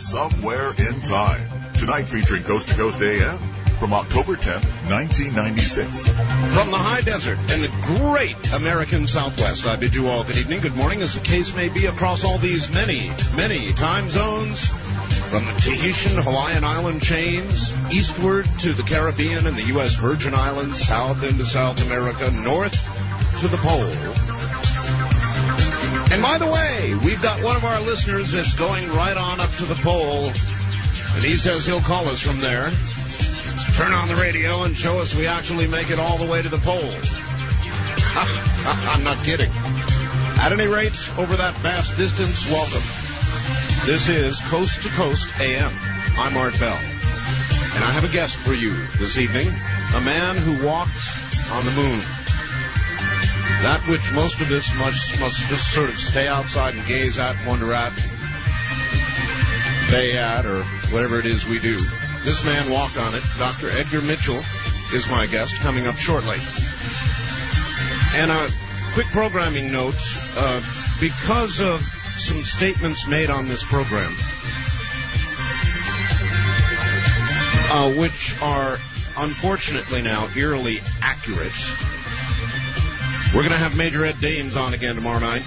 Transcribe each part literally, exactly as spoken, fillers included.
somewhere in time. Tonight featuring Coast to Coast A M from October tenth, nineteen ninety-six. From the high desert and the great American Southwest, I bid you all good evening, good morning, as the case may be, across all these many, many time zones, from the Tahitian, Hawaiian island chains, eastward to the Caribbean and the U S Virgin Islands, south into South America, north to the pole. And by the way, we've got one of our listeners that's going right on up to the pole, and he says he'll call us from there, turn on the radio, and show us we actually make it all the way to the pole. I'm not kidding. At any rate, over that vast distance, welcome. This is Coast to Coast A M. I'm Art Bell, and I have a guest for you this evening, a man who walked on the moon. That which most of us must, must just sort of stay outside and gaze at, wonder at, bay at, or whatever it is we do. This man walked on it. Doctor Edgar Mitchell is my guest, coming up shortly. And a quick programming note, uh, because of some statements made on this program, uh, which are unfortunately now eerily accurate, we're going to have Major Ed Dames on again tomorrow night.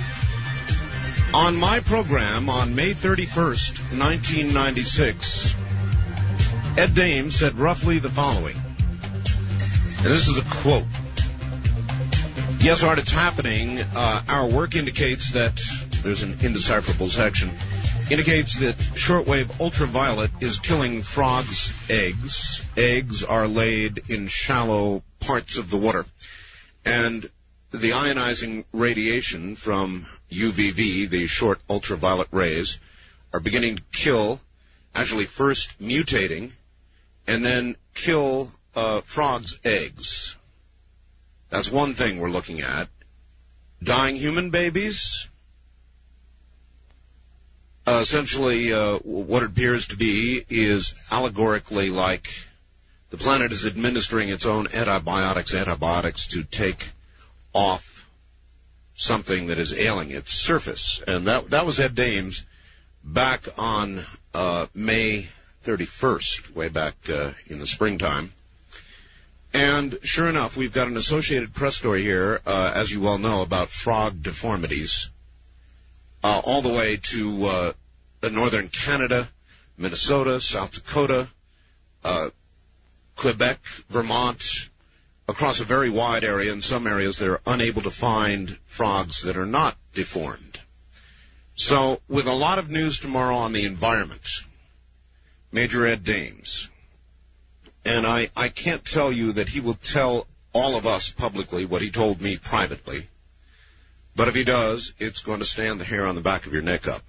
On my program on May thirty-first, nineteen ninety-six, Ed Dames said roughly the following. And this is a quote. Yes, Art, it's happening. Uh, our work indicates that, there's an indecipherable section, indicates that shortwave ultraviolet is killing frogs' eggs. Eggs are laid in shallow parts of the water. And the ionizing radiation from U V B, the short ultraviolet rays, are beginning to kill, actually first mutating, and then kill uh, frogs' eggs. That's one thing we're looking at. Dying human babies, uh, essentially uh, what it appears to be is allegorically like the planet is administering its own antibiotics, antibiotics to take off something that is ailing its surface. And that that was Ed Dames back on uh, May thirty-first, way back uh, in the springtime. And sure enough, we've got an Associated Press story here, uh, as you well know, about frog deformities, uh, all the way to uh, northern Canada, Minnesota, South Dakota, uh, Quebec, Vermont, across a very wide area. In some areas, they're unable to find frogs that are not deformed. So, with a lot of news tomorrow on the environment, Major Ed Dames, and I, I can't tell you that he will tell all of us publicly what he told me privately, but if he does, it's going to stand the hair on the back of your neck up.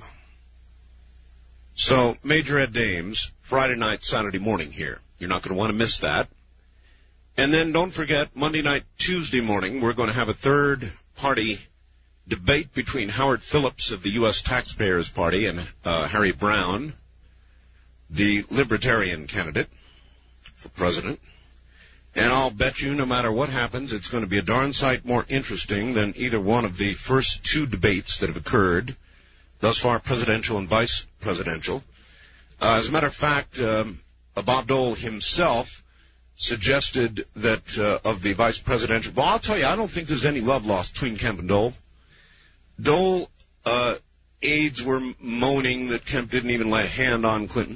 So, Major Ed Dames, Friday night, Saturday morning here. You're not going to want to miss that. And then don't forget, Monday night, Tuesday morning, we're going to have a third-party debate between Howard Phillips of the U S Taxpayers Party and uh, Harry Brown, the Libertarian candidate for president. And I'll bet you, no matter what happens, it's going to be a darn sight more interesting than either one of the first two debates that have occurred, thus far presidential and vice presidential. Uh, as a matter of fact, um, Bob Dole himself suggested that uh, of the vice presidential. Well, I'll tell you, I don't think there's any love lost between Kemp and Dole. Dole uh, aides were moaning that Kemp didn't even lay a hand on Clinton.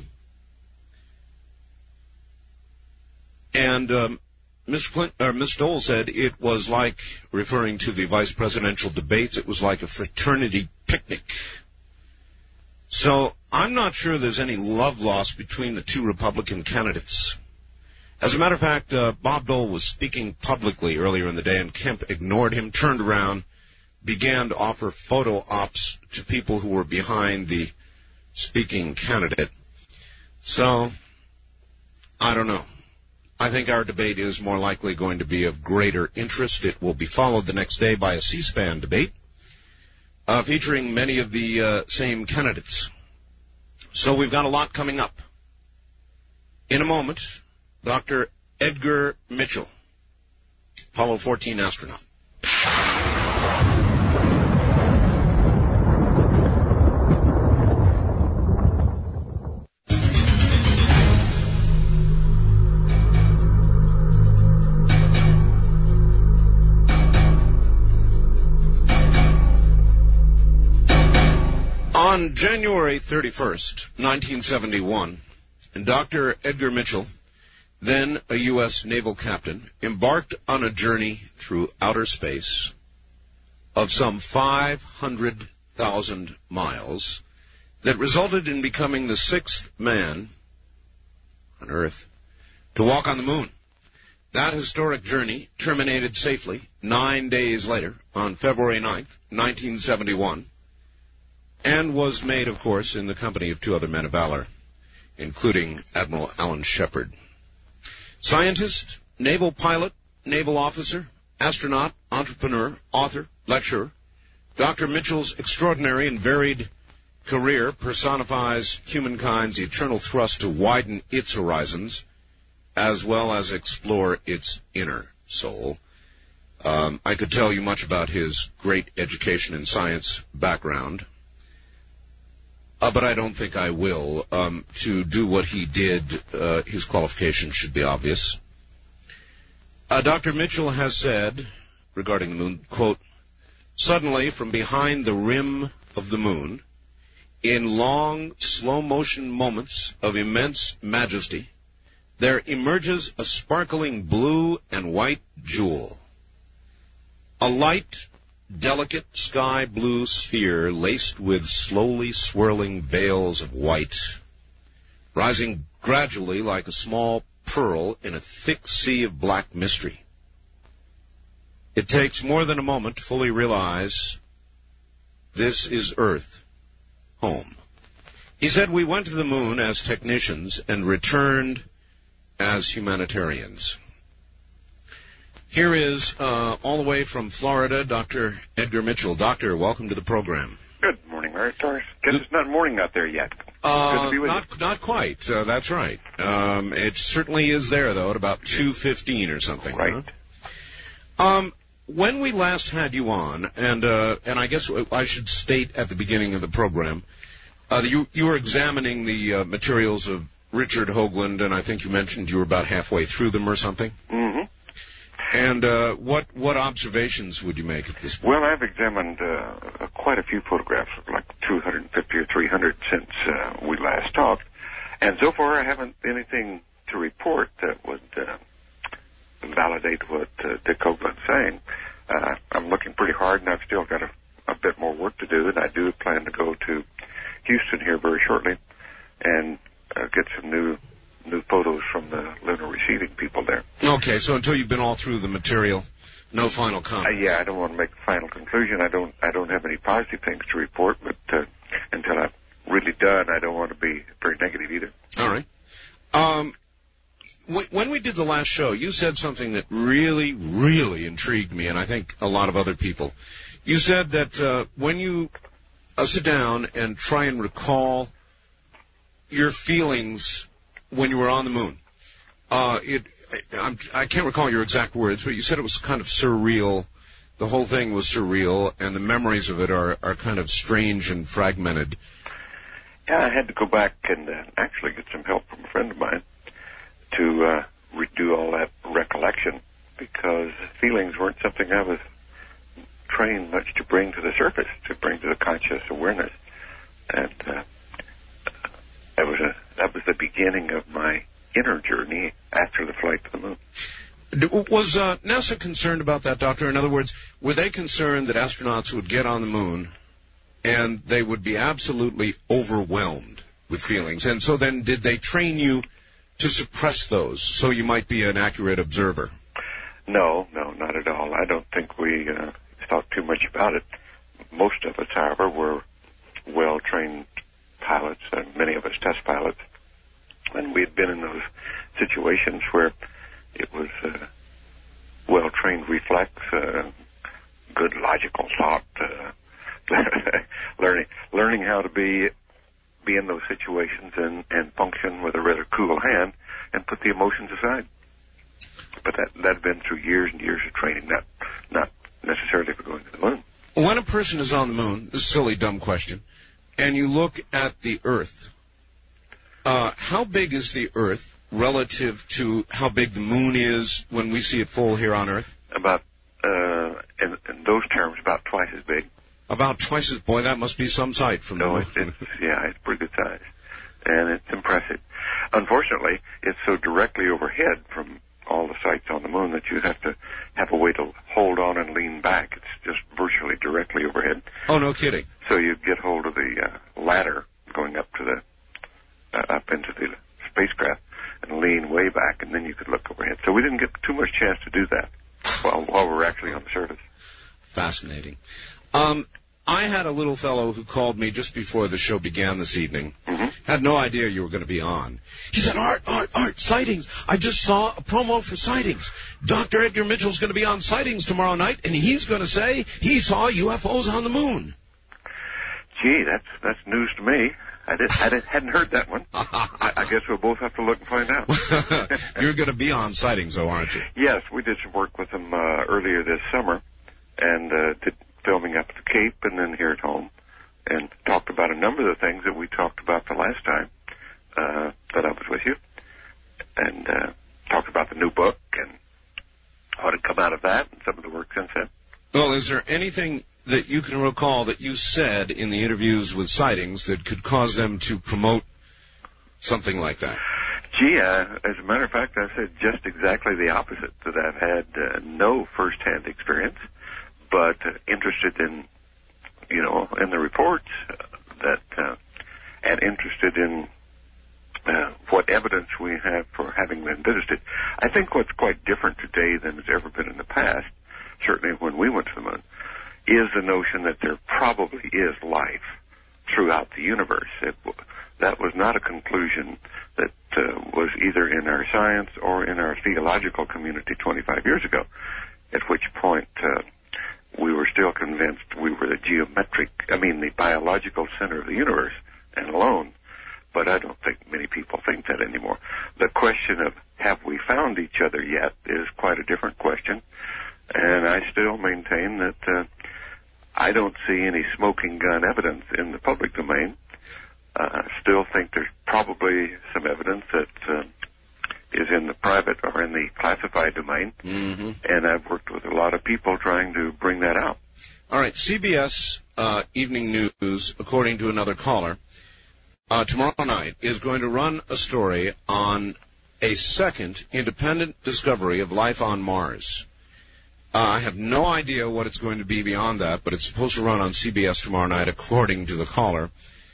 And um, Mister Clinton, or Mister Dole said it was like, referring to the vice presidential debates, it was like a fraternity picnic. So I'm not sure there's any love lost between the two Republican candidates. As a matter of fact, uh, Bob Dole was speaking publicly earlier in the day, and Kemp ignored him, turned around, began to offer photo ops to people who were behind the speaking candidate. So, I don't know. I think our debate is more likely going to be of greater interest. It will be followed the next day by a C-SPAN debate uh, featuring many of the uh, same candidates. So we've got a lot coming up. In a moment, Doctor Edgar Mitchell, Apollo fourteen astronaut. On January thirty-first, nineteen seventy-one, Doctor Edgar Mitchell, then a U S naval captain, embarked on a journey through outer space of some five hundred thousand miles that resulted in becoming the sixth man on Earth to walk on the moon. That historic journey terminated safely nine days later on February ninth, nineteen seventy-one, and was made, of course, in the company of two other men of valor, including Admiral Alan Shepard. Scientist, naval pilot, naval officer, astronaut, entrepreneur, author, lecturer, Doctor Mitchell's extraordinary and varied career personifies humankind's eternal thrust to widen its horizons as well as explore its inner soul. Um, I could tell you much about his great education and science background, uh, but I don't think I will. Um, to do what he did, uh, his qualifications should be obvious. Uh, Doctor Mitchell has said, regarding the moon, quote, "Suddenly, from behind the rim of the moon, in long, slow-motion moments of immense majesty, there emerges a sparkling blue and white jewel. A light, delicate sky blue sphere laced with slowly swirling veils of white, rising gradually like a small pearl in a thick sea of black mystery. It takes more than a moment to fully realize this is Earth, home." He said, "We went to the moon as technicians and returned as humanitarians." Here is, uh, all the way from Florida, Doctor Edgar Mitchell. Doctor, welcome to the program. Good morning, Larry Torres. Guess it's not morning out there yet. Uh, Good to be with not, you. Not quite. Uh, that's right. Um, it certainly is there, though, at about two fifteen or something. Right. Huh? Um, when we last had you on, and uh, and I guess I should state at the beginning of the program, uh, you, you were examining the uh, materials of Richard Hoagland, and I think you mentioned you were about halfway through them or something. Mm-hmm. And uh, what what observations would you make at this point? Well, I've examined uh, quite a few photographs, like two hundred fifty or three hundred since uh, we last talked, and so far I haven't anything to report that would uh, validate what uh, Dick Hoagland's saying. Uh, I'm looking pretty hard, and I've still got a, a bit more work to do, and I do plan to go to Houston here very shortly and uh, get some new new photos from the lunar receiving people there. Okay, so until you've been all through the material, no final comment. Uh, yeah, I don't want to make a final conclusion. I don't I don't have any positive things to report, but uh, until I'm really done, I don't want to be very negative either. All right. Um, w- when we did the last show, you said something that really, really intrigued me, and I think a lot of other people. You said that uh, when you uh, sit down and try and recall your feelings when you were on the moon, uh, it, I, I can't recall your exact words, but you said it was kind of surreal. The whole thing was surreal, and the memories of it are, are kind of strange and fragmented. Yeah, I had to go back and uh, actually get some help from a friend of mine to uh, redo all that recollection, because feelings weren't something I was trained much to bring to the surface, to bring to the conscious awareness. And uh, that was a that was the beginning of my inner journey after the flight to the moon. Was uh, NASA concerned about that, Doctor? In other words, were they concerned that astronauts would get on the moon and they would be absolutely overwhelmed with feelings? And so then did they train you to suppress those so you might be an accurate observer? No, no, not at all. I don't think we uh, thought too much about it. Most of us, however, were well-trained pilots, and many of us test pilots, and we had been in those situations where it was uh, well-trained reflex, uh, good logical thought, uh, learning learning how to be be in those situations and, and function with a rather cool hand and put the emotions aside. But that that had been through years and years of training, not not necessarily for going to the moon. When a person is on the moon, this is a silly, dumb question, and you look at the Earth, uh, how big is the Earth relative to how big the moon is when we see it full here on Earth? About, uh, in, in those terms, about twice as big. About twice as, boy, that must be some sight from No, the it's, moon. it's, yeah, it's pretty good size. And it's impressive. Unfortunately, it's so directly overhead from all the sites on the moon that you have to have a way to hold on and lean back. It's just virtually directly overhead. Oh, no kidding. So you get hold of the uh, ladder going up to the, uh, up into the spacecraft and lean way back, and then you could look overhead. So we didn't get too much chance to do that while, while we were actually on the surface. Fascinating. Um, I had a little fellow who called me just before the show began this evening. Mm-hmm. Had no idea you were going to be on. He said, Art, Art, Art, Sightings. I just saw a promo for Sightings. Doctor Edgar Mitchell's going to be on Sightings tomorrow night, and he's going to say he saw U F Os on the moon. Gee, that's that's news to me. I, did, I did, hadn't heard that one. I, I guess we'll both have to look and find out. You're going to be on Sightings, though, aren't you? Yes, we did some work with them uh, earlier this summer, and uh, did filming up at the Cape and then here at home, and talked about a number of the things that we talked about the last time uh, that I was with you, and uh, talked about the new book and what had come out of that and some of the work since then. Well, is there anything that you can recall that you said in the interviews with Sightings that could cause them to promote something like that? Gee, uh, as a matter of fact, I said just exactly the opposite, that I've had uh, no first-hand experience, but uh, interested in, you know, in the reports uh, that, uh, and interested in uh, what evidence we have for having been visited. I think what's quite different today than has ever been in the past, certainly when we went to the moon, is the notion that there probably is life throughout the universe. It, that was not a conclusion that uh, was either in our science or in our theological community twenty-five years ago, at which point uh, we were still convinced we were the geometric, I mean the biological center of the universe and alone. But I don't think many people think that anymore. The question of have we found each other yet is quite a different question, and I still maintain that uh, I don't see any smoking gun evidence in the public domain. I uh, still think there's probably some evidence that uh, is in the private or in the classified domain, mm-hmm. and I've worked with a lot of people trying to bring that out. All right, C B S uh, Evening News, according to another caller, uh, tomorrow night is going to run a story on a second independent discovery of life on Mars. Uh, I have no idea what it's going to be beyond that, but it's supposed to run on C B S tomorrow night, according to the caller.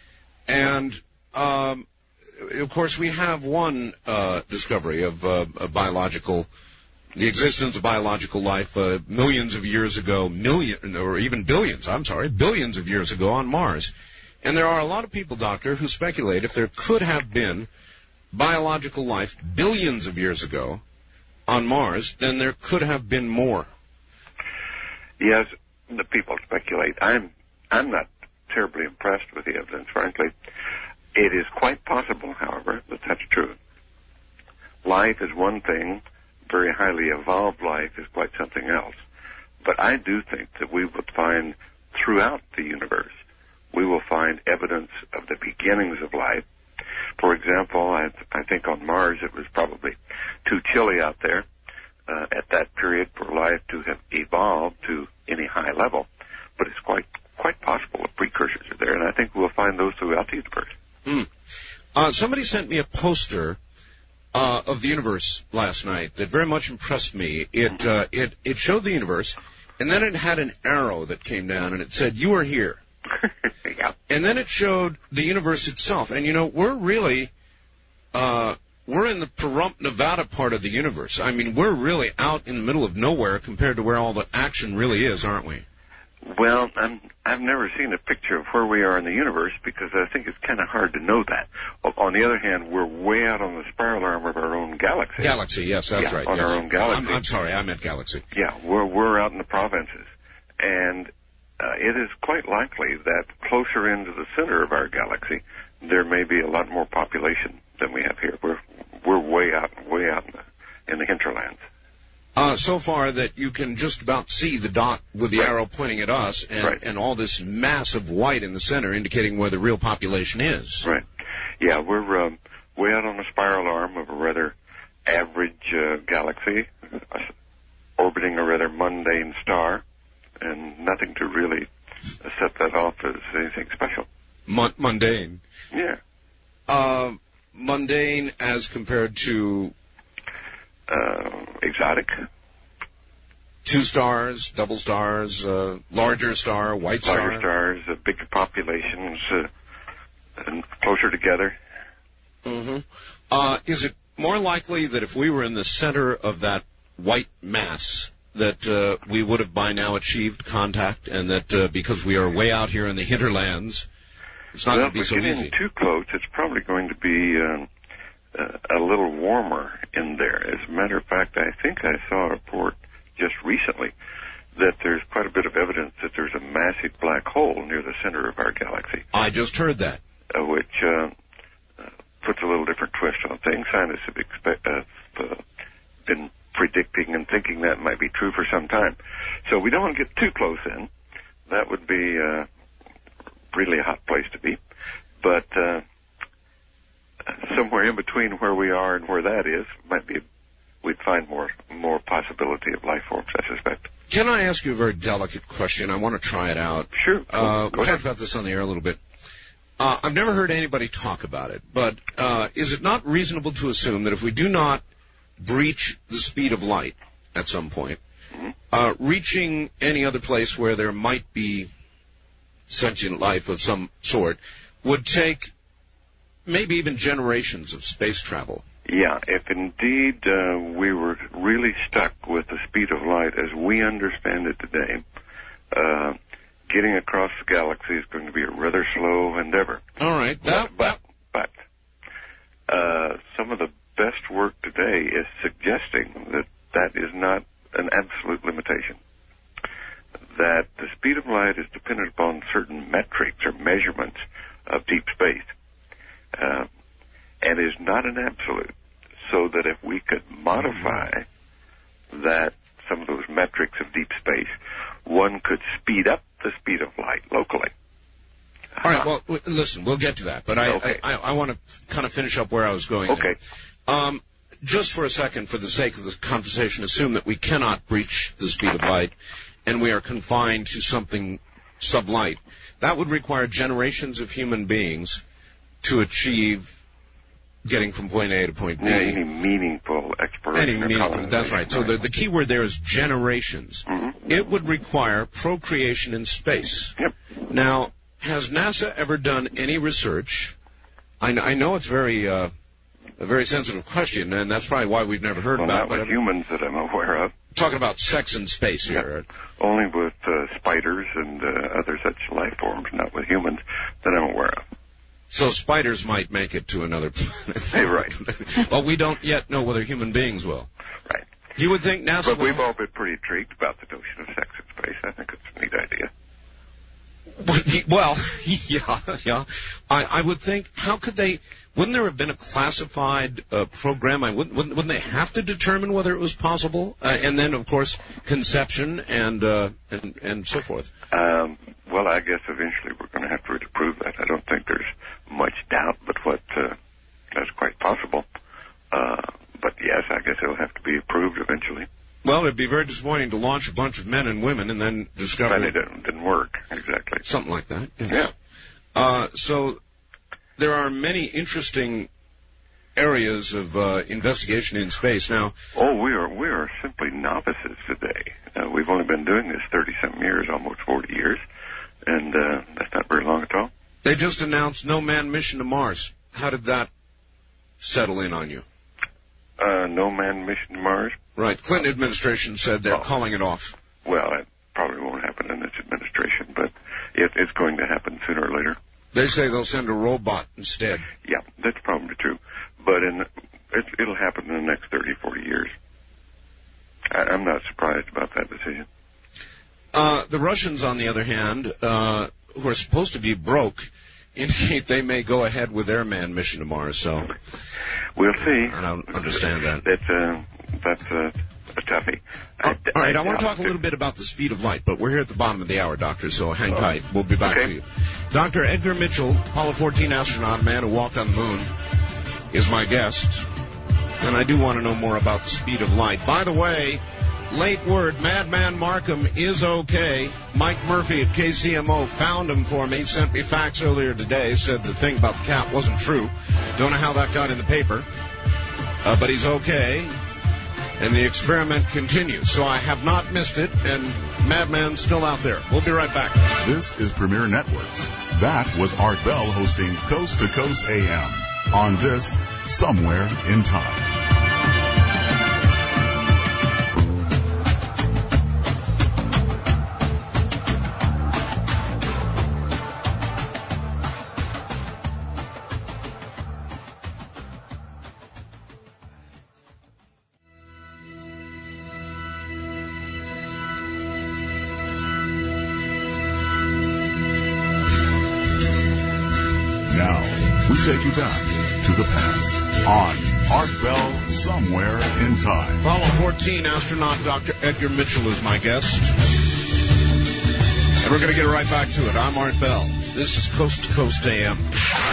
And, um, of course, we have one uh, discovery of uh, a biological, the existence of biological life uh, millions of years ago, million, or even billions, I'm sorry, billions of years ago on Mars. And there are a lot of people, Doctor, who speculate if there could have been biological life billions of years ago on Mars, then there could have been more. Yes, the people speculate. I'm I'm not terribly impressed with the evidence, frankly. It is quite possible, however, that that's true. Life is one thing. Very highly evolved life is quite something else. But I do think that we will find throughout the universe, we will find evidence of the beginnings of life. For example, I, I think on Mars it was probably too chilly out there uh, at that period for life to have evolved to any high level. But it's quite quite possible that precursors are there, and I think we'll find those throughout the universe. Mm. Uh, somebody sent me a poster uh, of the universe last night that very much impressed me. It, uh, it, it showed the universe, and then it had an arrow that came down, and it said, "You are here." Yeah. And then it showed the universe itself. And, you know, we're really, uh, we're in the Pahrump, Nevada part of the universe. I mean, we're really out in the middle of nowhere compared to where all the action really is, aren't we? Well, I'm, I've never seen a picture of where we are in the universe because I think it's kind of hard to know that. On the other hand, we're way out on the spiral arm of our own galaxy. Galaxy, yes, that's yeah, right. on yes. our own galaxy. I'm, I'm sorry, I meant galaxy. Yeah, we're we're out in the provinces, and uh, it is quite likely that closer into the center of our galaxy, there may be a lot more population than we have here. We're we're way out, way out in the, in the hinterlands. Uh, so far that you can just about see the dot with the right. arrow pointing at us and, right. and all this mass of white in the center indicating where the real population is. Right. Yeah, we're um, way out on the spiral arm of a rather average uh, galaxy, uh, orbiting a rather mundane star, and nothing to really set that off as anything special. Mon- mundane. Yeah. Uh, mundane as compared to? Uh, exotic. Two stars, double stars, uh, larger star, white star. Larger stars, uh, bigger populations, uh, and closer together. Mm-hmm. Uh, is it more likely that if we were in the center of that white mass, that uh, we would have by now achieved contact, and that uh, because we are way out here in the hinterlands, it's not well, going to be so easy? Well, if we get in too close, it's probably going to be um, uh, a little warmer in there. As a matter of fact, I think I saw a report just recently that there's quite a bit of evidence that there's a massive black hole near the center of our galaxy. I just heard that. Uh, which uh, uh, puts a little different twist on things. Scientists have expect, uh, uh, been predicting and thinking that might be true for some time. So we don't want to get too close in. That would be uh, really a hot place to be. But uh, somewhere in between where we are and where that is might be, we'd find more more possibility of life forms, I suspect. Can I ask you a very delicate question? I want to try it out. Sure. Uh, Go we ahead. talked about this on the air a little bit. Uh, I've never heard anybody talk about it, but uh, is it not reasonable to assume that if we do not breach the speed of light at some point, mm-hmm. uh, reaching any other place where there might be sentient life of some sort would take maybe even generations of space travel? Yeah, if indeed uh, we were really stuck with the speed of light as we understand it today, uh, getting across the galaxy is going to be a rather slow endeavor. All right. That, but but, but uh, some of the best work today is suggesting that that is not an absolute limitation. That the speed of light is dependent upon certain metrics or measurements of deep space, uh, and is not an absolute. So that if we could modify that, some of those metrics of deep space, one could speed up the speed of light locally. All right, well, w- listen, we'll get to that, but I, Okay. I, I, I want to kind of finish up where I was going. Okay. There. Um, just for a second, for the sake of the conversation, assume that we cannot breach the speed of light, and we are confined to something sublight. That would require generations of human beings to achieve getting from point A to point B. Any meaningful exploration. Any or meaningful, colonization. that's right. So the, the key word there is generations. Mm-hmm. It would require procreation in space. Yep. Now, has NASA ever done any research? I, kn- I know it's very uh, a very sensitive question, and that's probably why we've never heard Well, about not it. with But I'm humans that I'm aware of. talking about sex in space here. Only with uh, spiders and uh, other such life forms, not with humans that I'm aware of. So spiders might make it to another planet. Hey, right. But we don't yet know whether human beings will. Right. You would think NASA But will- we've all been pretty intrigued about the notion of sex in space. I think it's a neat idea. Well, yeah, yeah. I, I would think, how could they, wouldn't there have been a classified uh, program? I wouldn't, wouldn't, wouldn't they have to determine whether it was possible? Uh, and then, of course, conception and, uh, and, and so forth. Um, well, I guess eventually we're going to have to really prove that. I don't think there's much doubt but what uh, that's quite possible. Uh, but yes, I guess it'll have to be approved eventually. Well, it'd be very disappointing to launch a bunch of men and women and then discover But it didn't, didn't work, exactly. something like that. Yes. Yeah. Uh, so there are many interesting areas of uh, investigation in space. Now, Oh, we are we are simply novices today. Uh, we've only been doing this thirty-some years, almost forty years, and uh, that's not very long at all. they just announced no manned mission to Mars. How did that settle in on you? Uh, no manned mission to Mars? Right. Clinton administration said they're Oh. calling it off. Well, that probably won't happen in this administration, but it, it's going to happen sooner or later. They say they'll send a robot instead. Yeah, that's probably true. But in it, it'll happen in the next thirty, forty years. I, I'm not surprised about that decision. Uh, the Russians, on the other hand, uh, who are supposed to be broke, indicate they may go ahead with their manned mission to Mars. So We'll see. I don't understand that. That's, uh, that's uh, a toughie. All right, I want to doubt talk a it. little bit about the speed of light, but we're here at the bottom of the hour, Doctor, so hang tight. We'll be back Okay. to you. Doctor Edgar Mitchell, Apollo fourteen astronaut, man who walked on the moon, is my guest. And I do want to know more about the speed of light. By the way, late word. Madman Markham is okay. Mike Murphy at K C M O found him for me. Sent me fax earlier today. Said the thing about the cat wasn't true. Don't know how that got in the paper. Uh, but he's okay. And the experiment continues. So I have not missed it. And Madman's still out there. We'll be right back. This is Premier Networks. That was Art Bell hosting Coast to Coast A M on this Somewhere in Time. Take you back to the past on Art Bell Somewhere in Time. Apollo fourteen astronaut Doctor Edgar Mitchell is my guest. And we're going to get right back to it. I'm Art Bell. This is Coast to Coast A M.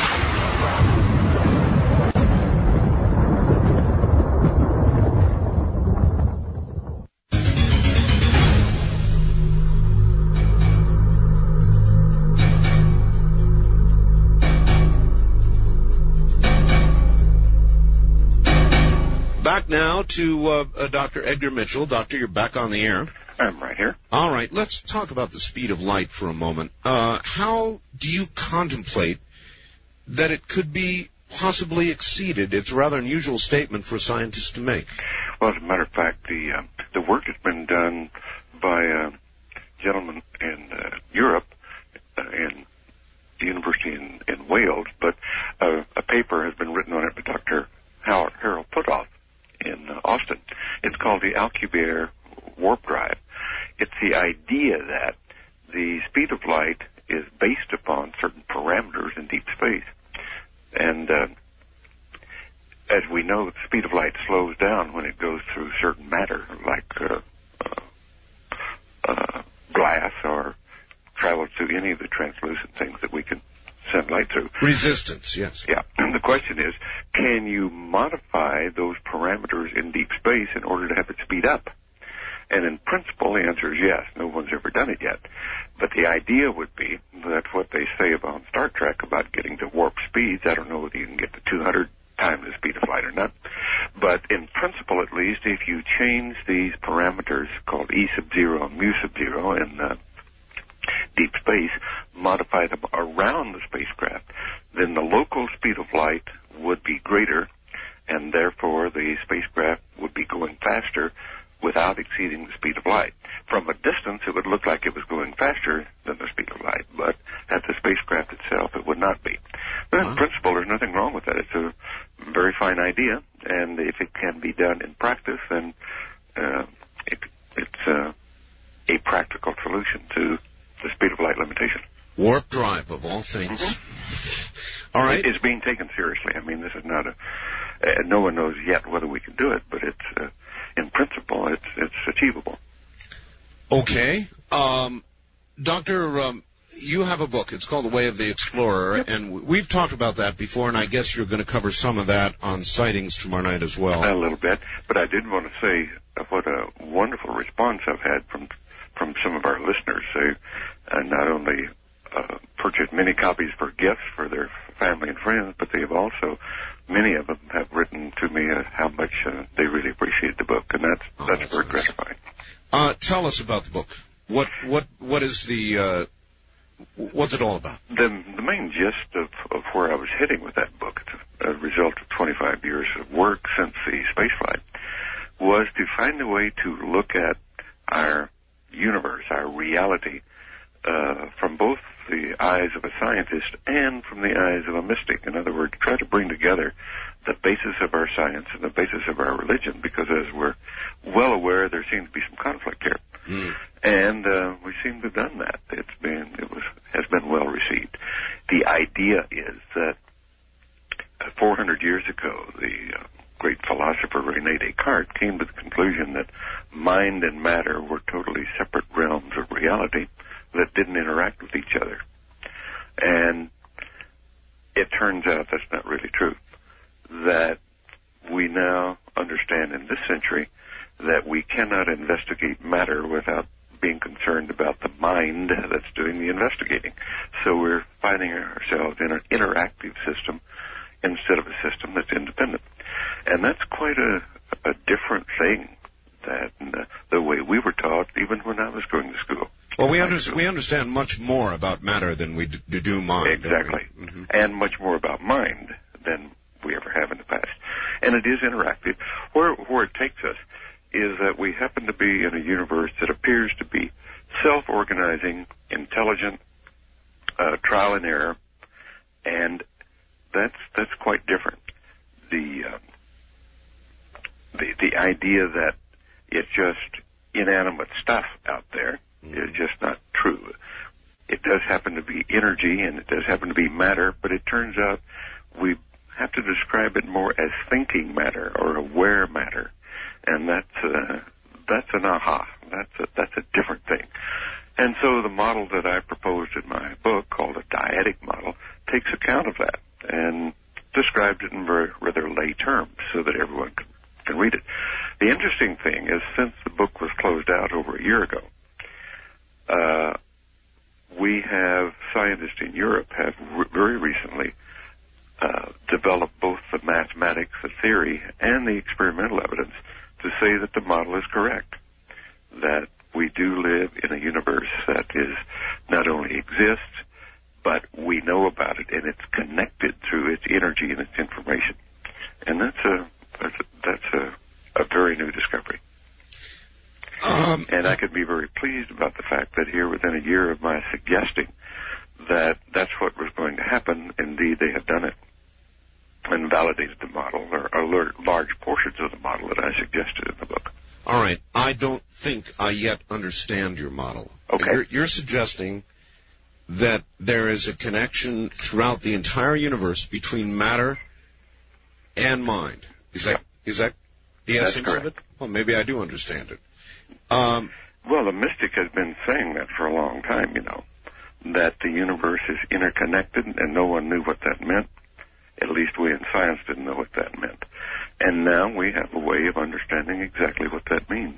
Back now to uh, uh, Doctor Edgar Mitchell. Doctor, you're back on the air. I'm right here. All right, let's talk about the speed of light for a moment. Uh, how do you contemplate that it could be possibly exceeded? It's a rather unusual statement for a scientist to make. Well, as a matter of fact, the uh, the work has been done by a gentleman in uh, Europe, uh, in the university in, in Wales, but uh, a paper has been written on it by Doctor Howard, Harold Puthoff in uh, Austin. It's called the Alcubierre warp drive. It's the idea that the speed of light is based upon certain parameters in deep space. And uh, as we know, the speed of light slows down when it goes through certain matter, like uh, uh, uh, glass, or travels through any of the translucent things that we can send light through. Resistance, yes. Yeah. And the question is, can you modify those parameters in deep space in order to have it speed up? And in principle, the answer is yes. No one's ever done it yet. But the idea would be that what they say about Star Trek about getting to warp speeds, I don't know whether you can get to two hundred times the speed of light or not. But in principle, at least, if you change these parameters called E sub zero and mu sub zero in uh, deep space, modify them around the spacecraft, then the local speed of light would be greater, and therefore the spacecraft would be going faster without exceeding the speed of light. From a distance, it would look like it was going faster than the speed of light, but at the spacecraft itself, it would not be. But in wow. principle, there's nothing wrong with that. It's a very fine idea, and if it can be done in practice, then uh, it, it's uh, a practical solution to the speed of light limitation. Warp drive, of all things. Mm-hmm. All right. It's being taken seriously. I mean, this is not a... Uh, no one knows yet whether we can do it, but it's... Uh, in principle, it's it's achievable. Okay. Um, Doctor, um, you have a book. It's called The Way of the Explorer, yep. and we've talked about that before, and I guess you're going to cover some of that on Sightings tomorrow night as well. A little bit, but I did want to say what a wonderful response I've had from from some of our listeners. They uh, not only uh, purchased many copies for gifts for their family and friends, but they have also... Many of them have written to me uh, how much uh, they really appreciate the book, and that's oh, that's, that's very nice. gratifying. Uh, tell us about the book. What what what is the uh, what's it all about? The the main gist of, of where I was heading with that book, as a result of twenty-five years of work since the spaceflight, was to find a way to look at our universe, our reality, uh, from both the eyes of a scientist and from the eyes of a mystic. In other words, try to bring together the basis of our science and the basis of our religion, because as we're well aware, there seems to be some conflict here. Mm. And uh, we seem to have done that. It's been, it was, has been well received. The idea is that uh, four hundred years ago, the uh, great philosopher René Descartes came to the conclusion that mind and matter were totally separate realms of reality that didn't interact with each other. And it turns out that's not really true. That we now understand in this century that we cannot investigate matter without being concerned about the mind that's doing the investigating. So we're finding ourselves in an interactive system instead of a system that's independent. And that's quite a, a different thing than uh, the way we were taught even when I was going to school. Well, we, under, we understand much more about matter than we d- do mind. Exactly. Mm-hmm. And much more about mind than we ever have in the past. And it is interactive. Where, where it takes us is that we happen to be in a universe that appears to be self-organizing, intelligent, uh, trial and error, and that's that's quite different. The uh, the the idea that it's just inanimate stuff out there mm-hmm. is just not true. It does happen to be energy, and it does happen to be matter, but it turns out we have to describe it more as thinking matter or aware matter. And that's uh, that's an aha. That's a, that's a different thing. And so the model that I proposed in my book, called a dyadic model, takes account of that and describes it in very rather lay terms so that everyone can, can read it. The interesting thing is, since the book was closed out over a year ago, uh, we have scientists in Europe have re- very recently uh, developed both the mathematics, the theory, and the experimental evidence to say that the model is correct, that we do live in a universe that is not only exists, but we know about it, and it's connected through its energy and its information. And that's a that's a, that's a, a very new discovery. Um, and I could be very pleased about the fact that here, within a year of my suggesting that that's what was going to happen, indeed they have done it and validated the model, or, or large portions of the model that I suggested in the book. All right. I don't think I yet understand your model. Okay. You're, you're suggesting that there is a connection throughout the entire universe between matter and mind. Is that is that the essence of it? Well, maybe I do understand it. Um, well, the mystic has been saying that for a long time, you know, that the universe is interconnected, and no one knew what that meant. At least we in science didn't know what that meant. And now we have a way of understanding exactly what that means.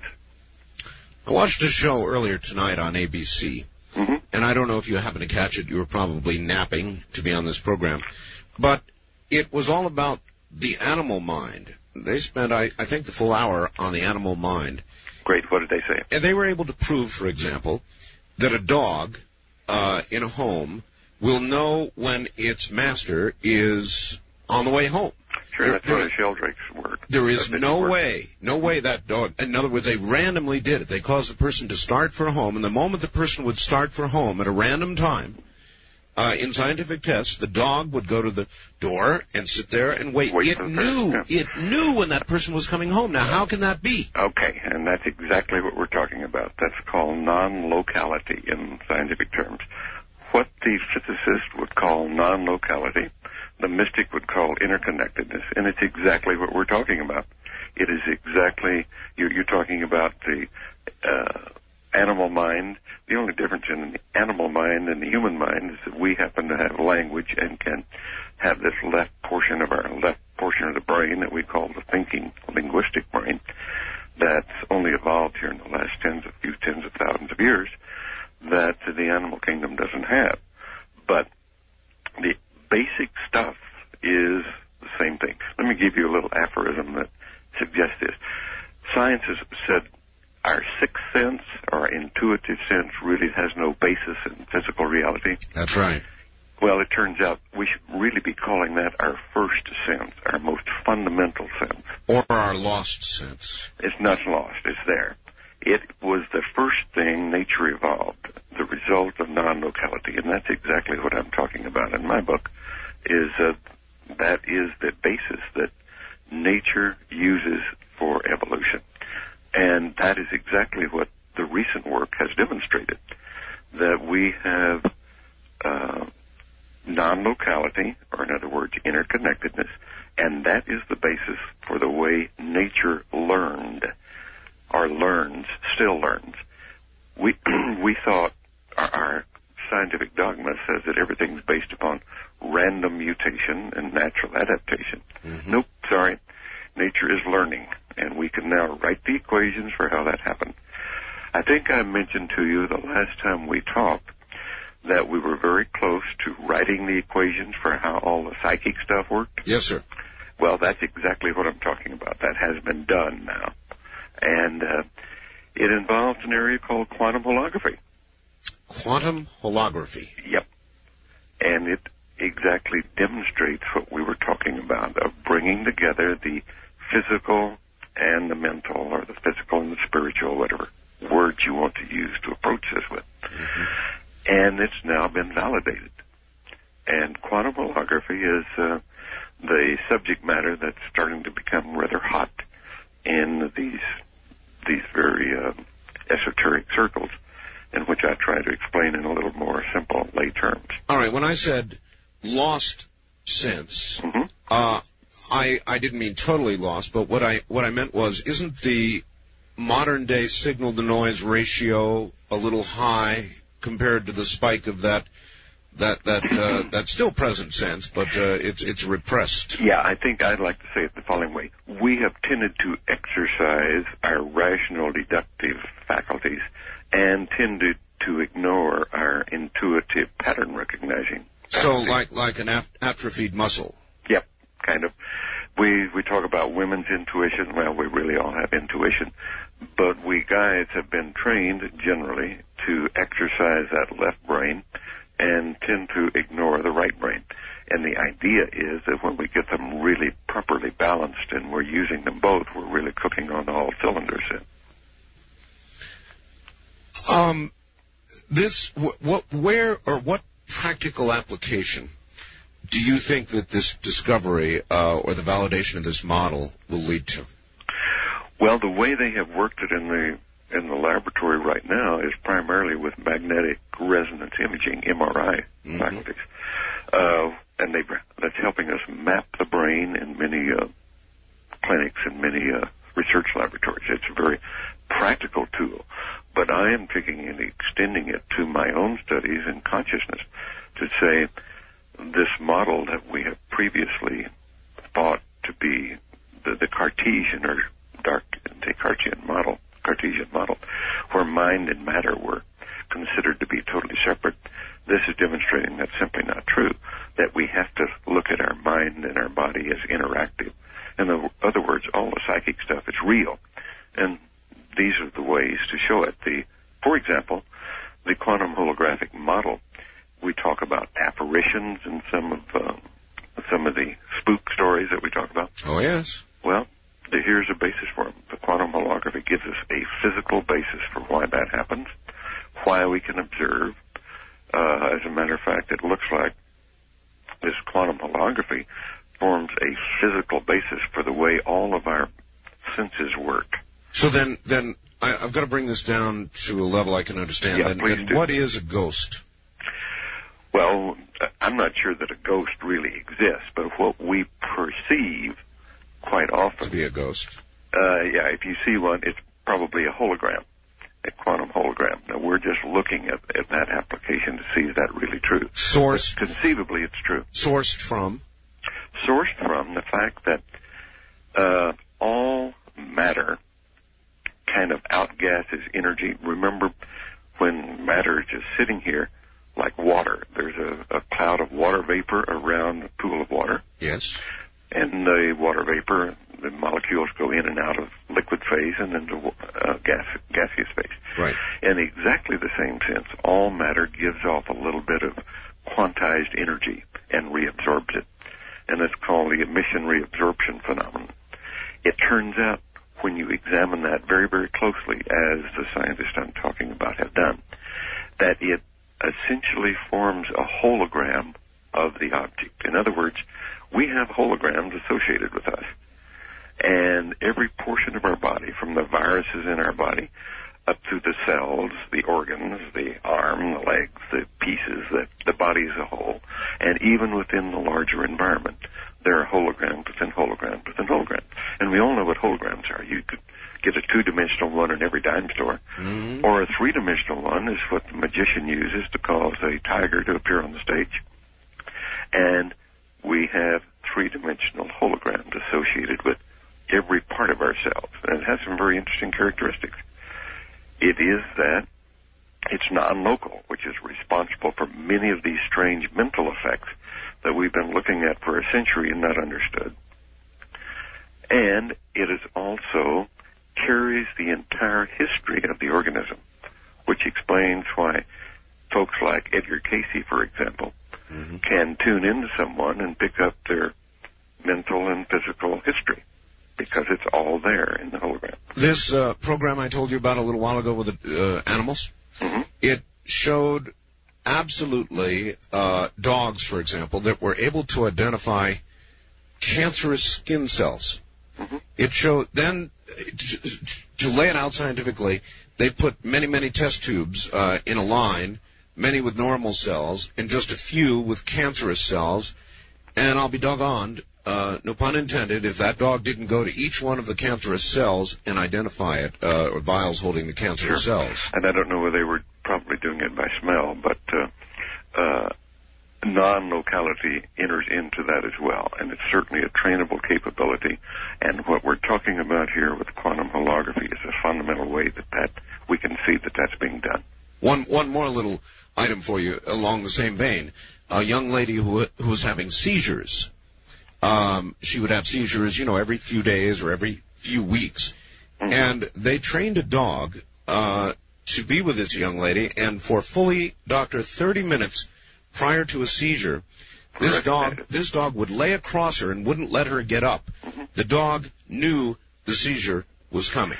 I watched a show earlier tonight on A B C, mm-hmm. and I don't know if you happened to catch it. You were probably napping to be on this program. But it was all about the animal mind. They spent, I, I think, the full hour on the animal mind. Great. What did they say? And they were able to prove, for example, that a dog uh, in a home will know when its master is on the way home. Sure, there, that's there, one of Sheldrake's work. There is no work. way, no way that dog, in other words, they randomly did it. They caused the person to start for home, and the moment the person would start for home at a random time, uh, in scientific tests, the dog would go to the door and sit there and wait. wait it knew, yeah. it knew when that person was coming home. Now, how can that be? Okay, and that's exactly what we're talking about. That's called non-locality in scientific terms. What the physicist would call non-locality, the mystic would call interconnectedness, and it's exactly what we're talking about. It is exactly, you're, you're talking about the uh, animal mind. The only difference in the animal mind and the human mind is that we happen to have language and can have this left portion of our left portion of the brain that we call the thinking linguistic brain that's only evolved here in the last tens of few tens of thousands of years that the animal kingdom doesn't have. But the basic stuff is the same thing. Let me give you a little aphorism that suggests this. Science has said our sixth sense, our intuitive sense, really has no basis in physical reality. That's right. Well, it turns out we should really be calling that our first sense, our most fundamental sense. Or our lost sense. It's not lost. It's there. It was the first thing nature evolved, the result of non-locality, and that's exactly what I'm talking about in my book, is uh, that is the basis that nature uses for evolution. And that is exactly what the recent work has demonstrated, that we have uh, non-locality, or in other words, interconnectedness, and that is the basis for the way nature learned, or learns, still learns. We we thought our, our scientific dogma says that everything's based upon random mutation and natural adaptation. Mm-hmm. Nope, sorry. Nature is learning, and we can now write the equations for how that happened. I think I mentioned to you the last time we talked that we were very close to writing the equations for how all the psychic stuff worked. Yes, sir. Well, that's exactly what I'm talking about. That has been done now. And uh, it involves an area called quantum holography. Quantum holography. Yep. And it exactly demonstrates what we were talking about, of bringing together the physical and the mental, or the physical and the spiritual, whatever words you want to use to approach this with. Mm-hmm. And it's now been validated. And quantum holography is uh, the subject matter that's starting to become rather hot in these these very uh, esoteric circles, in which I try to explain in a little more simple lay terms. All right. When I said lost sense, mm-hmm. uh, I I didn't mean totally lost, but what I what I meant was, isn't the modern day signal to noise ratio a little high compared to the spike of that that that uh, that still present sense, but uh, it's it's repressed? Yeah, I think I'd like to say it the following way: we have tended to exercise our rational deductive faculties and tended to ignore our intuitive pattern recognizing. So, like like an at- atrophied muscle. Yep, kind of. We we talk about women's intuition. Well, we really all have intuition, but we guys have been trained generally to exercise that left brain and tend to ignore the right brain. And the idea is that when we get them really properly balanced and we're using them both, we're really cooking on all cylinders. Um, this what where or what practical application do you think that this discovery uh, or the validation of this model will lead to? Well, the way they have worked it in the in the laboratory right now is primarily with magnetic resonance imaging, M R I mm-hmm. faculties, uh, and they that's helping us map the brain in many uh, clinics and many uh, research laboratories. It's a very practical tool, but I am taking and extending it to my own studies in consciousness to say this model that we have previously thought to be the, the Cartesian or dark Descartesian model, Cartesian model, where mind and matter were considered to be totally separate. This is demonstrating that's simply not true, that we have to look at our mind and our body as interactive. In other words, all the psychic stuff is real. And these are the ways to show it. The, for example, the quantum holographic model, we talk about apparitions in some of uh, some of the spook stories that we talk about. Oh, yes. Well, the, here's a basis for them. The quantum holography gives us a physical basis for why that happens, why we can observe. Uh, as a matter of fact, it looks like this quantum holography forms a physical basis for the way all of our senses work. So then, then I, I've got to bring this down to a level I can understand. Yeah, then, please then do. What is a ghost? Well, I'm not sure that a ghost really exists, but what we perceive quite often to be a ghost. Uh, yeah, if you see one, it's probably a hologram, a quantum hologram. Now, we're just looking at, at that application to see is that really true. Sourced. But conceivably, it's true. Sourced from? Sourced from the fact that uh, all matter kind of outgasses energy. Remember, when matter is just sitting here, like water, there's a, a cloud of water vapor around a pool of water. Yes. And the water vapor, the molecules go in and out of liquid phase and into uh, gas, gaseous phase. Right. In exactly the same sense, all matter gives off a little bit of quantized energy and reabsorbs it. And it's called the emission reabsorption phenomenon. It turns out, when you examine that very, very closely, as the scientists I'm talking about have done, that it essentially forms a hologram of the object. In other words, we have holograms associated with us. And every portion of our body, from the viruses in our body up to the cells, the organs, the arm, the legs, the pieces, the, the body as a whole, and even within the larger environment, there are holograms within holograms within holograms. And we all know what holograms are. You could get a two-dimensional one in every dime store, mm-hmm. or a three-dimensional one is what the magician uses to cause a tiger to appear on the stage. And we have three-dimensional holograms associated with every part of ourselves, and it has some very interesting characteristics. It is that it's non-local, which is responsible for many of these strange mental effects that we've been looking at for a century and not understood. And it is also carries the entire history of the organism, which explains why folks like Edgar Cayce, for example, mm-hmm. can tune into someone and pick up their mental and physical history, because it's all there in the hologram. This uh, program I told you about a little while ago with the uh, animals, mm-hmm. it showed absolutely uh, dogs, for example, that were able to identify cancerous skin cells. Mm-hmm. It showed then, to, to lay it out scientifically, they put many, many test tubes uh, in a line, many with normal cells, and just a few with cancerous cells, and I'll be doggoned, uh, no pun intended, if that dog didn't go to each one of the cancerous cells and identify it, uh, or vials holding the cancerous sure. cells. And I don't know whether they were probably doing it by smell, but uh, uh, non-locality enters into that as well, and it's certainly a trainable capability. And what we're talking about here with quantum holography is a fundamental way that, that we can see that that's being done. One one more little item for you along the same vein. A young lady who who was having seizures. Um, she would have seizures, you know, every few days or every few weeks, mm-hmm. and they trained a dog uh, to be with this young lady, and for fully, doctor, thirty minutes prior to a seizure, this dog this dog would lay across her and wouldn't let her get up. Mm-hmm. The dog knew the seizure was coming.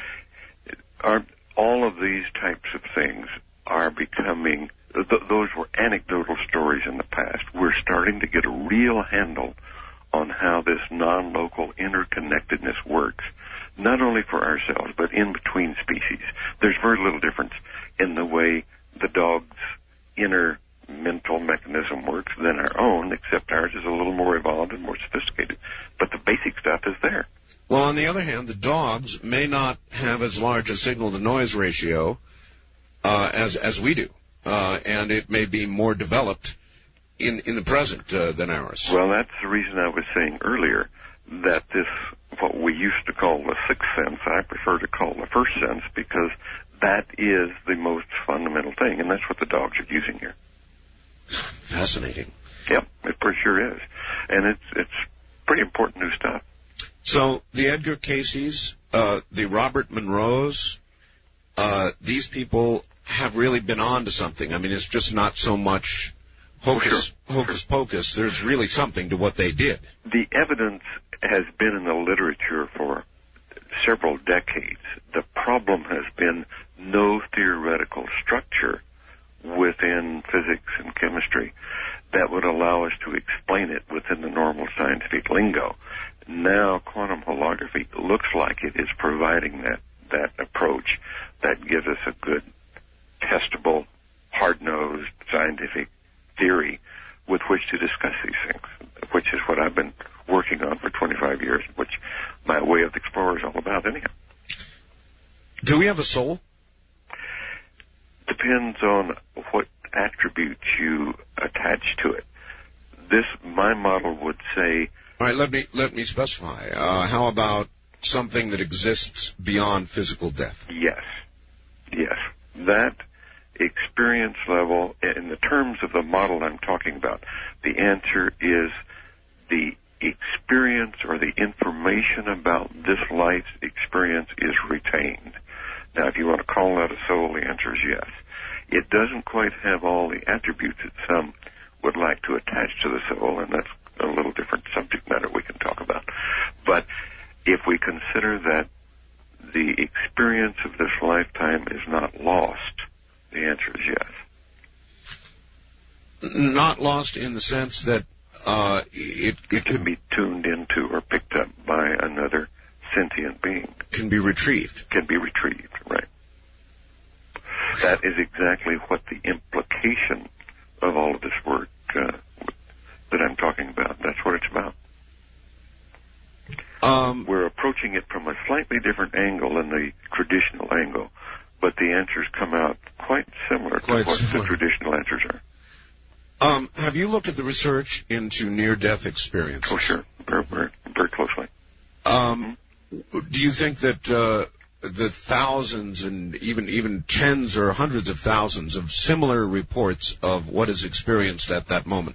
Are all of these types of things are becoming, th- those were anecdotal stories in the past. We're starting to get a real handle on how this non-local interconnectedness works, not only for ourselves, but in between species. There's very little difference in the way the dog's inner mental mechanism works than our own, except ours is a little more evolved and more sophisticated. But the basic stuff is there. Well, on the other hand, the dogs may not have as large a signal-to-noise ratio uh, as as we do, uh, and it may be more developed in in the present uh, than ours. Well, that's the reason I was saying earlier that this, what we used to call the sixth sense, I prefer to call the first sense, because that is the most fundamental thing, and that's what the dogs are using here. Fascinating. Yep, it pretty sure is. And it's it's pretty important new stuff. So the Edgar Cayces, uh, the Robert Monroes, uh, these people have really been on to something. I mean, it's just not so much hocus, sure. hocus pocus. There's really something to what they did. The evidence has been in the literature for several decades. The problem has been no theoretical structure within physics and chemistry that would allow us to explain it within the normal scientific lingo. Now quantum holography looks like it is providing that, that approach that gives us a good, testable, hard-nosed scientific theory with which to discuss these things, which is what I've been working on for twenty-five years, which my Way of the Explorer is all about anyhow. Do we have a soul? Depends on what attributes you attach to it. This, my model would say... All right, let me let me specify. Uh, how about something that exists beyond physical death? Yes. Yes. That experience level, in the terms of the model I'm talking about, the answer is the experience or the information about this life's experience is retained. Now, if you want to call that a soul, the answer is yes. It doesn't quite have all the attributes that some would like to attach to the soul, and that's a little different subject matter we can talk about. But if we consider that the experience of this lifetime is not lost, the answer is yes. Not lost in the sense that uh, it, it, it can be tuned into or picked up by another sentient being. Can be retrieved. Can be retrieved, right. That is exactly what the implication of all of this work uh, that I'm talking about. That's what it's about. Um, We're approaching it from a slightly different angle than the traditional angle, but the answers come out quite similar quite to what similar. the traditional answers are. Um, have you looked at the research into near-death experiences? Oh, sure. Very, very, very closely. Um, do you think that uh, the thousands and even even tens or hundreds of thousands of similar reports of what is experienced at that moment,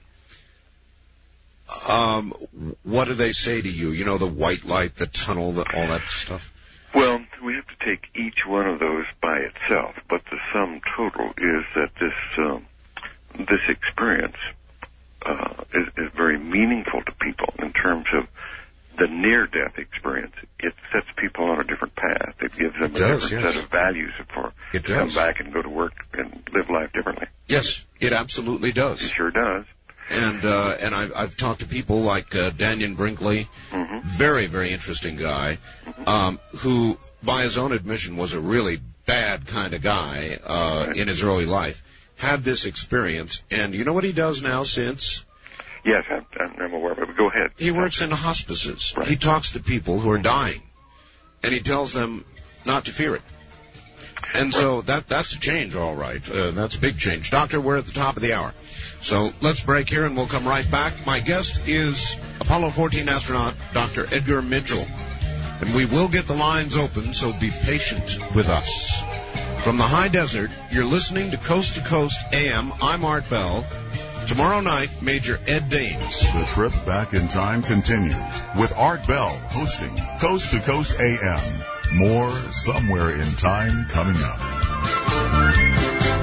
um, what do they say to you? You know, the white light, the tunnel, the, all that stuff? Well, we have to take each one of those by itself, but the sum total is that this um, this experience uh, is, is very meaningful to people in terms of the near-death experience. It sets people on a different path. It gives them it a does, different yes. set of values for it to does. come back and go to work and live life differently. Yes, it absolutely does. It sure does. And uh, and I've, I've talked to people like uh, Daniel Brinkley, mm-hmm. very, very interesting guy, mm-hmm. um, who, by his own admission, was a really bad kind of guy uh, right. in his early life, had this experience, and you know what he does now since? Yes, I'm, I'm aware of it. Go ahead. He works in hospices. Right. He talks to people who are dying, and he tells them not to fear it. And so that that's a change, all right. Uh, that's a big change. Doctor, we're at the top of the hour. So let's break here, and we'll come right back. My guest is Apollo fourteen astronaut Doctor Edgar Mitchell. And we will get the lines open, so be patient with us. From the high desert, you're listening to Coast to Coast A M. I'm Art Bell. Tomorrow night, Major Ed Daines. The trip back in time continues with Art Bell hosting Coast to Coast A M. More Somewhere in Time coming up.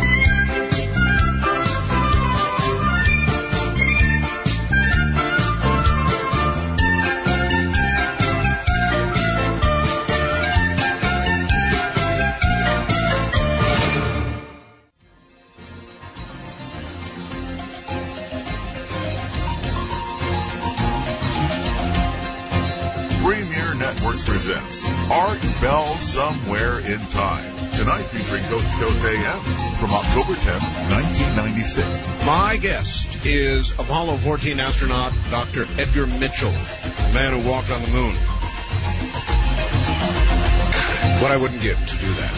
Networks presents Art Bell Somewhere in Time. Tonight featuring Coast to Coast A M from October tenth, nineteen ninety-six. My guest is Apollo fourteen astronaut Doctor Edgar Mitchell, the man who walked on the moon. What I wouldn't give to do that.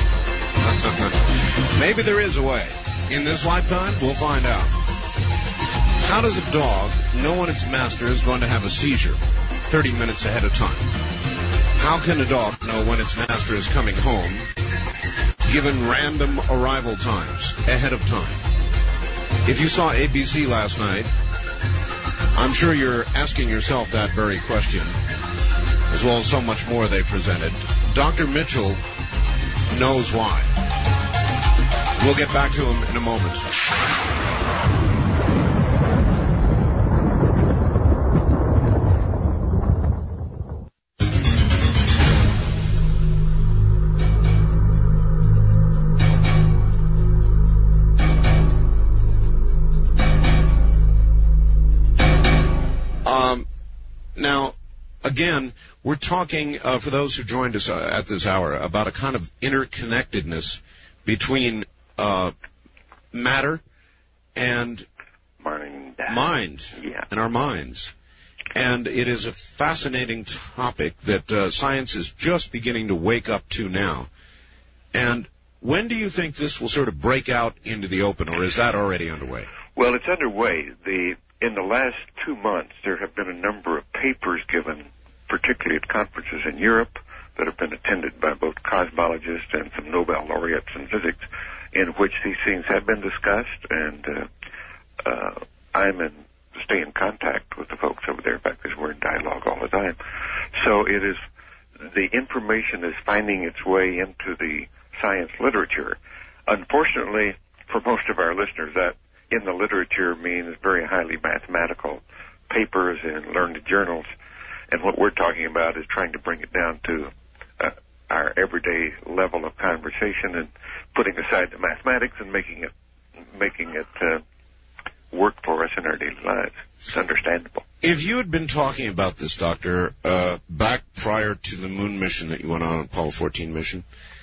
Maybe there is a way. In this lifetime, we'll find out. How does a dog know when its master is going to have a seizure thirty minutes ahead of time? How can a dog know when its master is coming home, given random arrival times ahead of time? If you saw A B C last night, I'm sure you're asking yourself that very question, as well as so much more they presented. Doctor Mitchell knows why. We'll get back to him in a moment. Now, again, we're talking, uh, for those who joined us uh, at this hour, about a kind of interconnectedness between uh, matter and mind, mind yeah. and our minds. And it is a fascinating topic that uh, science is just beginning to wake up to now. And when do you think this will sort of break out into the open, or is that already underway? Well, it's underway. The In the last two months, there have been a number of papers given, particularly at conferences in Europe, that have been attended by both cosmologists and some Nobel laureates in physics, in which these things have been discussed, and uh, uh, I'm in stay in contact with the folks over there, in fact, because we're in dialogue all the time. So it is, the information is finding its way into the science literature. Unfortunately, for most of our listeners, that in the literature means very highly mathematical papers in learned journals, and what we're talking about is trying to bring it down to uh, our everyday level of conversation and putting aside the mathematics and making it making it uh, work for us in our daily lives. It's understandable. If you had been talking about this, Doctor, uh, back prior to the moon mission that you went on, Apollo fourteen mission,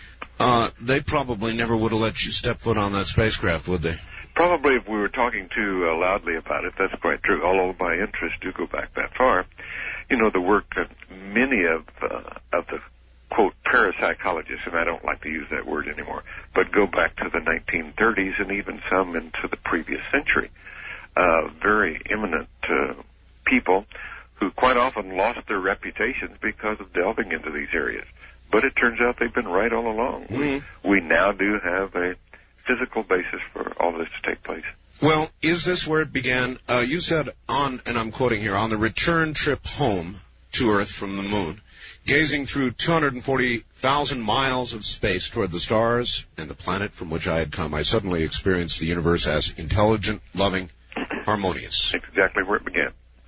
uh, they probably never would have let you step foot on that spacecraft, would they? Probably if we were talking too uh, loudly about it, that's quite true, although my interests do go back that far. You know, the work of many of, uh, of the, quote, parapsychologists, and I don't like to use that word anymore, but go back to the nineteen thirties and even some into the previous century. Uh, very eminent uh, people who quite often lost their reputations because of delving into these areas. But it turns out they've been right all along. Mm-hmm. We, we now do have a physical basis for all this to take place. Well, is this where it began? Uh, you said on, and I'm quoting here, on the return trip home to Earth from the moon, gazing through two hundred forty thousand miles of space toward the stars and the planet from which I had come, I suddenly experienced the universe as intelligent, loving, harmonious. Exactly where it began.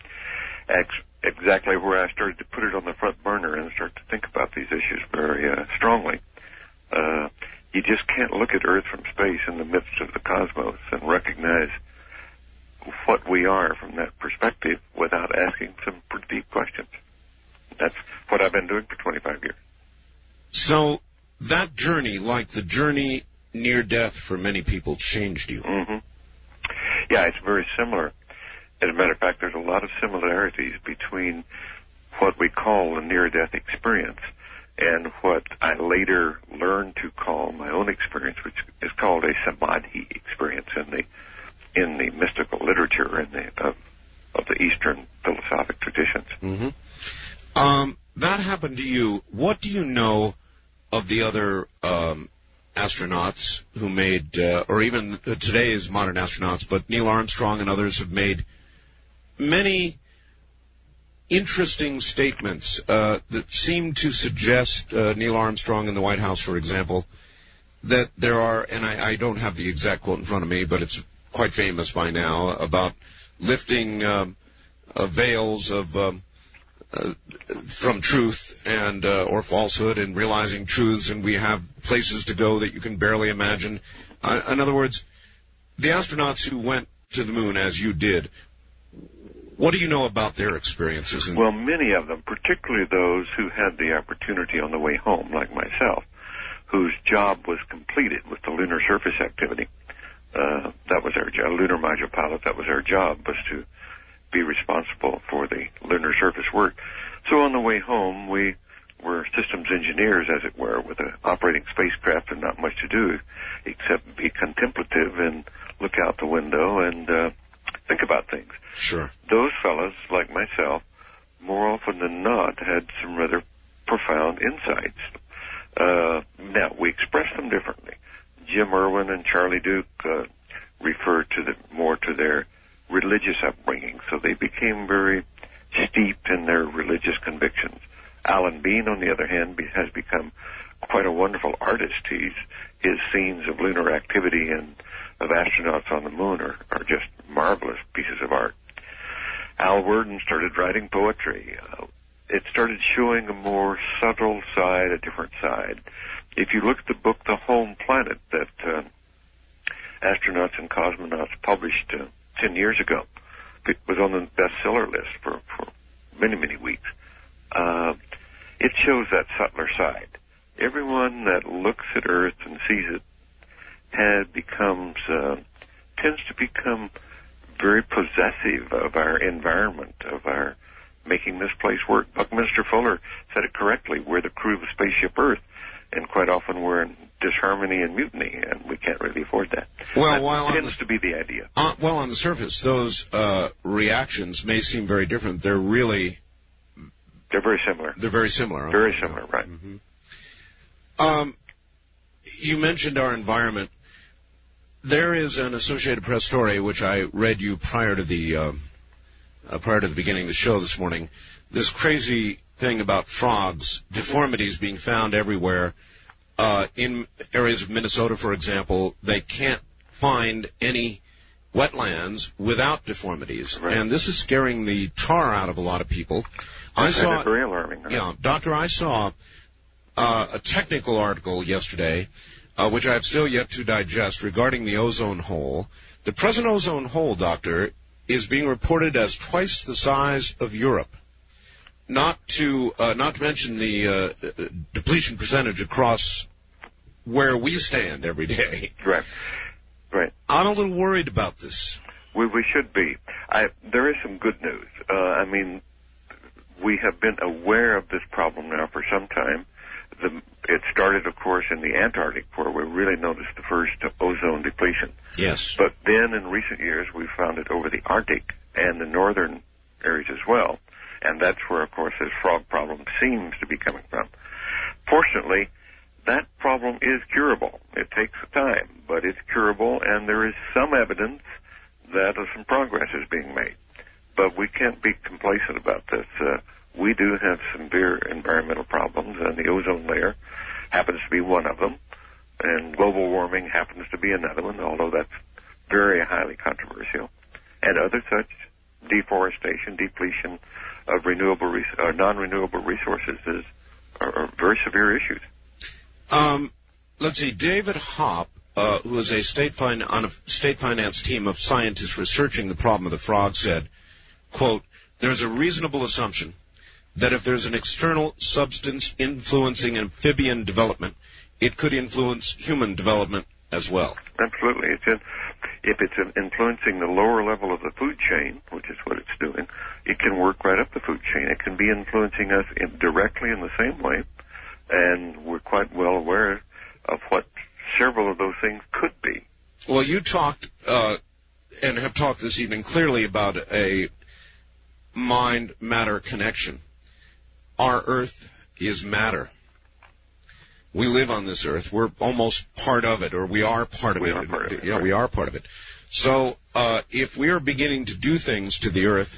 Ex- exactly where I started to put it on the front burner and start to think about these issues very uh, strongly. Uh, you just can't look at Earth from space in the midst of the cosmos and recognize what we are from that perspective without asking some pretty deep questions. That's what I've been doing for twenty-five years. So that journey, like the journey near death for many people, changed you. Mm-hmm. Yeah, it's very similar. As a matter of fact, there's a lot of similarities between what we call a near-death experience and what I later learned to call my own experience, which is called a samadhi experience in the in the mystical literature in the, of, of the Eastern philosophic traditions. Mm-hmm. Um, that happened to you. What do you know of the other um, astronauts who made, uh, or even uh, today's modern astronauts, but Neil Armstrong and others have made many interesting statements uh, that seem to suggest, uh, Neil Armstrong in the White House, for example, that there are, and I, I don't have the exact quote in front of me, but it's quite famous by now, about lifting um, uh, veils of um, uh, from truth and uh, or falsehood and realizing truths, and we have places to go that you can barely imagine. Uh, in other words, the astronauts who went to the moon, as you did, what do you know about their experiences? Well, many of them, particularly those who had the opportunity on the way home, like myself, whose job was completed with the lunar surface activity. Uh, that was our job, lunar module pilot, that was our job, was to be responsible for the lunar surface work. So on the way home, we were systems engineers, as it were, with an operating spacecraft and not much to do except be contemplative and look out the window and uh, think about things. Sure. Those fellows, like myself, more often than not, had some rather profound insights. Uh, now, we express them differently. Jim Irwin and Charlie Duke uh, referred to the, more to their religious upbringing, so they became very steeped in their religious convictions. Alan Bean, on the other hand, be, has become quite a wonderful artist. He's, his scenes of lunar activity and of astronauts on the moon are, are just marvelous pieces of art. Al Worden started writing poetry. Uh, it started showing a more subtle side, a different side. If you look at the book The Home Planet that uh, astronauts and cosmonauts published uh, ten years ago, it was on the bestseller list for, for many, many weeks. Uh, it shows that subtler side. Everyone that looks at Earth and sees it has becomes uh, tends to become very possessive of our environment, of our making this place work. Buckminster Fuller said it correctly. We're the crew of the spaceship Earth, and quite often we're in disharmony and mutiny, and we can't really afford that. Well, that while tends the, to be the idea. Uh, well, on the surface, those uh, reactions may seem very different. They're really... They're very similar. They're very similar. Very okay. similar, right. Mm-hmm. Um, you mentioned our environment. There is an Associated Press story, which I read you prior to the uh, uh, prior to the beginning of the show this morning. This crazy thing about frogs, deformities being found everywhere. Uh, in areas of Minnesota, for example, they can't find any wetlands without deformities, right. And this is scaring the tar out of a lot of people. I, I saw, very alarming. Right? Yeah, Doctor, I saw uh, a technical article yesterday, uh, which I have still yet to digest, regarding the ozone hole. The present ozone hole, Doctor, is being reported as twice the size of Europe. Not to uh, not to mention the uh, depletion percentage across where we stand every day. Right, right. I'm a little worried about this. We we should be. I, there is some good news. Uh, I mean, we have been aware of this problem now for some time. The, it started, of course, in the Antarctic, where we really noticed the first ozone depletion. Yes. But then, in recent years, we found it over the Arctic and the northern areas as well. And that's where, of course, this frog problem seems to be coming from. Fortunately, that problem is curable. It takes time, but it's curable, and there is some evidence that uh, some progress is being made. But we can't be complacent about this. Uh, we do have severe environmental problems, and the ozone layer happens to be one of them, and global warming happens to be another one, although that's very highly controversial. And other such deforestation, depletion of renewable, res- uh, non-renewable resources is, are, are very severe issues. Um, let's see, David Hopp, uh, who is a state fin- on a state finance team of scientists researching the problem of the frog, said, quote, "There's a reasonable assumption that if there's an external substance influencing amphibian development, it could influence human development as well." Absolutely. It's in, if it's in influencing the lower level of the food chain, which is what it's doing, it can work right up the food chain. It can be influencing us in, directly in the same way, and we're quite well aware of what several of those things could be. Well, you talked uh, and have talked this evening clearly about a mind-matter connection. Our Earth is matter. We live on this Earth. We're almost part of it, or we are part of we it. Are part of it. Yeah, we are part of it. So uh, if we are beginning to do things to the Earth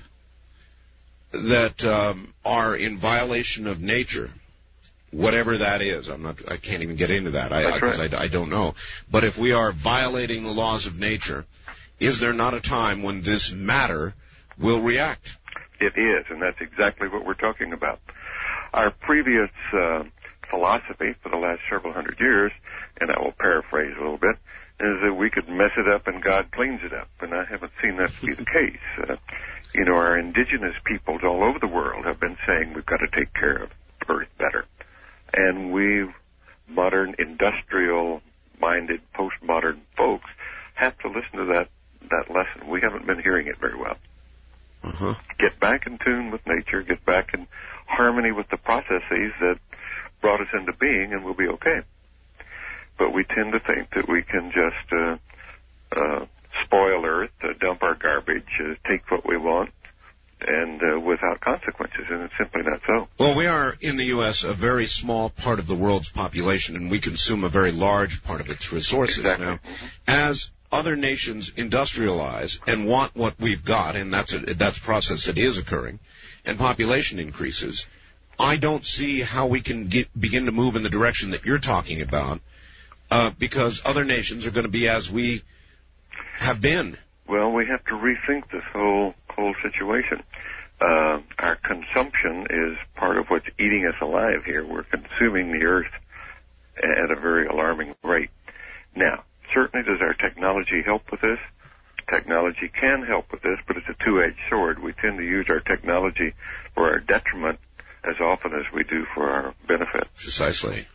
that um, are in violation of nature, whatever that is, I'm not. I can't even get into that because I, I, I, I don't know. But if we are violating the laws of nature, is there not a time when this matter will react? It is, and that's exactly what we're talking about. Our previous uh, philosophy for the last several hundred years, and I will paraphrase a little bit, is that we could mess it up and God cleans it up, and I haven't seen that to be the case. Uh, you know, our indigenous peoples all over the world have been saying we've got to take care of Earth better. And we, modern, industrial-minded, postmodern folks, have to listen to that, that lesson. We haven't been hearing it very well. Uh-huh. Get back in tune with nature, get back in harmony with the processes that brought us into being, and we'll be okay. But we tend to think that we can just uh, uh, spoil Earth, uh, dump our garbage, uh, take what we want, and uh, without consequences, and it's simply not so. Well, we are, in the U S, a very small part of the world's population, and we consume a very large part of its resources. Exactly. Now, as other nations industrialize and want what we've got, and that's a, that's a process that is occurring, and population increases, I don't see how we can get, begin to move in the direction that you're talking about, uh, because other nations are going to be as we have been. Well, we have to rethink this whole whole situation. Uh, our consumption is part of what's eating us alive here. We're consuming the Earth at a very alarming rate. Now, certainly does our technology help with this? Technology can help with this, but it's a two-edged sword. We tend to use our technology for our detriment as often as we do for our benefit. Precisely.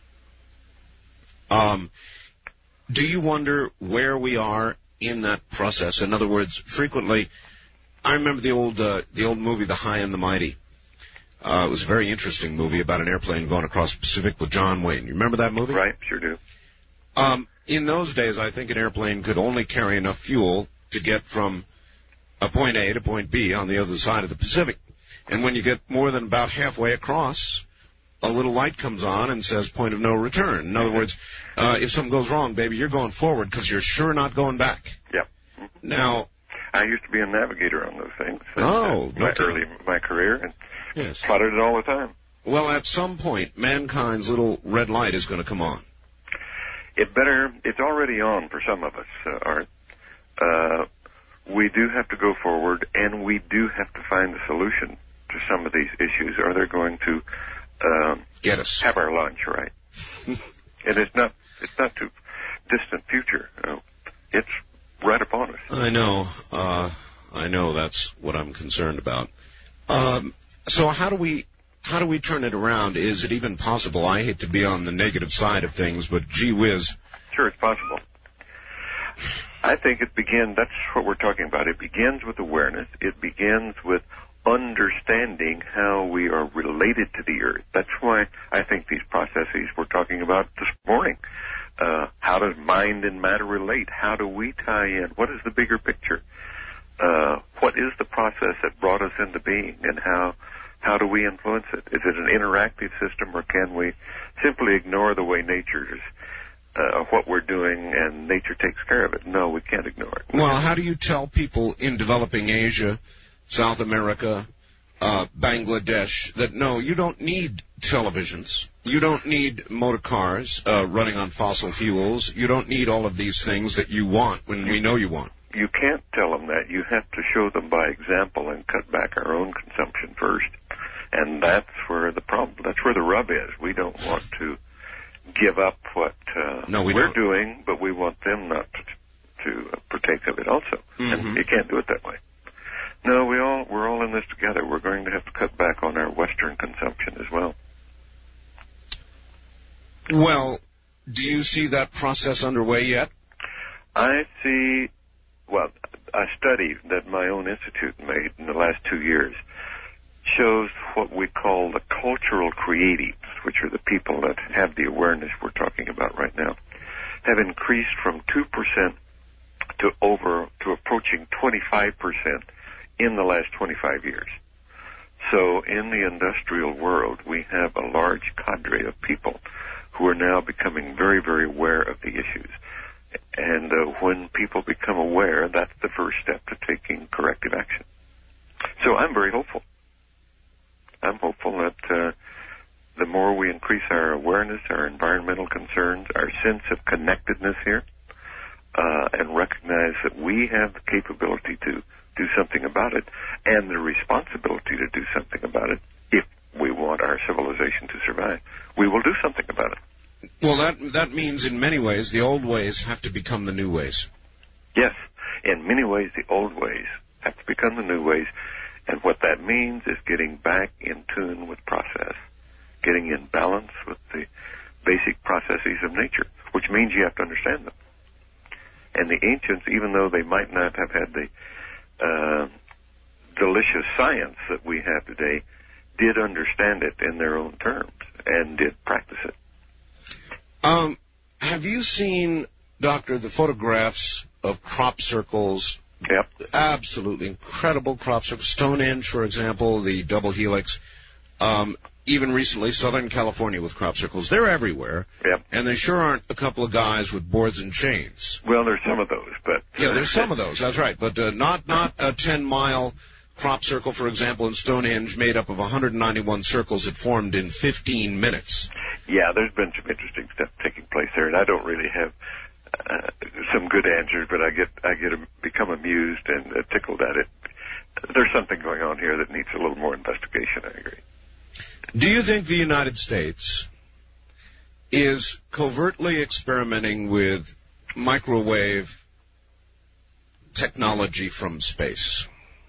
Um, do you wonder where we are in that process? In other words, frequently, I remember the old uh, the old movie, The High and the Mighty. Uh, it was a very interesting movie about an airplane going across the Pacific with John Wayne. You remember that movie? Right, sure do. Um, in those days, I think an airplane could only carry enough fuel to get from a point A to point B on the other side of the Pacific. And when you get more than about halfway across, a little light comes on and says point of no return. In other words, uh, if something goes wrong, baby, you're going forward because you're sure not going back. Yep. Mm-hmm. Now, I used to be a navigator on those things. Oh, in my okay. early my career, and yes. plotted it all the time. Well, at some point, mankind's little red light is going to come on. It better. It's already on for some of us, uh, Art. Uh, we do have to go forward, and we do have to find a solution to some of these issues, or they're going to um, get us have our lunch, right? And it's not. It's not too distant future. Uh, it's right upon us. I know. Uh, I know. That's what I'm concerned about. Um, so how do we how do we turn it around? Is it even possible? I hate to be on the negative side of things, but gee whiz. Sure, it's possible. I think it begins. That's what we're talking about. It begins with awareness. It begins with understanding how we are related to the Earth. That's why I think these processes we're talking about this morning. Uh, how does mind and matter relate? How do we tie in? What is the bigger picture? Uh, what is the process that brought us into being, and how How do we influence it? Is it an interactive system, or can we simply ignore the way nature's uh, what we're doing and nature takes care of it? No, we can't ignore it. Well, how do you tell people in developing Asia, South America, uh, Bangladesh, that no, you don't need televisions, you don't need motor cars uh, running on fossil fuels, you don't need all of these things that you want when we know you want? You can't tell them that. You have to show them by example and cut back our own consumption first. And that's where the problem, that's where the rub is. We don't want to give up what uh, no, we we're don't. doing, but we want them not to, to uh, partake of it also. Mm-hmm. And you can't do it that way. No, we all, we're all in this together. We're going to have to cut back on our Western consumption as well. Well, do you see that process underway yet? I see, well, a study that my own institute made in the last two years shows what we call the cultural creatives, which are the people that have the awareness we're talking about right now, have increased from two percent to over, to approaching twenty-five percent in the last twenty-five years. So in the industrial world, we have a large cadre of people who are now becoming very, very aware of the issues. And uh, when people become aware, that's the first step to taking corrective action. So I'm very hopeful. I'm hopeful that uh, the more we increase our awareness, our environmental concerns, our sense of connectedness here, uh, and recognize that we have the capability to do something about it and the responsibility to do something about it if we want our civilization to survive, we will do something about it. Well, that that means in many ways the old ways have to become the new ways. Yes, in many ways the old ways have to become the new ways. And what that means is getting back in tune with process, getting in balance with the basic processes of nature, which means you have to understand them. And the ancients, even though they might not have had the uh, delicious science that we have today, did understand it in their own terms and did practice it. Um, have you seen, Doctor, the photographs of crop circles? Yep. Absolutely incredible crop circles. Stonehenge, for example, the double helix. Um, even recently, Southern California with crop circles. They're everywhere. Yep. And they sure aren't a couple of guys with boards and chains. Well, there's some of those, but... Yeah, there's some of those, that's right. But uh, not not a ten-mile crop circle, for example, in Stonehenge, made up of one hundred ninety-one circles that formed in fifteen minutes. Yeah, there's been some interesting stuff taking place there, and I don't really have uh, some good answers, but I get I get become amused and uh, tickled at it. There's something going on here that needs a little more investigation, I agree. Do you think the United States is covertly experimenting with microwave technology from space?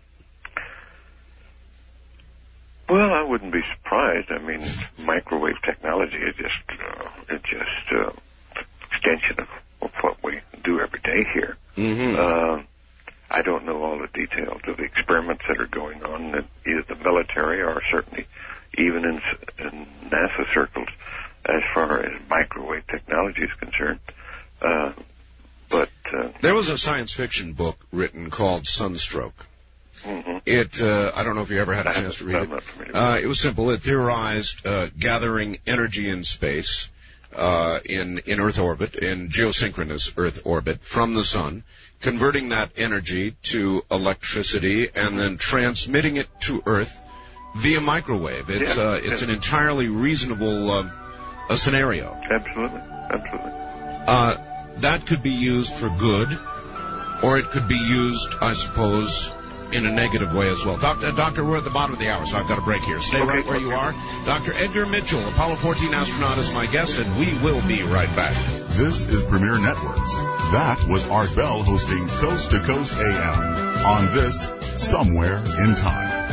Well, I wouldn't be surprised. I mean, microwave technology is just uh, it's just uh, extension of, of what we do every day here. Mm-hmm. Uh, I don't know all the details of the experiments that are going on in either the military or certainly even in, in NASA circles as far as microwave technology is concerned. Uh, but uh, there was a science fiction book written called Sunstroke. Mm-hmm. It, uh, I don't know if you ever had a chance to read it. Uh, it was simple. It theorized uh, gathering energy in space, uh, in, in Earth orbit, in geosynchronous Earth orbit from the sun, converting that energy to electricity, and then transmitting it to Earth via microwave. It's, yeah, uh, it's yeah. an entirely reasonable uh, a scenario. Absolutely, absolutely. Uh, that could be used for good, or it could be used, I suppose, in a negative way as well. Doctor, Doctor, we're at the bottom of the hour, so I've got a break here. Stay okay, right where okay. you are. Doctor Edgar Mitchell, Apollo fourteen astronaut, is my guest, and we will be right back. This is Premier Networks. That was Art Bell hosting Coast to Coast A M on this Somewhere in Time.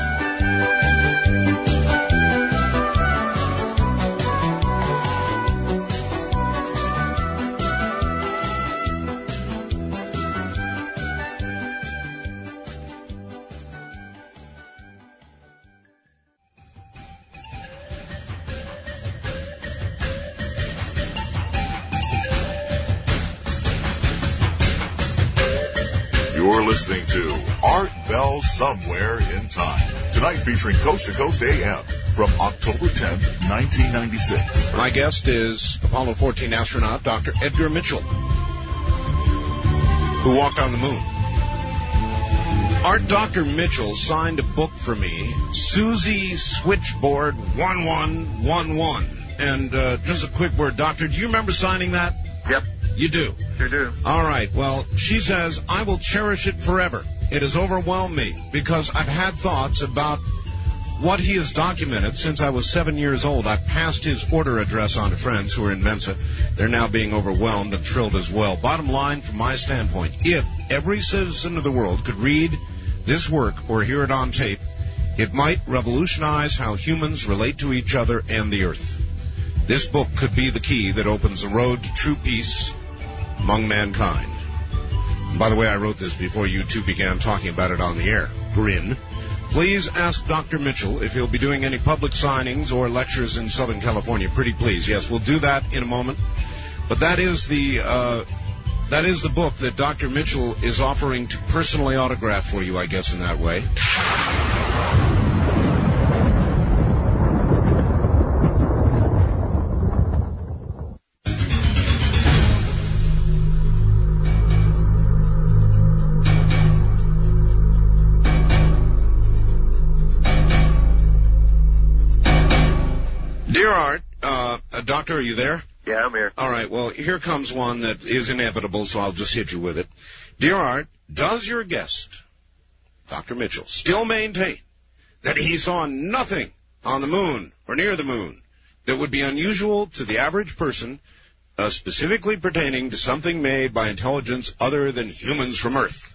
You're listening to Art Bell Somewhere in Time. To Tonight featuring Coast to Coast A M from October tenth, nineteen ninety-six. My guest is Apollo fourteen astronaut Doctor Edgar Mitchell, who walked on the moon. Our Doctor Mitchell signed a book for me, Susie Switchboard one one one one. And uh, just a quick word, Doctor, do you remember signing that? Yep. You do? Sure do. All right. Well, she says, I will cherish it forever. It has overwhelmed me because I've had thoughts about what he has documented since I was seven years old. I've passed his order address on to friends who are in Mensa. They're now being overwhelmed and thrilled as well. Bottom line, from my standpoint, if every citizen of the world could read this work or hear it on tape, it might revolutionize how humans relate to each other and the earth. This book could be the key that opens the road to true peace among mankind. And by the way, I wrote this before you two began talking about it on the air. Grin. Please ask Doctor Mitchell if he'll be doing any public signings or lectures in Southern California. Pretty please. Yes, we'll do that in a moment. But that is the uh, that is the book that Doctor Mitchell is offering to personally autograph for you, I guess, in that way. Dear Art, uh, uh, Doctor, are you there? Yeah, I'm here. All right, well, here comes one that is inevitable, so I'll just hit you with it. Dear Art, does your guest, Doctor Mitchell, still maintain that he saw nothing on the moon or near the moon that would be unusual to the average person, uh, specifically pertaining to something made by intelligence other than humans from Earth?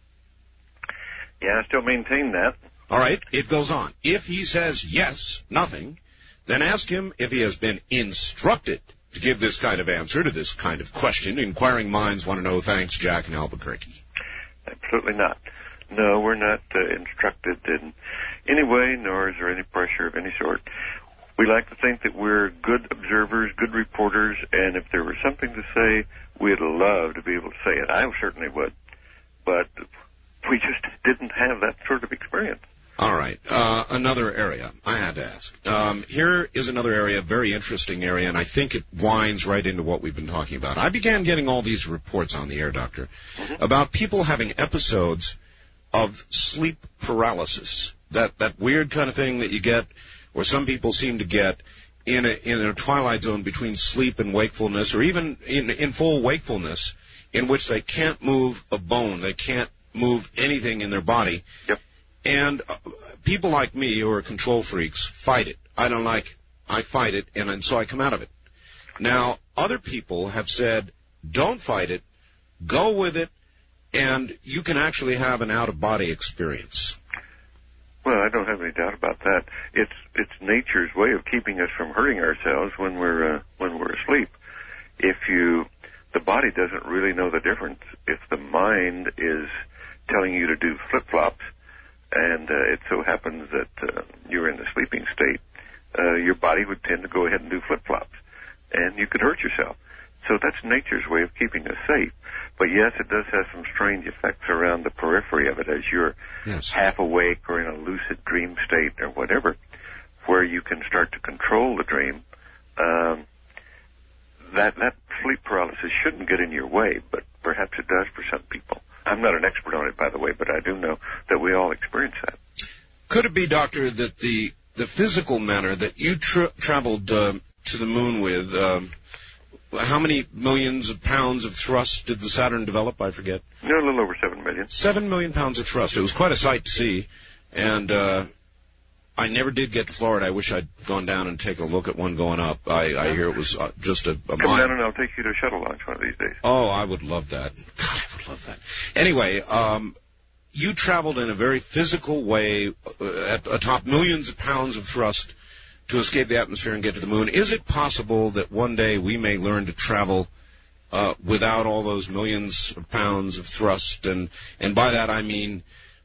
Yeah, I still maintain that. All right, it goes on. If he says yes, nothing, then ask him if he has been instructed to give this kind of answer to this kind of question. Inquiring minds want to know. Thanks, Jack in Albuquerque. Absolutely not. No, we're not uh, instructed in any way, nor is there any pressure of any sort. We like to think that we're good observers, good reporters, and if there was something to say, we'd love to be able to say it. I certainly would. But we just didn't have that sort of experience. All right. Uh, another area I had to ask. Um, here is another area, very interesting area, and I think it winds right into what we've been talking about. I began getting all these reports on the air, Doctor, mm-hmm. about people having episodes of sleep paralysis, that, that weird kind of thing that you get, or some people seem to get, in a, in a twilight zone between sleep and wakefulness, or even in, in full wakefulness, in which they can't move a bone, they can't move anything in their body. Yep. And uh, people like me who are control freaks fight it. I don't like it. I fight it, and, and so I come out of it. Now, other people have said, don't fight it, go with it, and you can actually have an out-of-body experience. Well, I don't have any doubt about that. It's it's nature's way of keeping us from hurting ourselves when we're uh, when we're asleep. If you, the body doesn't really know the difference. If the mind is telling you to do flip-flops, and uh, it so happens that uh, you're in the sleeping state, uh, your body would tend to go ahead and do flip-flops, and you could hurt yourself. So that's nature's way of keeping us safe. But yes, it does have some strange effects around the periphery of it as you're yes. half awake or in a lucid dream state or whatever, where you can start to control the dream. Um, that, that sleep paralysis shouldn't get in your way, but perhaps it does for some people. I'm not an expert on it, by the way, but I do know that we all experience that. Could it be, Doctor, that the the physical manner that you tra- traveled uh, to the moon with, um, how many millions of pounds of thrust did the Saturn develop? I forget. No, a little over seven million. Seven million pounds of thrust. It was quite a sight to see, and uh, I never did get to Florida. I wish I'd gone down and taken a look at one going up. I, I hear it was uh, just a, a Come mile. down and I'll take you to a shuttle launch one of these days. Oh, I would love that. God, I would love that. Anyway, um, you traveled in a very physical way uh, at atop millions of pounds of thrust to escape the atmosphere and get to the moon. Is it possible that one day we may learn to travel uh, without all those millions of pounds of thrust? And, and by that I mean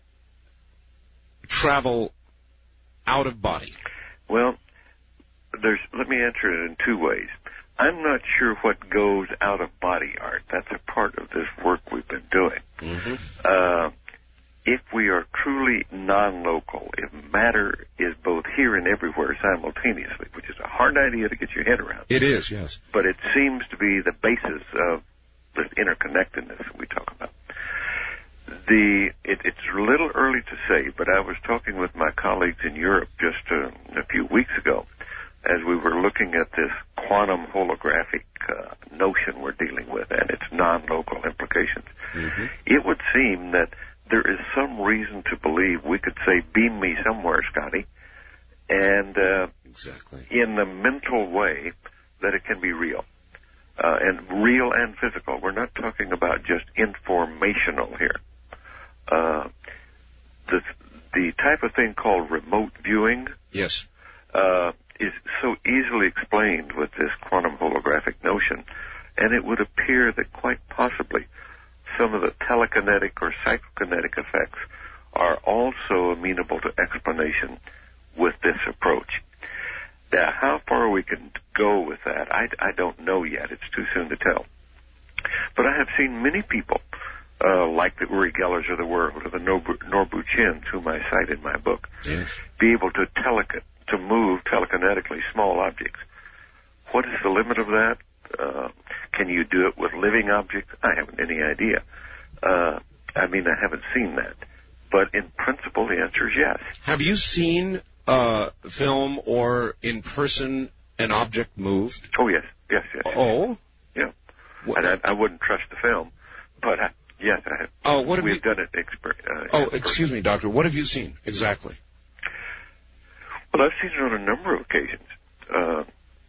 travel out of body. Well, there's, let me answer it in two ways. I'm not sure what goes out of body, Art. That's a part of this work we've been doing. Mm-hmm. Uh, if we are truly non-local, if matter is both here and everywhere simultaneously, which is a hard idea to get your head around. It is, yes. But it seems to be the basis of this interconnectedness that we talk about. The it, it's a little early to say, but I was talking with my colleagues in Europe just uh, a few weeks ago as we were looking at this quantum holographic uh, notion we're dealing with and its non-local implications. Mm-hmm. It would seem that there is some reason to believe we could say, beam me somewhere, Scotty, and uh, exactly in the mental way that it can be real. Uh, and real and physical. We're not talking about just informational here. Uh, the the type of thing called remote viewing, yes, uh, is so easily explained with this quantum holographic notion, and it would appear that quite possibly some of the telekinetic or psychokinetic effects are also amenable to explanation with this approach. Now, how far we can go with that, I, I don't know yet. It's too soon to tell. But I have seen many people, uh, like the Uri Gellers of the world, or the Norbu, Norbu Chins, whom I cite in my book, yes, be able to tele- to move telekinetically small objects. What is the limit of that? Uh, can you do it with living objects? I haven't any idea. Uh, I mean, I haven't seen that. But in principle, the answer is yes. Have you seen uh, film or in person an object moved? Oh, yes. Yes, yes. yes. Oh? Yeah. What? And I, I wouldn't trust the film, but I, yes, I have. Oh, what have We've you... done it. Exper- uh, oh, excuse me, Doctor. What have you seen exactly? Well, I've seen it on a number of occasions. Uh,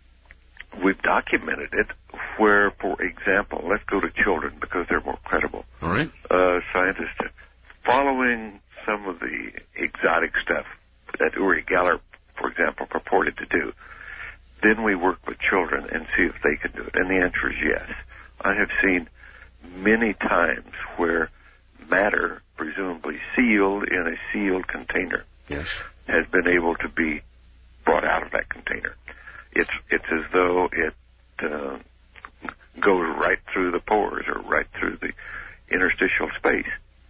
we've documented it where, for example, let's go to children because they're more credible. All right. Uh, scientists following some of the exotic stuff that Uri Geller, for example, purported to do. Then we work with children and see if they can do it. And the answer is yes. I have seen many times where matter, presumably sealed in a sealed container, yes, has been able to be brought out of that container. It's it's as though it uh, goes right through the pores or right through the interstitial space.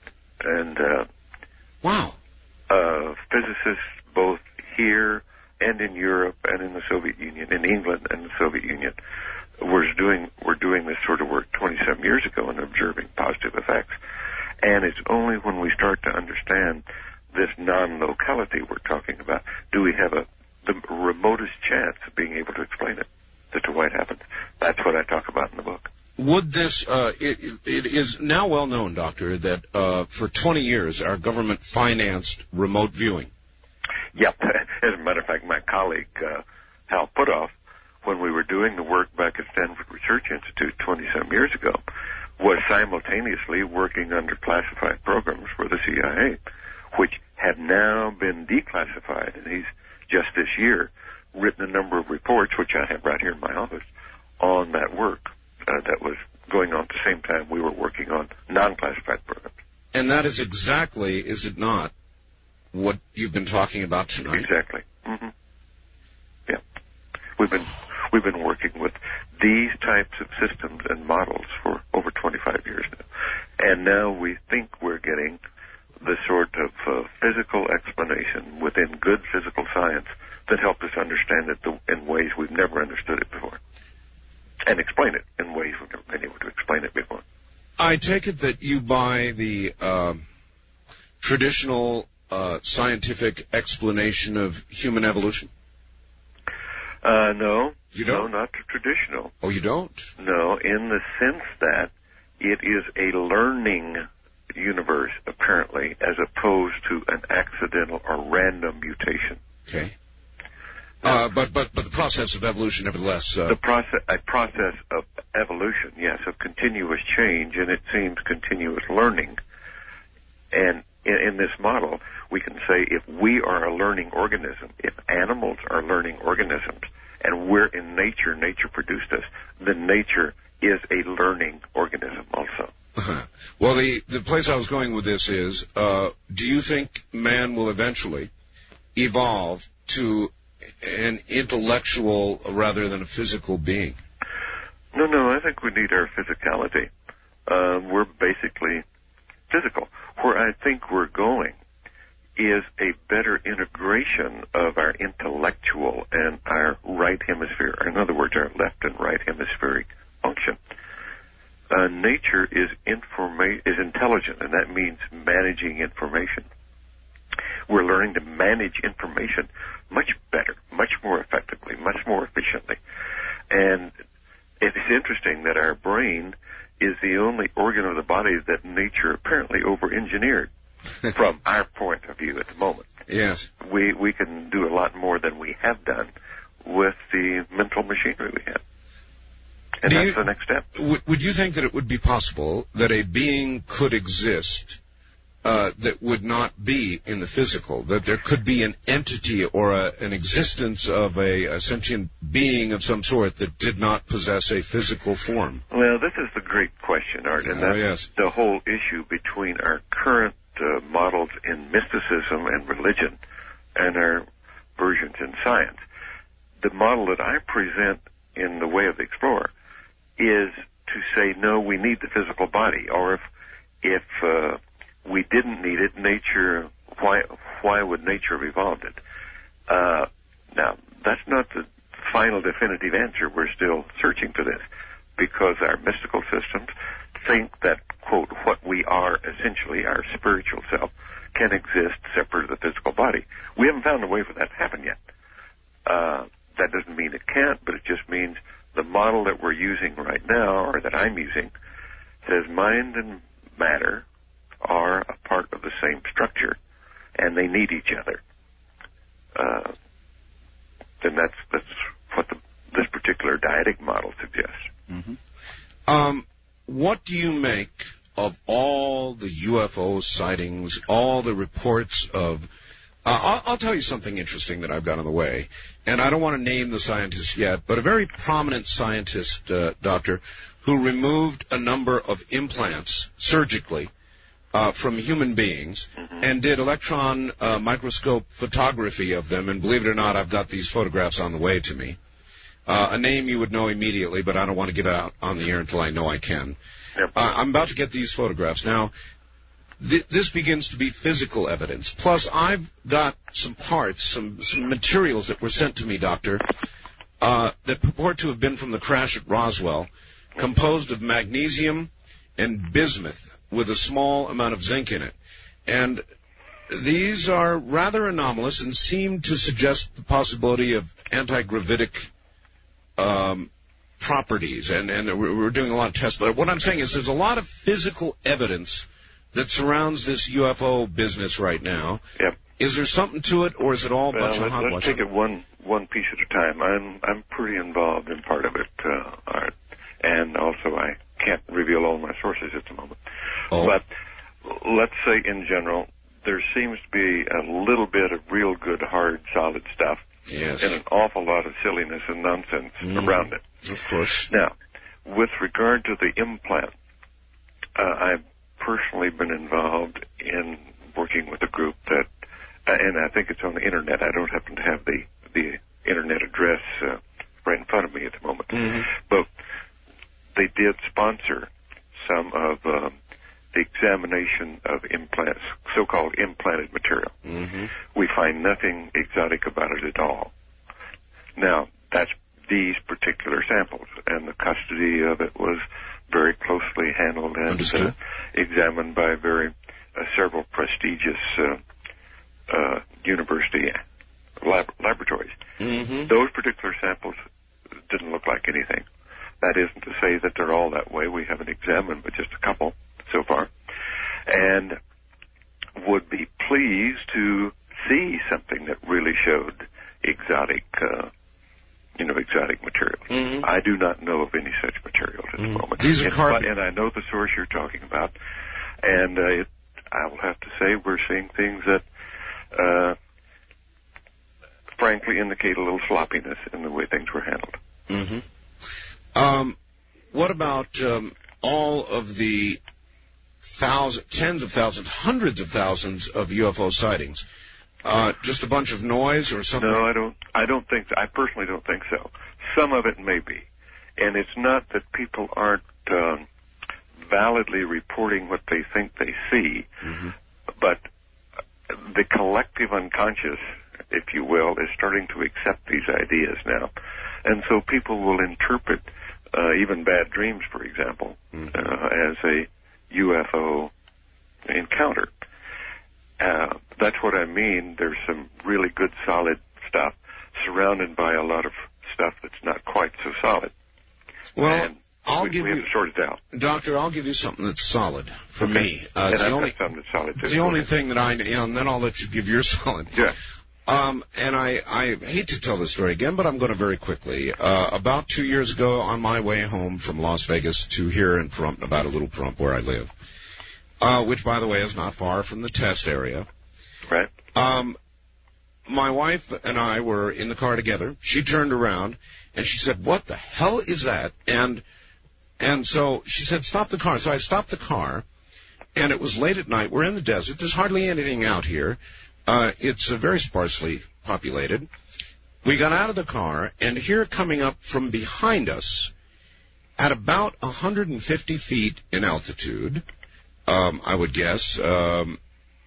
And uh, wow, uh, physicists both here and in Europe and in the Soviet Union, in England and the Soviet Union, were doing were doing this sort of work twenty-seven years ago and observing positive effects. And it's only when we start to understand this non-locality we're talking about, do we have a the remotest chance of being able to explain it as to why it happens. That's what I talk about in the book. Would this, uh, it, it is now well known, Doctor, that uh, for twenty years our government financed remote viewing. Yep. As a matter of fact, my colleague, uh, Hal Puthoff, when we were doing the work back at Stanford Research Institute twenty-some years ago, was simultaneously working under classified programs for the C I A, which have now been declassified, and he's just this year written a number of reports, which I have right here in my office, on that work uh, that was going on at the same time we were working on non-classified programs. And that is exactly, is it not, what you've been talking about tonight? Exactly. Mm-hmm. Yeah. We've been we've been working with these types of systems and models for over twenty-five years now. And now we think we're getting the sort of uh, physical explanation within good physical science that helped us understand it the, in ways we've never understood it before. And explain it in ways we've never been able to explain it before. I take it that you buy the uh, traditional uh, scientific explanation of human evolution? Uh, no. You don't? No, not the traditional. Oh, you don't? No, in the sense that it is a learning universe, apparently, as opposed to an accidental or random mutation. Okay. Uh, but, but, but the process of evolution, nevertheless. Uh... The process, a process of evolution, yes, of continuous change, and it seems continuous learning. And in, in this model, we can say if we are a learning organism, if animals are learning organisms, and we're in nature, nature produced us, then nature is a learning organism also. Uh-huh. Well, the, the place I was going with this is, uh, do you think man will eventually evolve to an intellectual rather than a physical being? No, no, I think we need our physicality. Uh, we're basically physical. Where I think we're going is a better integration of our intellectual and our right hemisphere. In other words, our left and right hemispheric function. Uh, nature is informa- is intelligent, and that means managing information. We're learning to manage information much better, much more effectively, much more efficiently. And it's interesting that our brain is the only organ of the body that nature apparently over-engineered from our point of view at the moment. Yes. We we can do a lot more than we have done with the mental machinery we have. And do that's you, the next step. W- would you think that it would be possible that a being could exist uh, that would not be in the physical, that there could be an entity or a, an existence of a, a sentient being of some sort that did not possess a physical form? Well, this is the great question, Art, and oh, that's yes. the whole issue between our current uh, models in mysticism and religion and our versions in science. The model that I present in The Way of the Explorer is to say, no, we need the physical body, or if if uh, we didn't need it, nature, why why would nature have evolved it? Uh, now, that's not the final definitive answer. We're still searching for this, because our mystical systems think that, quote, what we are, essentially our spiritual self, can exist separate of the physical body. We haven't found a way for that to happen yet. Uh, that doesn't mean it can't, but it just means the model that we're using right now, or that I'm using, says mind and matter are a part of the same structure, and they need each other. Uh, then that's that's what the, this particular dyadic model suggests. Mm-hmm. Um, what do you make of all the U F O sightings, all the reports of... Uh, I'll, I'll tell you something interesting that I've got on the way, and I don't want to name the scientist yet, but a very prominent scientist, uh, doctor, who removed a number of implants surgically uh, from human beings mm-hmm. and did electron uh, microscope photography of them, and believe it or not, I've got these photographs on the way to me. Uh, a name you would know immediately, but I don't want to give it out on the air until I know I can. Yep. Uh, I'm about to get these photographs. Now, th- this begins to be physical evidence. Plus, I've got some parts, some, some materials that were sent to me, Doctor, uh, that purport to have been from the crash at Roswell, composed of magnesium and bismuth with a small amount of zinc in it. And these are rather anomalous and seem to suggest the possibility of anti-gravitic um, properties. And, and we're, we're doing a lot of tests. But what I'm saying is there's a lot of physical evidence that surrounds this U F O business right now. Yep. Is there something to it, or is it all a well, bunch let's, of hogwash? Let's take it one one piece at a time. I'm I'm pretty involved in part of it, uh, Art, and also I can't reveal all my sources at the moment. Oh. But let's say in general, there seems to be a little bit of real good, hard, solid stuff, yes, and an awful lot of silliness and nonsense mm, around it. Of course. Now, with regard to the implant, uh, I've personally been involved in working with a group that, uh, and I think it's on the internet. I don't happen to have the the internet address uh, right in front of me at the moment, mm-hmm. but they did sponsor some of um, the examination of implants, so-called implanted material. Mm-hmm. We find nothing exotic about it at all. Now, that's these particular samples, and the custody of it was very closely handled and uh, examined by very uh, several prestigious uh, uh, university lab- laboratories. Mm-hmm. Those particular samples didn't look like anything. That isn't to say that they're all that way. We haven't examined but just a couple so far, and would be pleased to see something that really showed exotic uh, you know, exotic materials. Mm-hmm. I do not know of any such materials at mm-hmm. the moment. These are and, carbon. And I know the source you're talking about, and uh, it, I will have to say we're seeing things that, uh, frankly, indicate a little sloppiness in the way things were handled. Mm-hmm. Um, what about um, all of the thousands, tens of thousands, hundreds of thousands of U F O sightings? Uh, just a bunch of noise or something? No, I don't. I don't think. So. I personally don't think so. Some of it may be, and it's not that people aren't um, validly reporting what they think they see, mm-hmm. but the collective unconscious, if you will, is starting to accept these ideas now. And so people will interpret uh, even bad dreams, for example, mm-hmm. uh, as a U F O encounter. Uh, that's what I mean. There's some really good, solid stuff surrounded by a lot of stuff that's not quite so solid. Well, and I'll we, give we you, have to sort it out. Doctor, I'll give you something that's solid for okay. me. Uh, and it's I've the only, got something that's solid, too. It's the only thing that I, you know, and then I'll let you give your solid. Yeah. Um, and I, I hate to tell this story again, but I'm going to very quickly. Uh, about two years ago, on my way home from Las Vegas to here in Pahrump, about a little Pahrump where I live, uh, which, by the way, is not far from the test area. Right. Um, my wife and I were in the car together. She turned around, and she said, "What the hell is that?" And and so she said, "Stop the car." So I stopped the car, and it was late at night. We're in the desert. There's hardly anything out here. Uh, it's uh, very sparsely populated. We got out of the car, and here coming up from behind us, at about one hundred fifty feet in altitude, um, I would guess, um,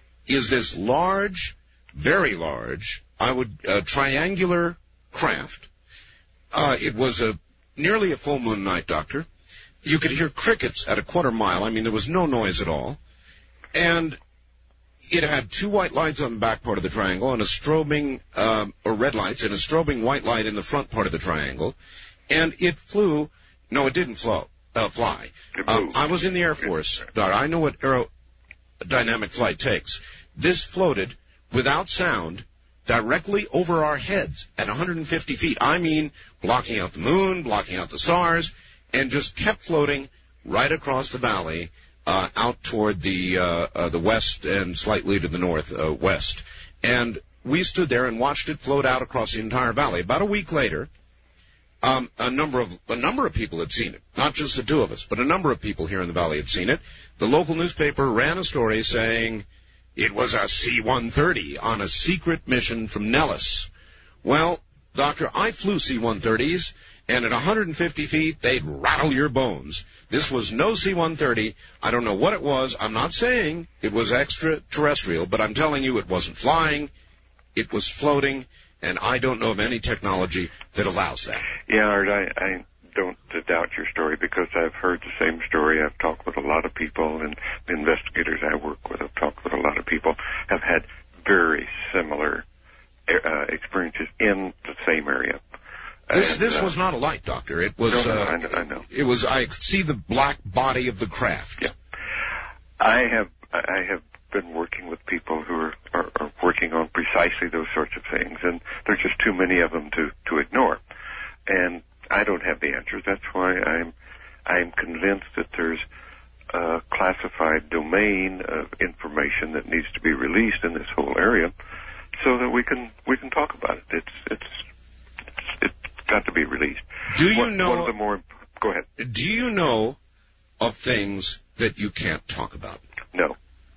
is this large, very large, I would, uh, triangular craft. Uh, it was a nearly a full moon night, Doctor. You could hear crickets at a quarter mile. I mean, there was no noise at all. And it had two white lights on the back part of the triangle and a strobing, uh, or red lights, and a strobing white light in the front part of the triangle. And it flew, no, it didn't flow, uh, fly. Um, I was in the Air Force, Doctor. I know what aerodynamic flight takes. This floated without sound directly over our heads at one hundred fifty feet. I mean, blocking out the moon, blocking out the stars, and just kept floating right across the valley, uh, out toward the, uh, uh, the west and slightly to the north, uh, west. And we stood there and watched it float out across the entire valley. About a week later, um, a number of, a number of people had seen it. Not just the two of us, but a number of people here in the valley had seen it. The local newspaper ran a story saying it was a C one thirty on a secret mission from Nellis. Well, Doctor, I flew C one thirties, and at one hundred fifty feet, they'd rattle your bones. This was no C one thirty. I don't know what it was. I'm not saying it was extraterrestrial, but I'm telling you it wasn't flying. It was floating, and I don't know of any technology that allows that. Yeah, Art, I, I don't doubt your story because I've heard the same story. I've talked with a lot of people, and the investigators I work with have talked with a lot of people, have had very similar uh, experiences in the same area. This and, this uh, was not a light, Doctor. It was. No, no, uh, I, know, I know. It was. I could see the black body of the craft. Yeah, I have. I have been working with people who are, are, are working on precisely those sorts of things, and there's just too many of them to to ignore. And I don't have the answers. That's why I'm I'm convinced that there's a classified domain of information that needs to be released in this whole area, so that we can we can talk about it. It's it's it's, it's got to be released. Do you one, know? One of the more. Go ahead. Do you know of things that you can't talk about? No.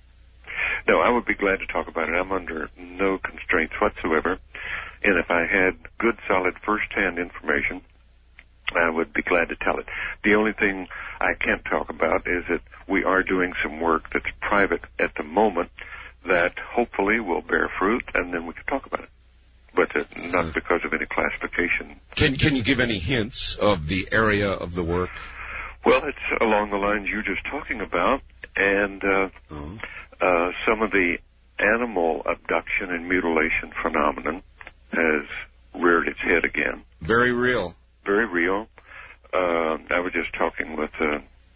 No, I would be glad to talk about it. I'm under no constraints whatsoever. And if I had good, solid, first-hand information, I would be glad to tell it. The only thing I can't talk about is that we are doing some work that's private at the moment that hopefully will bear fruit, and then we can talk about it. But uh, not because of any classification. Can Can you give any hints of the area of the work? Well, it's along the lines you're just talking about, and uh, oh. uh, some of the animal abduction and mutilation phenomenon has reared its head again. Very real. Very real. Uh, I was just talking with uh,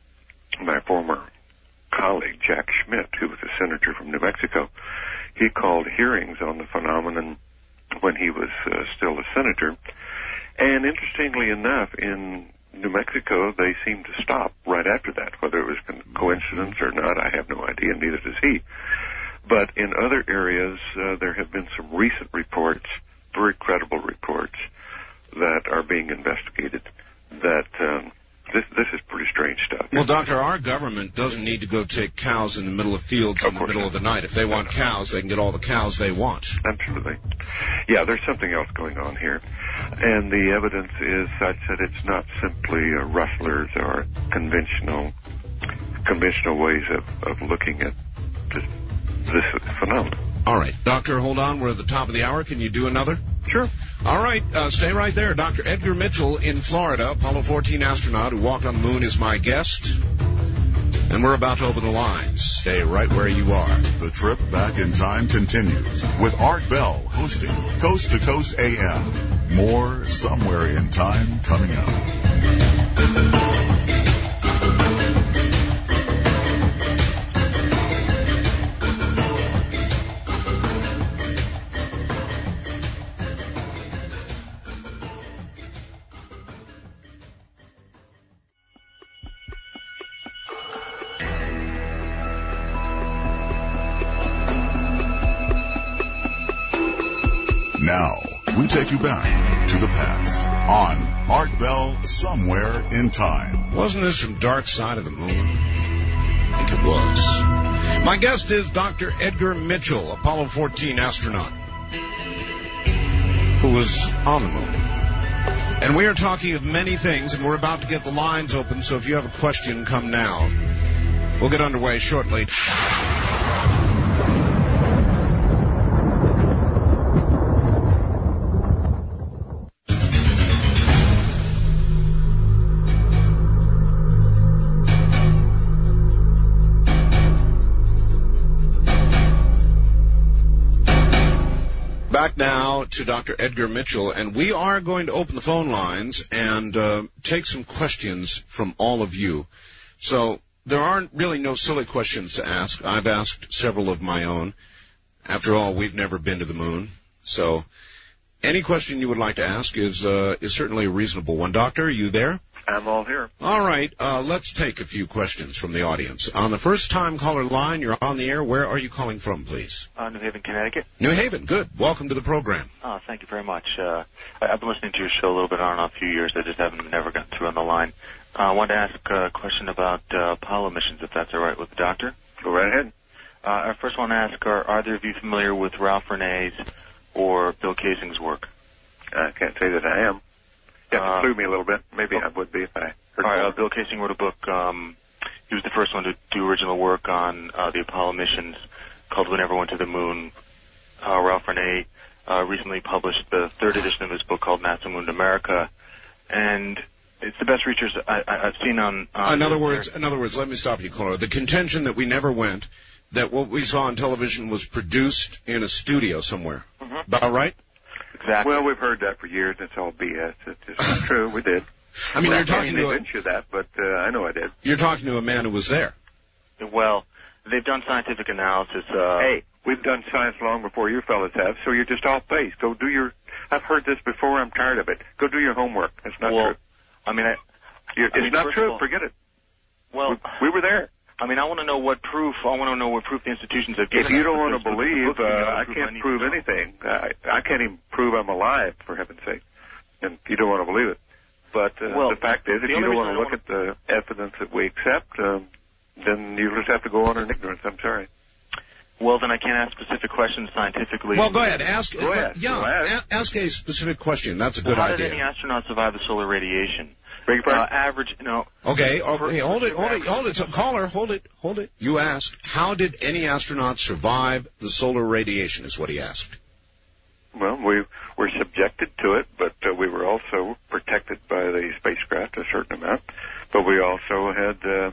my former colleague, Jack Schmidt, who was a senator from New Mexico. He called hearings on the phenomenon when he was uh, still a senator. And interestingly enough, in New Mexico, they seemed to stop right after that. Whether it was coincidence or not, I have no idea, neither does he. But in other areas, uh, there have been some recent reports, very credible reports, that are being investigated, that um, this this is pretty strange stuff. Well, Doctor, our government doesn't need to go take cows in the middle of fields in the middle not. of the night. If they want cows, they can get all the cows they want. Absolutely. Yeah, there's something else going on here. And the evidence is such that it's not simply uh, rustlers or conventional conventional ways of, of looking at this, this phenomenon. All right. Doctor, hold on. We're at the top of the hour. Can you do another? Sure. All right. Uh, stay right there. Doctor Edgar Mitchell in Florida, Apollo fourteen astronaut who walked on the moon, is my guest. And we're about to open the lines. Stay right where you are. The trip back in time continues with Art Bell hosting Coast to Coast A M. More somewhere in time coming up. Now, we take you back to the past on Art Bell Somewhere in Time. Wasn't this from Dark Side of the Moon? I think it was. My guest is Doctor Edgar Mitchell, Apollo fourteen astronaut, who was on the moon. And we are talking of many things, and we're about to get the lines open, so if you have a question, come now. We'll get underway shortly. Back now to Doctor Edgar Mitchell, and we are going to open the phone lines and uh, take some questions from all of you. So there aren't really no silly questions to ask. I've asked several of my own. After all, we've never been to the moon. So any question you would like to ask is uh, is certainly a reasonable one. Doctor, are you there? I'm all here. All right. Uh, let's take a few questions from the audience. On the first-time caller line, you're on the air. Where are you calling from, please? Uh, New Haven, Connecticut. New Haven. Good. Welcome to the program. Oh, thank you very much. Uh, I, I've been listening to your show a little bit on and off a few years. I just haven't never gotten through on the line. Uh, I wanted to ask a question about uh, Apollo missions, if that's all right with the doctor. Go right ahead. Uh, I first want to ask, are, are either of you familiar with Ralph Renee's or Bill Kaysing's work? I can't say that I am. You have to Uh, clue me a little bit. Maybe oh. I would be if I heard All right, more. uh, Bill Kaysing wrote a book. Um, he was the first one to do original work on uh, the Apollo missions called We Never Went to the Moon. Uh, Ralph Renee uh, recently published the third edition of his book called NASA Moon to America. And it's the best research I, I, I've seen on... on In other words, in other words, let me stop you, caller. The contention that we never went, that what we saw on television was produced in a studio somewhere. Mm-hmm. About right? Exactly. Well, we've heard that for years. It's all B S. It's just not true. We did. I mean, well, you're talking they to a, didn't show that, but uh, I know I did. you're talking to a man who was there. Well, they've done scientific analysis. Uh, Hey, we've done science long before you fellas have, so you're just off base. Go do your... I've heard this before. I'm tired of it. Go do your homework. It's not well, true. I mean, I, You're, I it's mean, not first of true. all- Forget it. well, We, we were there. I mean, I want to know what proof. I want to know what proof the institutions have given. If you us, don't want to because with the believe, book, uh, we know I proof can't need prove to know. anything. I, I can't even prove I'm alive, for heaven's sake. And you don't want to believe it. But uh, Well, the fact is, if the you only don't reason want I to don't look at the evidence that we accept, um, then you just have to go on in ignorance. I'm sorry. Well, then I can't ask specific questions scientifically. Well, go ahead. Ask. Go ahead. Yeah, Go ahead. a- ask a specific question. That's a Well, good how idea. did any astronaut survive the solar radiation? Beg your Uh, pardon? average, no. Okay, okay, hold it, hold it, hold it. So, caller, hold it, hold it. You asked, how did any astronaut survive the solar radiation, is what he asked. Well, we were subjected to it, but uh, we were also protected by the spacecraft a certain amount. But we also had uh,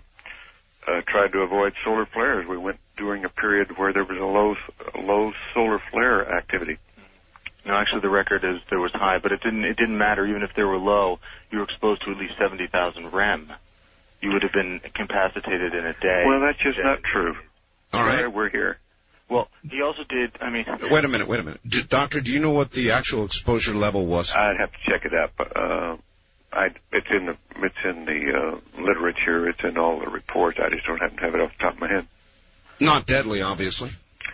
uh, tried to avoid solar flares. We went during a period where there was a low, a low solar flare activity. No, actually, the record is there was high, but it didn't. It didn't matter. Even if they were low, you were exposed to at least seventy thousand rem. You would have been incapacitated in a day. Well, that's just not true. All right. Why we're here. Well, he also did. I mean, Wait a minute, wait a minute. D- doctor, do you know what the actual exposure level was? I'd have to check it up. Uh, I, it's in the it's in the uh, literature. It's in all the reports. I just don't happen to have it off the top of my head. Not deadly, obviously.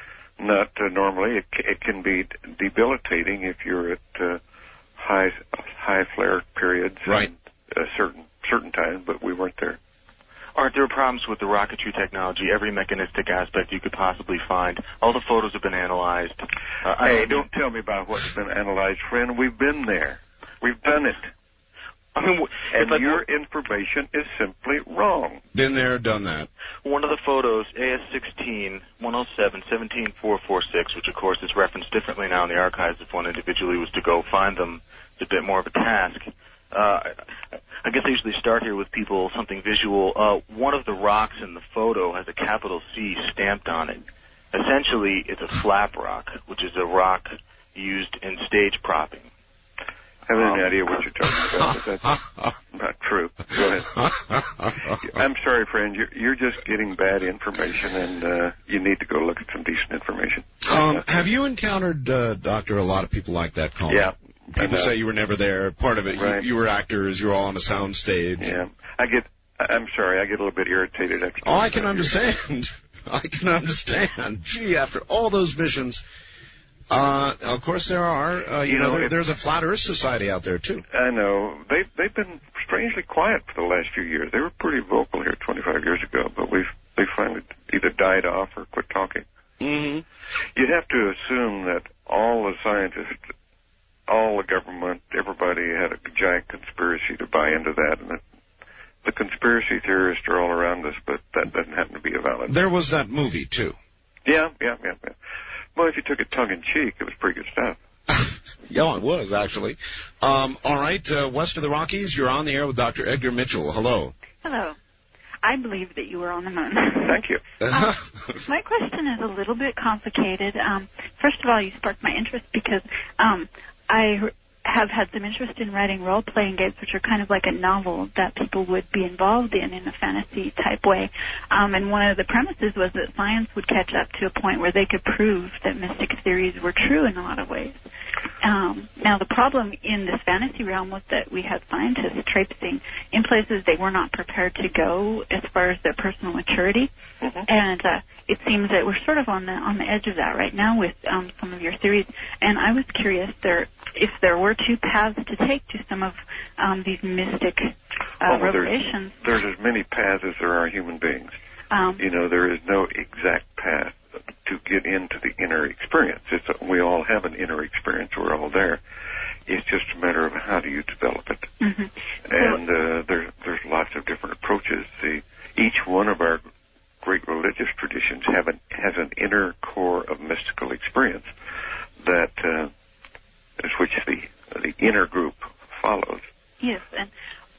Not uh, normally. It, c- it can be debilitating if you're at uh, high high flare periods. Right. And a certain certain time, but we weren't there. aren't there problems with the rocketry technology? Every mechanistic aspect you could possibly find. All the photos have been analyzed. Uh, I Hey, don't tell me about what's been analyzed, friend. We've been there. We've done it. I mean, and I, your information is simply wrong. Been there, done that. One of the photos, A S sixteen one oh seven seventeen four forty-six, which of course is referenced differently now in the archives if one individually was to go find them, it's a bit more of a task. Uh, I guess I usually start here with people, something visual. Uh, one of the rocks in the photo has a capital C stamped on it. Essentially, it's a flap rock, which is a rock used in stage propping. I have any um, idea what you're talking about, but that's not true. Go ahead. I'm sorry, friend. You're, you're just getting bad information, and uh, you need to go look at some decent information. Um, have you encountered, uh, Doctor, a lot of people like that calling? Yeah. People say you were never there. Part of it, right. you, you were actors. You were all on a sound stage. Yeah. I get. I'm sorry. I get a little bit irritated. After oh, I can understand. I can understand. Gee, after all those missions. Uh, of course there are, uh, you, you know, know there, there's a Flat Earth Society out there, too. I know. They've, they've been strangely quiet for the last few years. They were pretty vocal here twenty-five years ago, but we've, they finally either died off or quit talking. Mm-hmm. You'd have to assume that all the scientists, all the government, everybody had a giant conspiracy to buy into that, and that the conspiracy theorists are all around us, but that doesn't happen to be a valid. There was that movie, too. Yeah, yeah, yeah, yeah. Well, if you took it tongue-in-cheek, it was pretty good stuff. Yeah, it was, actually. Um, all right, uh, west of the Rockies, you're on the air with Doctor Edgar Mitchell. Hello. Hello. I believe that you were on the moon. Thank you. Um, my question is a little bit complicated. Um, first of all, you sparked my interest because um, I have had some interest in writing role-playing games, which are kind of like a novel that people would be involved in in a fantasy-type way. Um, and one of the premises was that science would catch up to a point where they could prove that mystic theories were true in a lot of ways. Um, now, the problem in this fantasy realm was that we had scientists traipsing in places they were not prepared to go as far as their personal maturity. Mm-hmm. And uh, it seems that we're sort of on the on the edge of that right now with um, some of your theories. And I was curious there if there were two paths to take to some of um, these mystic uh, well, revelations. There's, there's as many paths as there are human beings. Um, you know, there is no exact path to get into the inner experience. It's a, we all have an inner experience. We're all there. It's just a matter of how do you develop it. Mm-hmm. And uh, there, there's lots of different approaches. The, each one of our great religious traditions have an, has an inner core of mystical experience that uh, is which the the inner group follows. Yes, and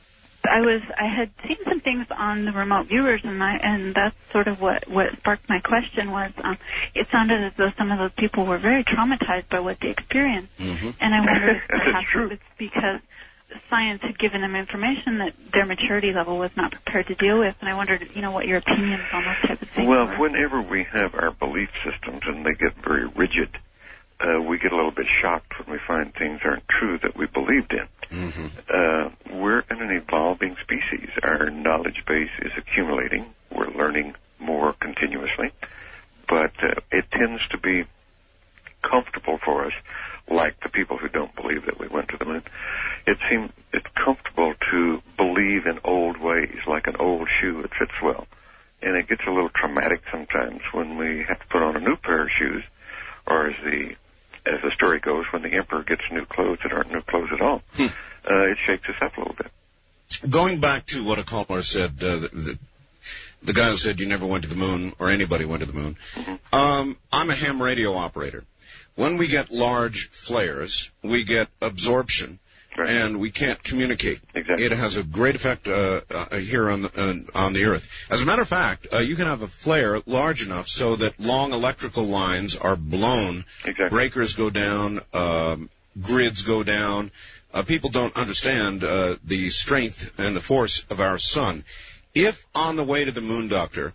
I was I had seen some things on the remote viewers, and I and that's sort of what what sparked my question was. Um, it sounded as though some of those people were very traumatized by what they experienced, mm-hmm. and I wondered if That's perhaps true. it was because science had given them information that their maturity level was not prepared to deal with, and I wondered, you know, what your opinions on those type of things Well, were. whenever we have our belief systems and they get very rigid, uh, we get a little bit shocked when we find things aren't true that we believed in. Mm-hmm. Uh, we're in an evolving species. Our knowledge base is accumulating. We're learning more continuously. But uh, it tends to be comfortable for us, like the people who don't believe that we went to the moon. It seems it's comfortable to believe in old ways, like an old shoe. It fits well. And it gets a little traumatic sometimes when we have to put on a new pair of shoes, or as the as the story goes, when the emperor gets new clothes that aren't new clothes at all. Hmm. Uh, it shakes us up a little bit. Going back to what a caller said, uh, the, the, the guy who said you never went to the moon, or anybody went to the moon, Mm-hmm. um, I'm a ham radio operator. When we get large flares, we get absorption. Right. And we can't communicate. Exactly. It has a great effect uh, uh, here on the uh, on the Earth. As a matter of fact, uh, you can have a flare large enough so that long electrical lines are blown. Exactly. Breakers go down. Um, grids go down. Uh, people don't understand uh, the strength and the force of our sun. If on the way to the moon, Doctor,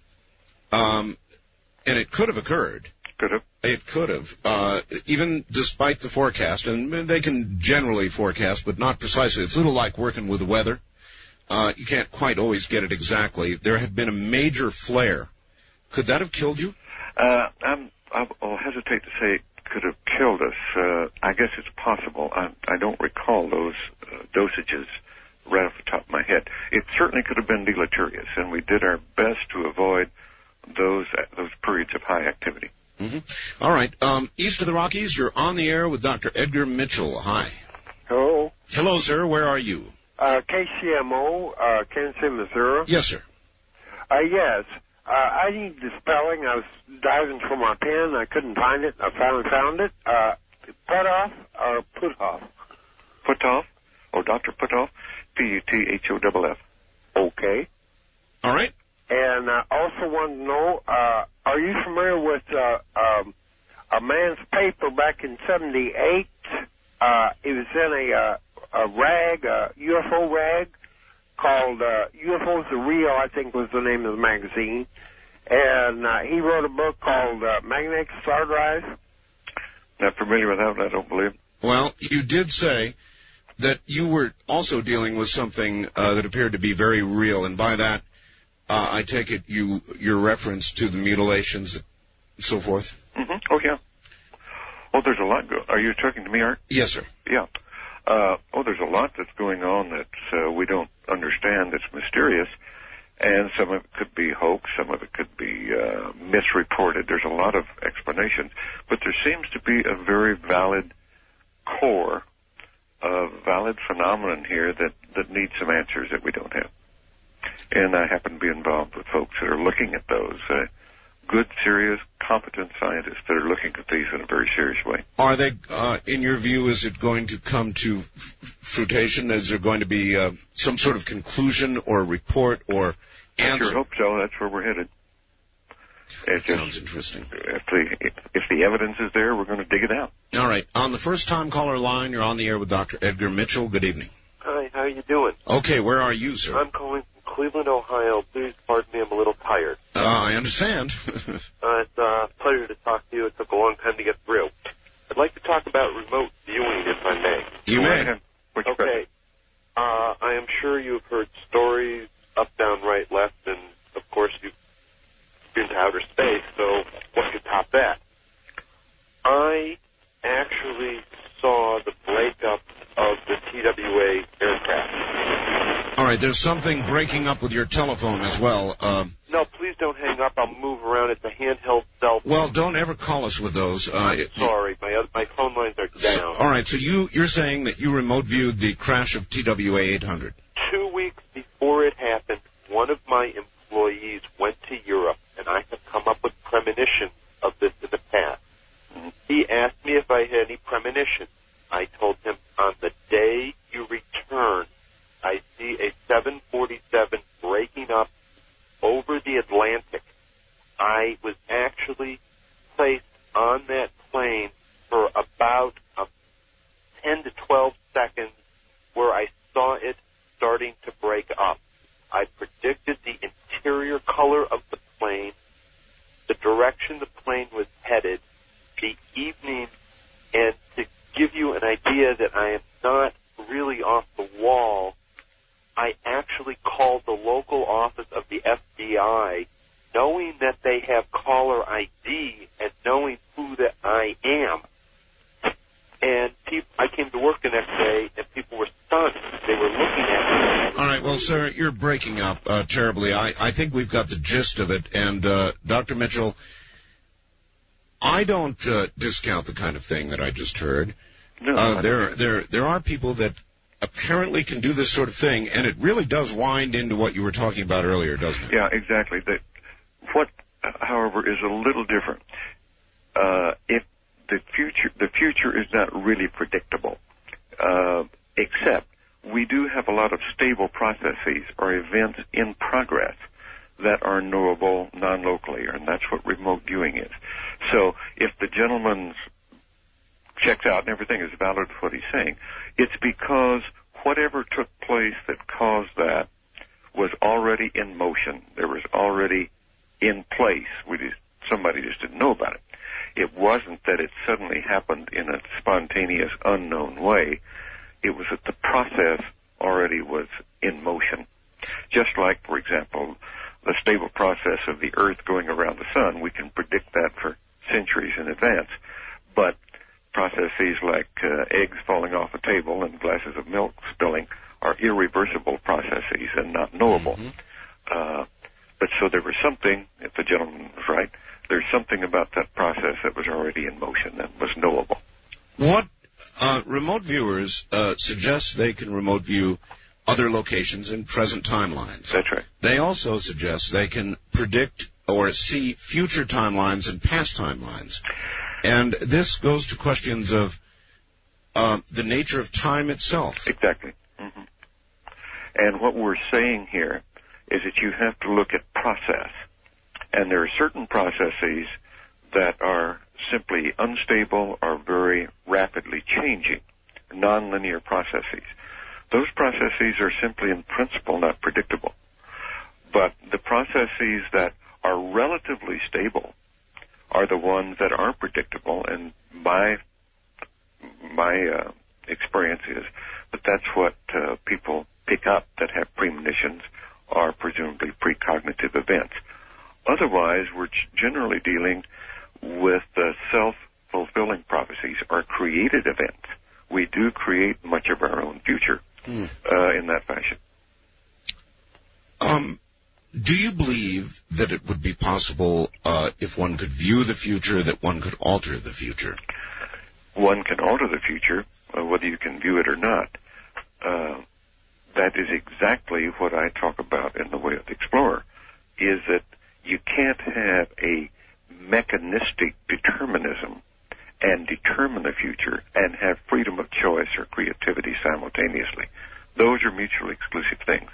um, and it could have occurred. Could have. It could have, uh, even despite the forecast, and they can generally forecast, but not precisely. It's a little like working with the weather. Uh, you can't quite always get it exactly. There had been a major flare. Could that have killed you? Uh, I'm, I'll hesitate to say it could have killed us. Uh, I guess it's possible. I, I don't recall those uh, dosages right off the top of my head. It certainly could have been deleterious, and we did our best to avoid those those periods of high activity. Mm-hmm. All right. Um, east of the Rockies, you're on the air with Doctor Edgar Mitchell. Hi. Hello. Hello, sir. Where are you? Uh, K C M O, uh, Kansas City, Missouri. Yes, sir. Uh, yes. Uh, I need the spelling. I was diving for my pen. I couldn't find it. I finally found it. Uh, Puthoff or Puthoff? Puthoff, or Doctor Puthoff, P U T H O F F. Okay. All right. And I uh, also wanted to know, uh, are you familiar with uh, um, a man's paper back in seventy-eight? Uh, it was in a, uh, a rag, a U F O rag, called uh, U F Os Are Real, I think was the name of the magazine. And uh, he wrote a book called uh, Magnetic Star Drive. Not familiar with that one, I don't believe. Well, you did say that you were also dealing with something uh, that appeared to be very real, and by that, uh, I take it you your reference to the mutilations and so forth? Mm-hmm. Oh, yeah. Oh, there's a lot. Go- Are you talking to me, Art? Yes, sir. Yeah. Uh, oh, there's a lot that's going on that uh, we don't understand, that's mysterious, and some of it could be hoax, some of it could be uh, misreported. There's a lot of explanations, but there seems to be a very valid core, a valid phenomenon here that, that needs some answers that we don't have. And I happen to be involved with folks that are looking at those. Uh, good, serious, competent scientists that are looking at these in a very serious way. Are they, uh, in your view, is it going to come to f- fruition? Is there going to be uh, some sort of conclusion or report or answer? I sure hope so. That's where we're headed. It just, sounds interesting. If the, if, if the evidence is there, we're going to dig it out. All right. On the first-time caller line, you're on the air with Doctor Edgar Mitchell. Good evening. Hi, how are you doing? Okay, where are you, sir? I'm calling from Cleveland, Ohio. Please pardon me, I'm a little tired. Uh, I understand. uh, it's a pleasure to talk to you. It took a long time to get through. I'd like to talk about remote viewing, if I may. You may. Okay. Uh, I am sure you've heard stories up, down, right, left, and, of course, you've been to outer space, so what could top that? I actually saw the breakup of the T W A aircraft. All right, there's something breaking up with your telephone as well. Uh, no, please don't hang up. I'll move around. It's a handheld cell phone. Well, don't ever call us with those. Uh, I'm sorry. My other, my phone lines are down. All right, so you, you're saying that you remote viewed the crash of T W A eight hundred. Two weeks before it happened, one of my employees went to Europe, and I have come up with premonitions of this in the past. He asked me if I had any premonitions. I told him, on the day you return, I see a seven forty-seven breaking up over the Atlantic. I was actually placed on that plane for about uh, ten to twelve seconds where I saw it starting to break up. I predicted the interior color of the plane, the direction the plane was headed, the evening, and to give you an idea that I am not really off the wall, I actually called the local office of the F B I, knowing that they have caller I D and knowing who that I am. And people, I came to work the next day, and people were stunned. They were looking at me. All right, well, sir, you're breaking up uh, terribly. I, I think we've got the gist of it. And, uh, Doctor Mitchell, I don't uh, discount the kind of thing that I just heard. No, uh, there, there, there are people that apparently can do this sort of thing, and it really does wind into what you were talking about earlier, doesn't it? Yeah, exactly. The, what, however, is a little different. Uh, if the future, the future is not really predictable, uh, except we do have a lot of stable processes or events in progress that are knowable non-locally, and that's what remote viewing is. So if the gentleman's checks out and everything is valid for what he's saying, it's because whatever took place that caused that was already in motion. There was already in place. We just, somebody just didn't know about it. It wasn't that it suddenly happened in a spontaneous, unknown way. It was that the process already was in motion. Just like, for example, the stable process of the Earth going around the sun, we can predict that for centuries in advance. But processes like uh, eggs falling off a table and glasses of milk spilling are irreversible processes and not knowable. Mm-hmm. Uh, but so there was something, if the gentleman was right, there's something about that process that was already in motion that was knowable. What uh, remote viewers uh, suggest they can remote view other locations in present timelines. That's right. They also suggest they can predict or see future timelines and past timelines. And this goes to questions of uh, the nature of time itself. Exactly. Mm-hmm. And what we're saying here is that you have to look at process. And there are certain processes that are simply unstable or very rapidly changing, nonlinear processes. Those processes are simply in principle not predictable. But the processes that are relatively stable are the ones that are predictable, and my my uh, experience is that that's what uh, people pick up that have premonitions or presumably precognitive events. Otherwise, we're generally dealing with uh, self-fulfilling prophecies or created events. We do create much of our own future mm. uh, in that fashion. Um, do you believe that it would be possible, uh, if one could view the future, that one could alter the future? One can alter the future, uh, whether you can view it or not. Uh, that is exactly what I talk about in The Way of the Explorer, is that you can't have a mechanistic determinism and determine the future and have freedom of choice or creativity simultaneously. Those are mutually exclusive things.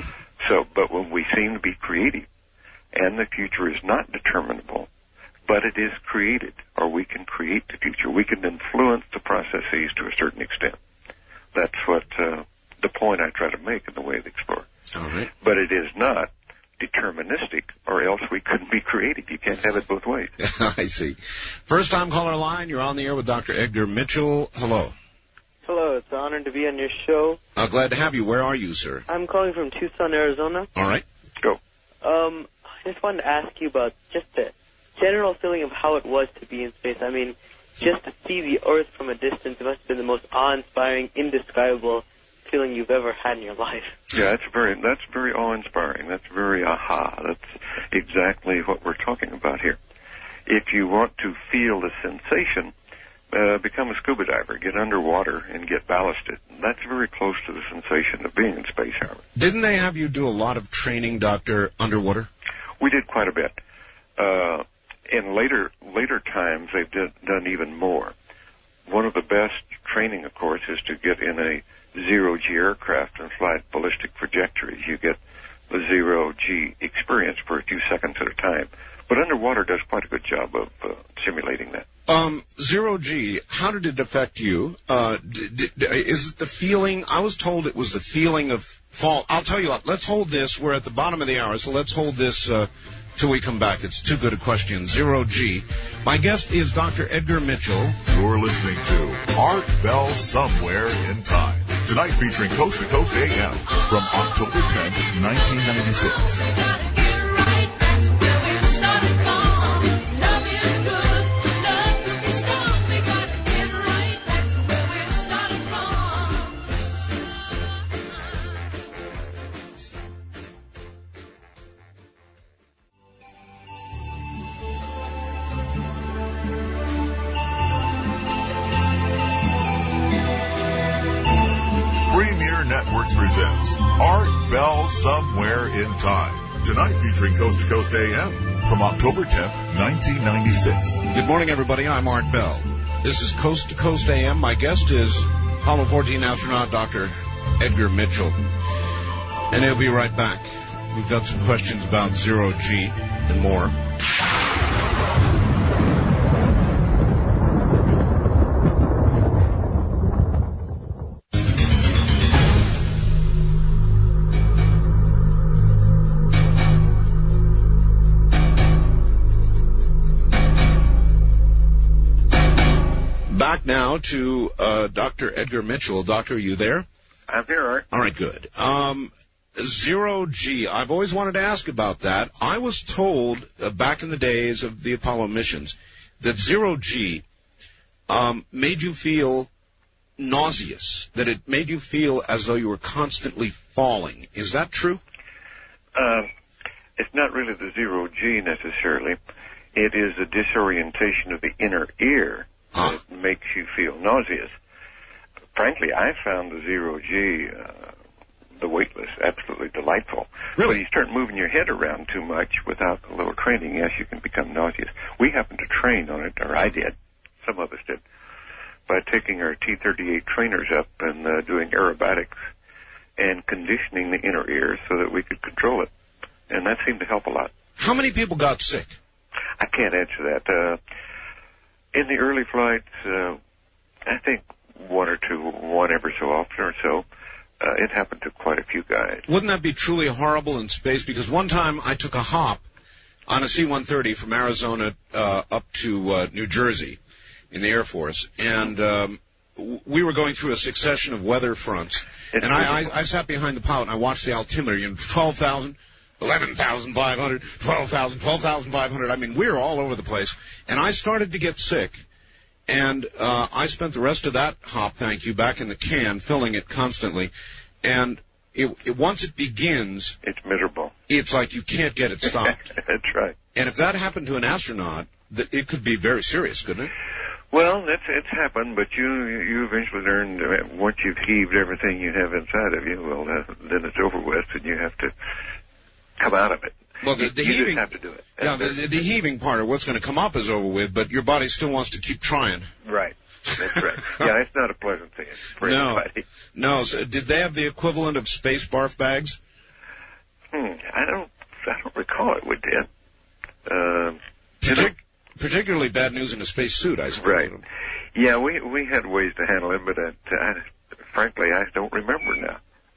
So, but when we seem to be creative, and the future is not determinable, but it is created, or we can create the future, we can influence the processes to a certain extent. That's what uh, the point I try to make in The Way of the Explorer. All right. But it is not deterministic, or else we couldn't be creative. You can't have it both ways. I see. First time caller line, you're on the air with Doctor Edgar Mitchell. Hello. Hello, it's an honor to be on your show. Uh, glad to have you. Where are you, sir? I'm calling from Tucson, Arizona. All right. Go. Um, I just wanted to ask you about just the general feeling of how it was to be in space. I mean, just to see the Earth from a distance, it must have been the most awe-inspiring, indescribable feeling you've ever had in your life. Yeah, that's very that's very awe-inspiring. That's very aha. That's exactly what we're talking about here. If you want to feel the sensation, uh, become a scuba diver, get underwater and get ballasted. That's very close to the sensation of being in space, however. Didn't they have you do a lot of training, Doctor, underwater? We did quite a bit. Uh, in later later times, they've did, done even more. One of the best training, of course, is to get in a zero-G aircraft and fly ballistic trajectories. You get the zero-G experience for a few seconds at a time. But underwater does quite a good job of uh, simulating that. Um, zero-G, how did it affect you? Uh, d- d- is it the feeling? I was told it was the feeling of fall. I'll tell you what, let's hold this. We're at the bottom of the hour, so let's hold this uh, till we come back. It's too good a question. Zero-G. My guest is Doctor Edgar Mitchell. You're listening to Art Bell Somewhere in Time. Tonight featuring Coast to Coast A M from October tenth, nineteen ninety-six. Networks presents Art Bell Somewhere in Time. Tonight featuring Coast to Coast A M from October tenth, nineteen ninety-six. Good morning, everybody. I'm Art Bell. This is Coast to Coast A M. My guest is Apollo fourteen astronaut Doctor Edgar Mitchell. And he'll be right back. We've got some questions about zero-G and more. Back now to uh, Doctor Edgar Mitchell. Doctor, are you there? I'm here, Art. All right, good. Um, zero-G, I've always wanted to ask about that. I was told uh, back in the days of the Apollo missions that zero-G um, made you feel nauseous, that it made you feel as though you were constantly falling. Is that true? Uh, it's not really the zero-G necessarily. It is the disorientation of the inner ear Huh? that makes you feel nauseous. Frankly, I found the zero-G uh, the weightless, absolutely delightful. Really? But you start moving your head around too much without a little training, yes, you can become nauseous. We happened to train on it, or I did, some of us did, by taking our T thirty-eight trainers up and uh, doing aerobatics and conditioning the inner ear so that we could control it. And that seemed to help a lot. How many people got sick? I can't answer that. Uh, in the early flights, uh, I think one or two, one every so often or so. Uh, it happened to quite a few guys. Wouldn't that be truly horrible in space? Because one time I took a hop on a C one thirty from Arizona uh, up to uh, New Jersey in the Air Force, and um, w- we were going through a succession of weather fronts, It's and I, I, I sat behind the pilot and I watched the altimeter, you know, twelve thousand, eleven thousand five hundred, twelve thousand, twelve thousand five hundred. I mean, we were all over the place, and I started to get sick. And uh, I spent the rest of that hop, thank you, back in the can, filling it constantly. And it, it, once it begins, it's miserable. It's like you can't get it stopped. That's right. And if that happened to an astronaut, th- it could be very serious, couldn't it? Well, that's it's happened, but you you eventually learn uh, once you've heaved everything you have inside of you, well, uh, then it's over with, and you have to come out of it. Well, the, the you heaving, just have to do it. Yeah, the, the, the heaving part of what's going to come up is over with, but your body still wants to keep trying. Right. That's right. Yeah, it's not a pleasant thing for no. anybody. No. So did they have the equivalent of space barf bags? Hmm. I don't. I don't recall it. We did. Um, Partic- particularly bad news in a space suit, I suppose. Right. Yeah, we we had ways to handle it, but uh, I, frankly, I don't remember now.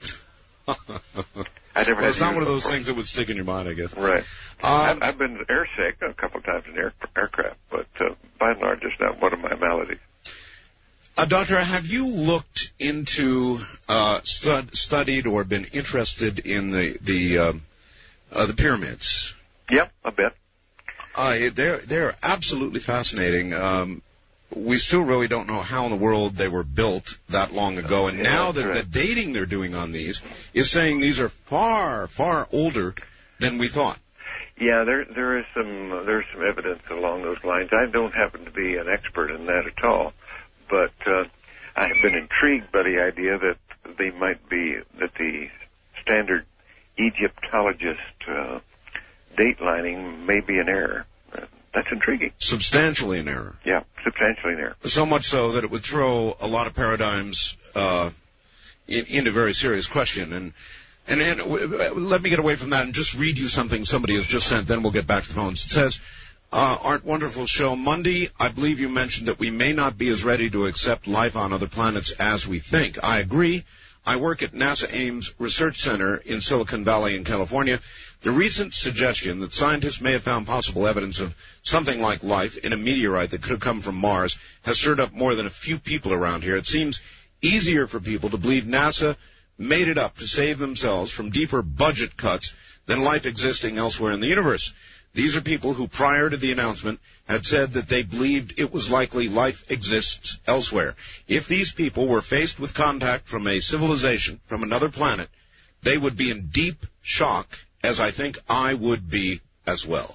I never well, it's had not one of those before. things that would stick in your mind, I guess. Right. Um, I've, I've been airsick a couple of times in air, aircraft, but uh, by and large, it's not one of my maladies. Uh, Doctor, have you looked into, uh, stud, studied, or been interested in the the um, uh, the pyramids? Yep, a bit. Uh, they're they're absolutely fascinating. Um, we still really don't know how in the world they were built that long ago, and Yeah, now that right. the dating they're doing on these is saying these are far far older than we thought. Yeah, there there is some uh, there's some evidence along those lines. I don't happen to be an expert in that at all, but uh, I have been intrigued by the idea that they might be that the standard Egyptologist uh, datelining may be an error. Uh, that's intriguing. Substantially in error. Yeah, substantially in error. So much so that it would throw a lot of paradigms uh, in, into very serious question. And and, and w- let me get away from that and just read you something somebody has just sent. Then we'll get back to the phones. It says, uh, Art, wonderful show. Monday, I believe you mentioned that we may not be as ready to accept life on other planets as we think. I agree. I work at NASA Ames Research Center in Silicon Valley in California. The recent suggestion that scientists may have found possible evidence of something like life in a meteorite that could have come from Mars has stirred up more than a few people around here. It seems easier for people to believe NASA made it up to save themselves from deeper budget cuts than life existing elsewhere in the universe. These are people who, prior to the announcement, had said that they believed it was likely life exists elsewhere. If these people were faced with contact from a civilization from another planet, they would be in deep shock, as I think I would be as well.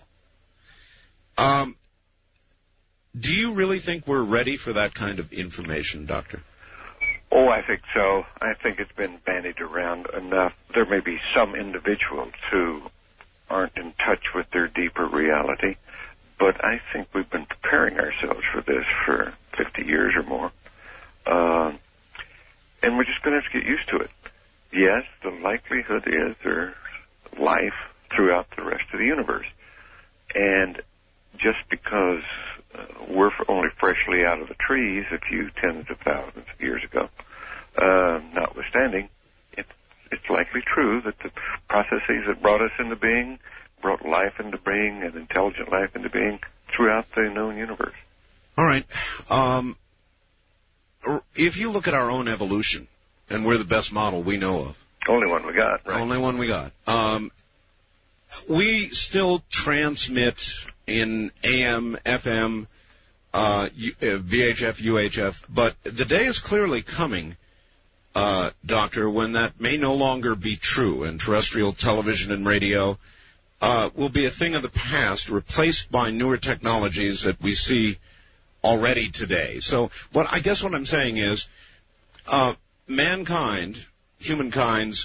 Um, do you really think we're ready for that kind of information, Doctor? Oh, I think so. I think it's been bandied around enough. There may be some individuals who aren't in touch with their deeper reality, but I think we've been preparing ourselves for this for fifty years or more. Uh, and we're just going to have to get used to it. Yes, the likelihood is there's life throughout the rest of the universe. And just because uh, we're only freshly out of the trees a few tens of thousands of years ago, uh, notwithstanding, it's, it's likely true that the processes that brought us into being brought life into being and intelligent life into being throughout the known universe. All right. Um, if you look at our own evolution, and we're the best model we know of. Only one we got, right? Only one we got. Um, we still transmit in A M, F M, uh, U, uh, V H F, U H F, but the day is clearly coming, uh, Doctor, when that may no longer be true, and terrestrial television and radio uh, will be a thing of the past, replaced by newer technologies that we see already today. So what I guess what I'm saying is, uh, mankind, humankind's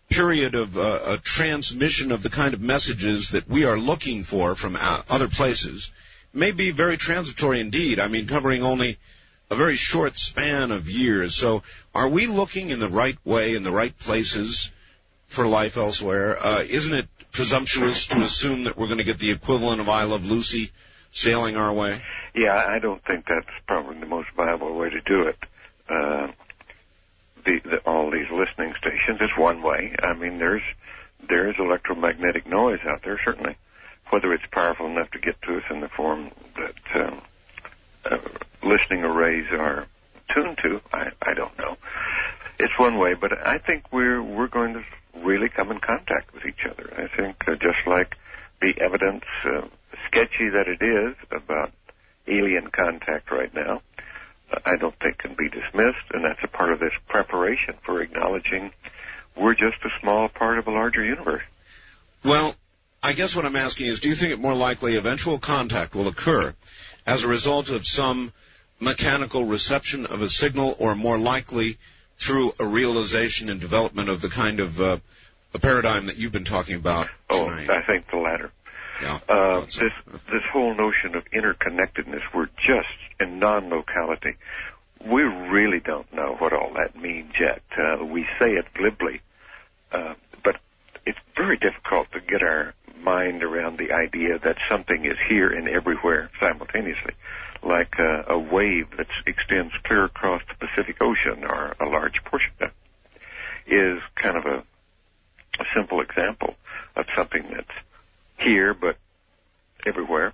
period of uh, a transmission of the kind of messages that we are looking for from uh, other places may be very transitory indeed. I mean, covering only a very short span of years. So are we looking in the right way, in the right places for life elsewhere? Uh, isn't it presumptuous to assume that we're going to get the equivalent of I Love Lucy sailing our way? Yeah, I don't think that's probably the most viable way to do it. Uh, the, the, all these listening stations is one way. I mean, there's there is electromagnetic noise out there, certainly. Whether it's powerful enough to get to us in the form that um, uh, listening arrays are tuned to, I, I don't know. It's one way, but I think we're we're going to really come in contact with each other. I think uh, just like the evidence, uh, sketchy that it is, about alien contact right now, uh, I don't think can be dismissed, and that's a part of this preparation for acknowledging we're just a small part of a larger universe. Well, I guess what I'm asking is, do you think it more likely eventual contact will occur as a result of some mechanical reception of a signal, or more likely through a realization and development of the kind of uh, a paradigm that you've been talking about tonight? Oh, I think the latter. Yeah, uh, so. this this whole notion of interconnectedness, we're just in non-locality. We really don't know what all that means yet. Uh, we say it glibly, uh, but it's very difficult to get our mind around the idea that something is here and everywhere simultaneously, like uh, a wave that extends clear across the Pacific Ocean, or a large portion of it, is kind of a, a simple example of something that's here but everywhere.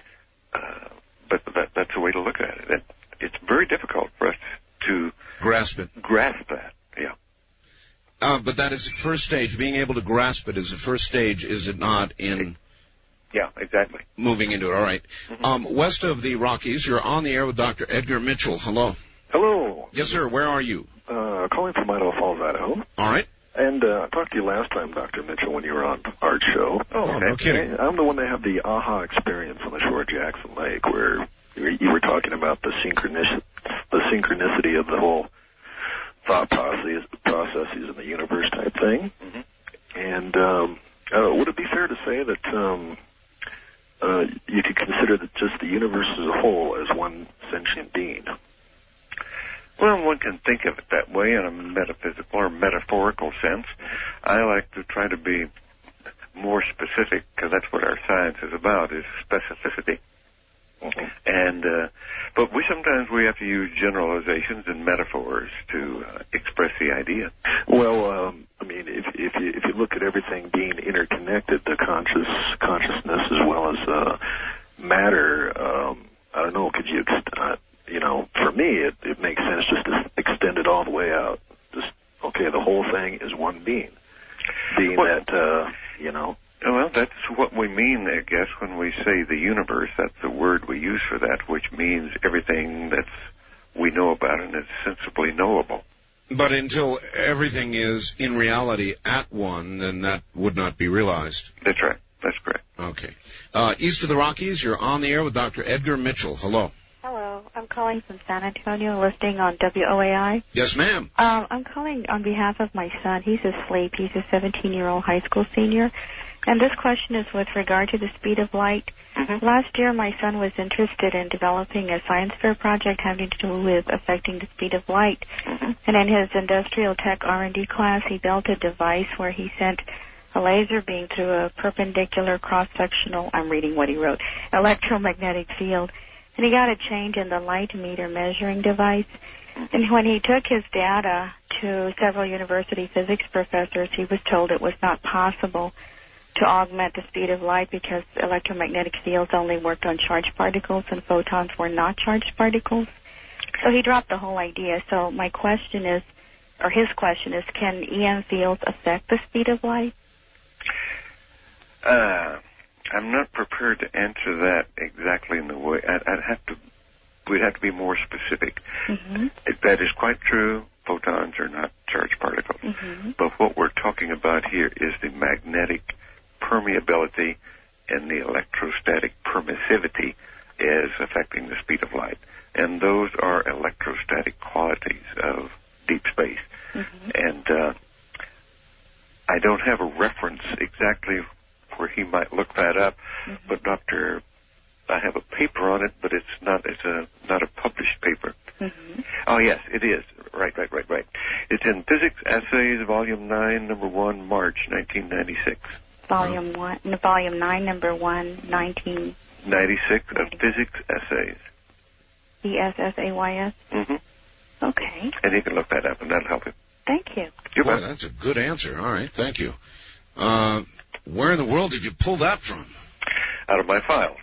Uh, but that, that's a way to look at it. it. It's very difficult for us to grasp it. Grasp that, yeah. Uh, but that is the first stage. Being able to grasp it is the first stage, is it not, in yeah, exactly. moving into it? All right. Mm-hmm. Um, west of the Rockies, you're on the air with Doctor Edgar Mitchell. Hello. Hello. Yes, sir. Where are you? Uh, calling from Idaho Falls, Idaho. All right. And uh, I talked to you last time, Doctor Mitchell, when you were on our show. Oh, okay. No kidding. I'm the one that had the aha experience on the shore of Jackson Lake, where you were talking about the synchronicity, the synchronicity of the whole thought process, processes in the universe type thing. Mm-hmm. And um, uh, would it be fair to say that um, uh, you could consider that just the universe as a whole as one sentient being? Well, one can think of it that way in a metaphysical or metaphorical sense. I like to try to be more specific, because that's what our science is about, is specificity. Mm-hmm. And uh, but we sometimes we have to use generalizations and metaphors to uh, express the idea. Well, um, I mean, if if you if you look at everything being interconnected, the conscious consciousness as well as uh, matter, um, I don't know. Could you ex- uh, you know, for me, it, it makes sense just to extend it all the way out. Just okay, the whole thing is one being, being well, that uh, you know. Well, that's what we mean, I guess, when we say the universe. That's the word we use for that, which means everything that's we know about and is sensibly knowable. But until everything is in reality at one, then that would not be realized. That's right. That's correct. Okay. Uh, east of the Rockies, you're on the air with Doctor Edgar Mitchell. Hello. Hello. I'm calling from San Antonio, listening on W O A I. Yes, ma'am. Um, I'm calling on behalf of my son. He's asleep. He's a seventeen-year-old high school senior. And this question is with regard to the speed of light. Mm-hmm. Last year, my son was interested in developing a science fair project having to do with affecting the speed of light. Mm-hmm. And in his industrial tech R and D class, he built a device where he sent a laser beam through a perpendicular cross-sectional, I'm reading what he wrote, electromagnetic field. And he got a change in the light meter measuring device. And when he took his data to several university physics professors, he was told it was not possible to augment the speed of light because electromagnetic fields only worked on charged particles and photons were not charged particles. So he dropped the whole idea. So my question is, or his question is, can E M fields affect the speed of light? Uh, I'm not prepared to answer that exactly in the way. I'd, I'd have to, we'd have to be more specific. Mm-hmm. If that is quite true. Photons are not charged particles. Mm-hmm. But what we're talking about here is the magnetic permeability and the electrostatic permissivity is affecting the speed of light. And those are electrostatic qualities of deep space. Mm-hmm. And uh, I, Oh, yes, it is. Right, right, right, right. It's in Physics Essays, Volume nine, Number one, March nineteen ninety-six. Volume one, no, Volume nine, Number one, nineteen ninety-six of Physics Essays. E S S A Y S? Mm-hmm. Okay. And you can look that up, and that'll help you. Thank you. You're Boy, welcome. that's a good answer. All right, thank you. Uh, where in the world did you pull that from? Out of my files.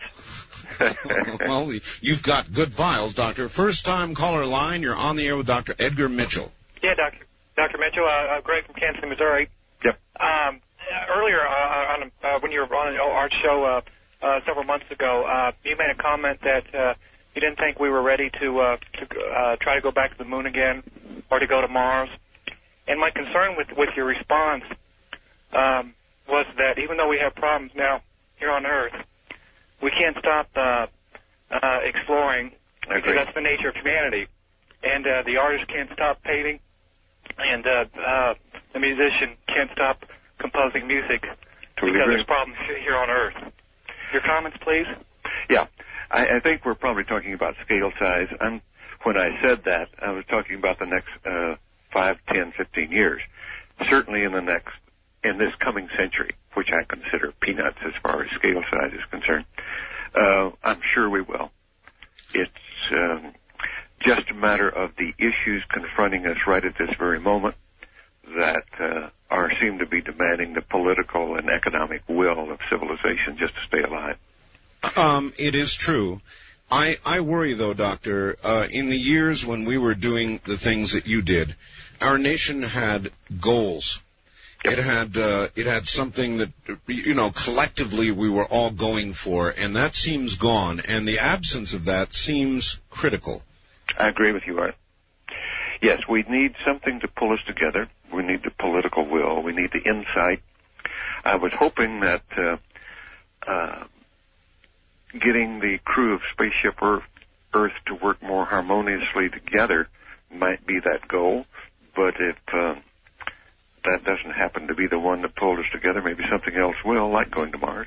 Well, you've got good files, Doctor. First-time caller line, you're on the air with Doctor Edgar Mitchell. Yeah, Doctor Doctor Mitchell, uh, uh, Greg from Kansas City, Missouri. Yep. Um, earlier, uh, on, uh, when you were on our show uh, uh, several months ago, uh, you made a comment that uh, you didn't think we were ready to, uh, to uh, try to go back to the moon again or to go to Mars. And my concern with, with your response um, was that even though we have problems now here on Earth, we can't stop uh, uh, exploring because that's the nature of humanity. And uh, the artist can't stop painting, and uh, uh, the musician can't stop composing music Totally because agree. there's problems here on Earth. Your comments, please? Yeah. I, I think we're probably talking about scale size. I'm, when I said that, I was talking about the next uh, five, ten, fifteen years. Certainly in the next, in this coming century, which I consider peanuts as far as scale size is concerned. Uh, I'm sure we will. It's um, just a matter of the issues confronting us right at this very moment that uh, are seem to be demanding the political and economic will of civilization just to stay alive. Um, it is true. I, I worry, though, Doctor, uh, in the years when we were doing the things that you did, our nation had goals. It had uh, it had something that, you know, collectively we were all going for, and that seems gone, and the absence of that seems critical. I agree with you, Art. Yes, we need something to pull us together. We need the political will. We need the insight. I was hoping that uh, uh, getting the crew of Spaceship Earth, Earth to work more harmoniously together might be that goal, but if uh, that doesn't happen to be the one that pulled us together, maybe something else will, like going to Mars.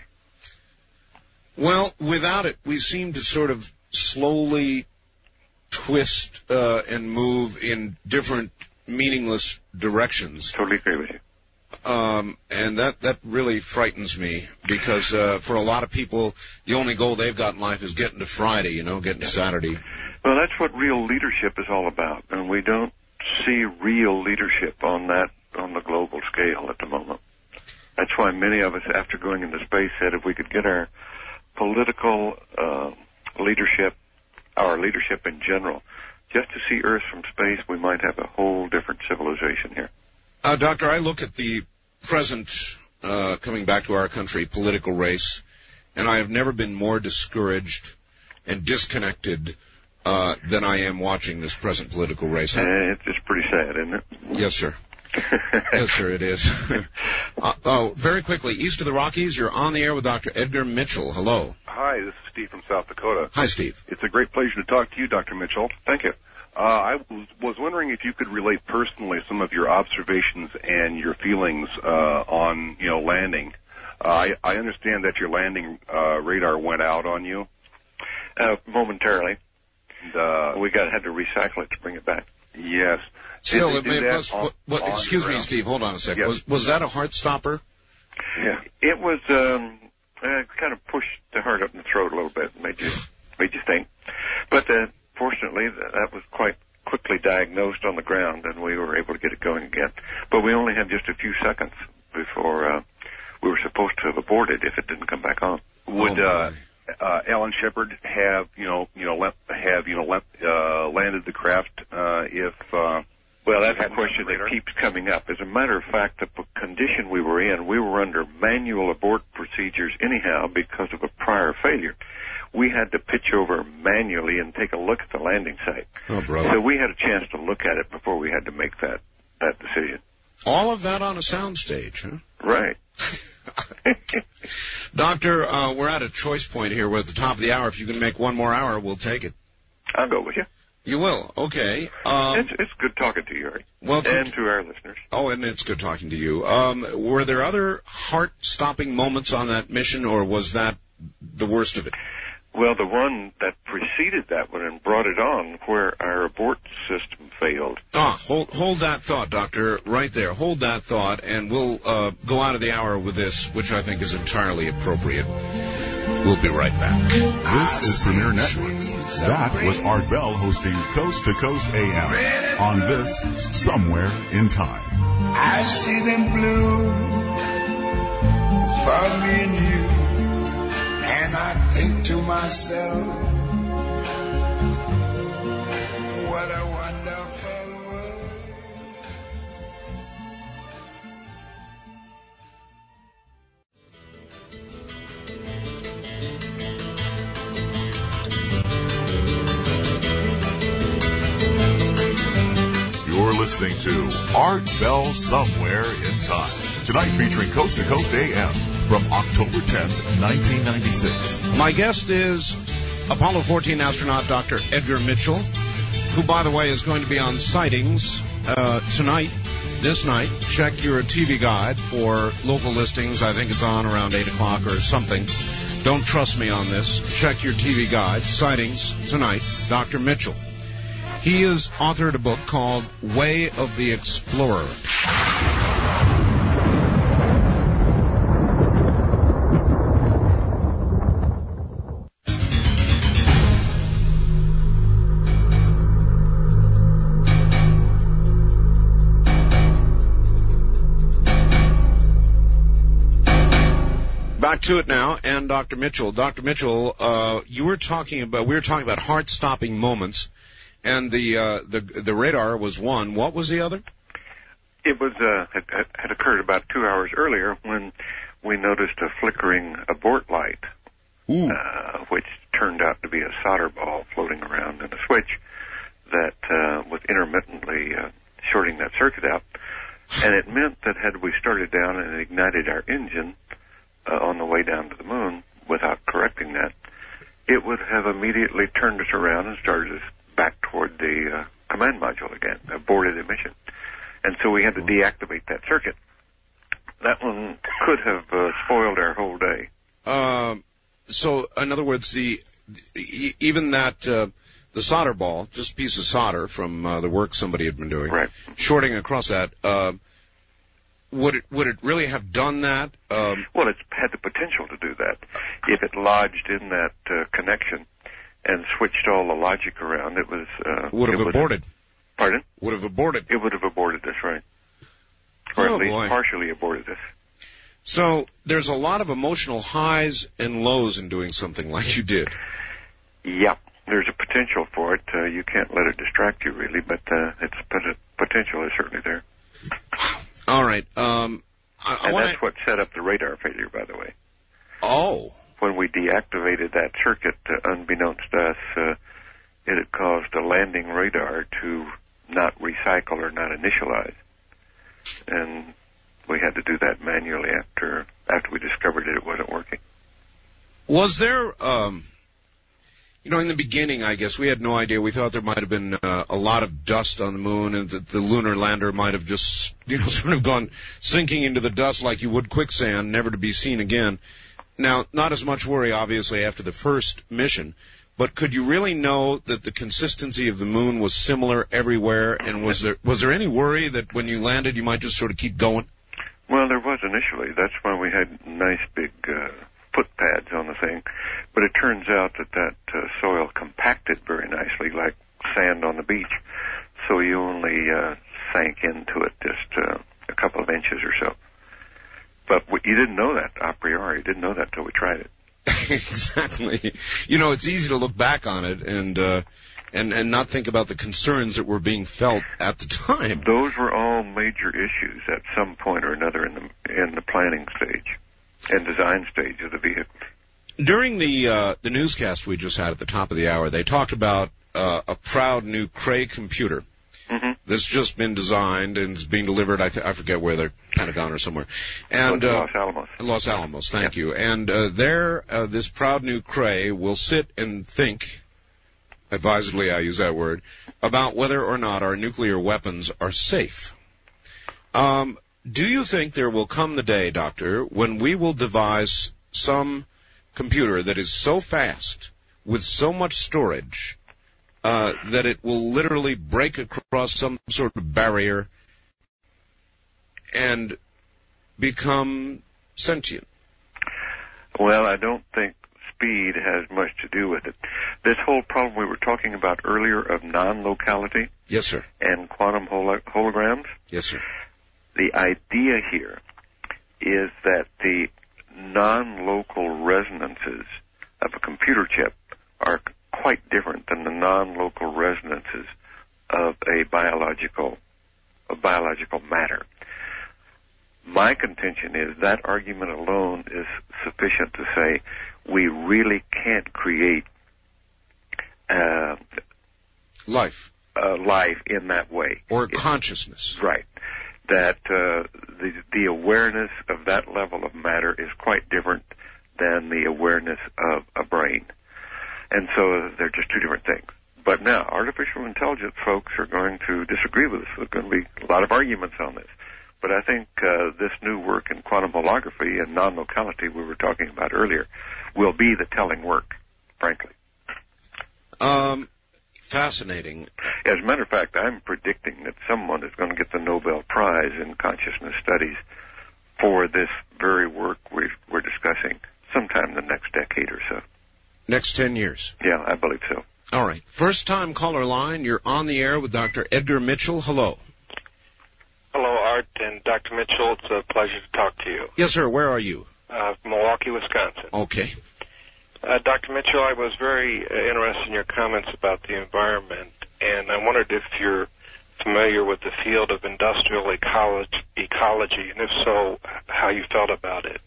Well, without it, we seem to sort of slowly twist uh, and move in different meaningless directions. Totally agree with you. Um, and that, that really frightens me because uh, for a lot of people, the only goal they've got in life is getting to Friday, you know, getting to Saturday. Well, that's what real leadership is all about, and we don't see real leadership on that on the global scale at the moment. That's why many of us, after going into space, said if we could get our political uh, leadership, our leadership in general, just to see Earth from space, we might have a whole different civilization here. Uh, Doctor, I look at the present, uh, coming back to our country, political race, and I have never been more discouraged and disconnected uh, than I am watching this present political race. Uh, it's just pretty sad, isn't it? Yes, sir. Yes, sir, it is. uh, oh, very quickly, east of the Rockies, you're on the air with Doctor Edgar Mitchell. Hello. Hi, this is Steve from South Dakota. Hi, Steve. It's a great pleasure to talk to you, Doctor Mitchell. Thank you. Uh, I was, was wondering if you could relate personally some of your observations and your feelings uh, on, you know, landing. Uh, I, I understand that your landing uh, radar went out on you. Uh, momentarily. And, uh, we got had to recycle it to bring it back. Yes. Still, Did they do it that was, on- what, on excuse me, ground? Steve, hold on a second. Yes. Was, was that a heart stopper? Yeah. It was um, uh, kind of pushed the heart up in the throat a little bit, made you made you think. But uh, fortunately, that was quite quickly diagnosed on the ground, and we were able to get it going again. But we only had just a few seconds before uh, we were supposed to have aborted if it didn't come back on. Would Oh, uh, uh, Alan Shepard have, you know, you know, let, have you know, let, uh, landed the craft uh, if? Uh, Well, that's a hadn't question done the that radar? keeps coming up. As a matter of fact, the p- condition we were in, we were under manual abort procedures anyhow because of a prior failure. We had to pitch over manually and take a look at the landing site. Oh, brother. So we had a chance to look at it before we had to make that, that decision. All of that on a soundstage, huh? Right. Doctor, uh, we're at a choice point here. We're at the top of the hour. If you can make one more hour, we'll take it. I'll go with you. You will? Okay. Um, It's, it's good talking to you, Eric. well, And to our listeners. oh, and it's good talking to you. Um, were there other heart-stopping moments on that mission, or was that the worst of it? Well, the one that preceded that one and brought it on, where our abort system failed. Ah, hold, hold that thought, Doctor, right there. Hold that thought, and we'll uh, go out of the hour with this, which I think is entirely appropriate. We'll be right back. This is Premier Networks. That was Art Bell hosting Coast to Coast A M on this Somewhere in Time. I see them blue for me and you, and I think to myself, what a wonderful world. You're listening to Art Bell Somewhere in Time. Tonight featuring Coast to Coast A M from October tenth, nineteen ninety-six. My guest is Apollo fourteen astronaut Doctor Edgar Mitchell, who, by the way, is going to be on Sightings uh, tonight, this night. Check your T V guide for local listings. I think it's on around eight o'clock or something. Don't trust me on this. Check your T V guide. Sightings tonight, Doctor Mitchell. He has authored a book called Way of the Explorer. Back to it now, and Doctor Mitchell. Doctor Mitchell, uh, you were talking about, we were talking about heart-stopping moments. And the uh, the the radar was one. What was the other? It was uh, had, had occurred about two hours earlier when we noticed a flickering abort light, uh, which turned out to be a solder ball floating around in a switch that uh, was intermittently uh, shorting that circuit out. And it meant that had we started down and ignited our engine uh, on the way down to the moon without correcting that, it would have immediately turned us around and started us back toward the uh, command module again, aborted the mission. And so we had to deactivate that circuit. That one could have uh, spoiled our whole day. Um, so, in other words, the, the even that uh, the solder ball, just a piece of solder from uh, the work somebody had been doing, right, shorting across that, uh, would it would it really have done that? Um, well, it's had the potential to do that if it lodged in that uh, connection and switched all the logic around. It was uh, would have it was, aborted. Pardon? Would have aborted. It would have aborted this, right? Or oh, at least boy. partially aborted this. So there's a lot of emotional highs and lows in doing something like you did. Yeah, there's a potential for it. Uh, you can't let it distract you, really, but uh, its pot- potential is certainly there. All right. Um, I, I and wanna... that's what set up the radar failure, by the way. Oh. When we deactivated that circuit, uh, unbeknownst to us, uh, it had caused a landing radar to not recycle or not initialize. And we had to do that manually after after we discovered that it wasn't working. Was there, um, you know, in the beginning, I guess, we had no idea. We thought there might have been uh, a lot of dust on the moon and that the lunar lander might have just, you know, sort of gone sinking into the dust like you would quicksand, never to be seen again. Now, not as much worry, obviously, after the first mission, but could you really know that the consistency of the moon was similar everywhere, and was there was there any worry that when you landed you might just sort of keep going? Well, there was initially. That's why we had nice big uh, foot pads on the thing, but it turns out that that uh, soil compacted very nicely like sand on the beach, so you only uh, sank into it just uh, a couple of inches or so. But we, you didn't know that a priori. You didn't know that until we tried it. Exactly. You know, it's easy to look back on it and uh, and and not think about the concerns that were being felt at the time. Those were all major issues at some point or another in the in the planning stage and design stage of the vehicle. During the uh, the newscast we just had at the top of the hour, they talked about uh, a proud new Cray computer. Mm-hmm. That's just been designed and is being delivered. I, th- I forget where they're Pentagon or somewhere. And uh, Los Alamos. Los Alamos. Thank yeah. you. And uh, there, uh, this proud new Cray will sit and think, advisedly I use that word, about whether or not our nuclear weapons are safe. Um, do you think there will come the day, Doctor, when we will devise some computer that is so fast with so much storage uh, that it will literally break across some sort of barrier and become sentient? Well, I don't think speed has much to do with it. This whole problem we were talking about earlier of non-locality. Yes, sir. And quantum holo- holograms. Yes, sir. The idea here is that the non-local resonances of a computer chip are quite different than the non-local resonances of a biological, of biological matter. My contention is that argument alone is sufficient to say we really can't create uh, life, uh, life in that way, or it, consciousness. Right. That uh, the the awareness of that level of matter is quite different than the awareness of a brain, and so they're just two different things. But now, artificial intelligence folks are going to disagree with us. There's going to be a lot of arguments on this. But I think uh, this new work in quantum holography and non-locality we were talking about earlier will be the telling work, frankly. Um, fascinating. As a matter of fact, I'm predicting that someone is going to get the Nobel Prize in Consciousness Studies for this very work we're, we're discussing sometime in the next decade or so. Next ten years? Yeah, I believe so. All right. First-time caller line. You're on the air with Doctor Edgar Mitchell. Hello. Hello, Art and Doctor Mitchell. It's a pleasure to talk to you. Yes, sir. Where are you? Uh, Milwaukee, Wisconsin. Okay. Uh, Doctor Mitchell, I was very uh, interested in your comments about the environment, and I wondered if you're familiar with the field of industrial ecology, ecology and if so, how you felt about it.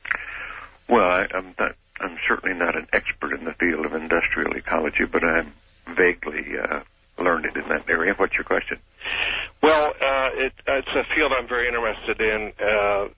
Well, I, I'm not. I'm certainly not an expert in the field of industrial ecology, but I'm vaguely uh, learned in that area. What's your question? Well, uh, it, it's a field I'm very interested in uh,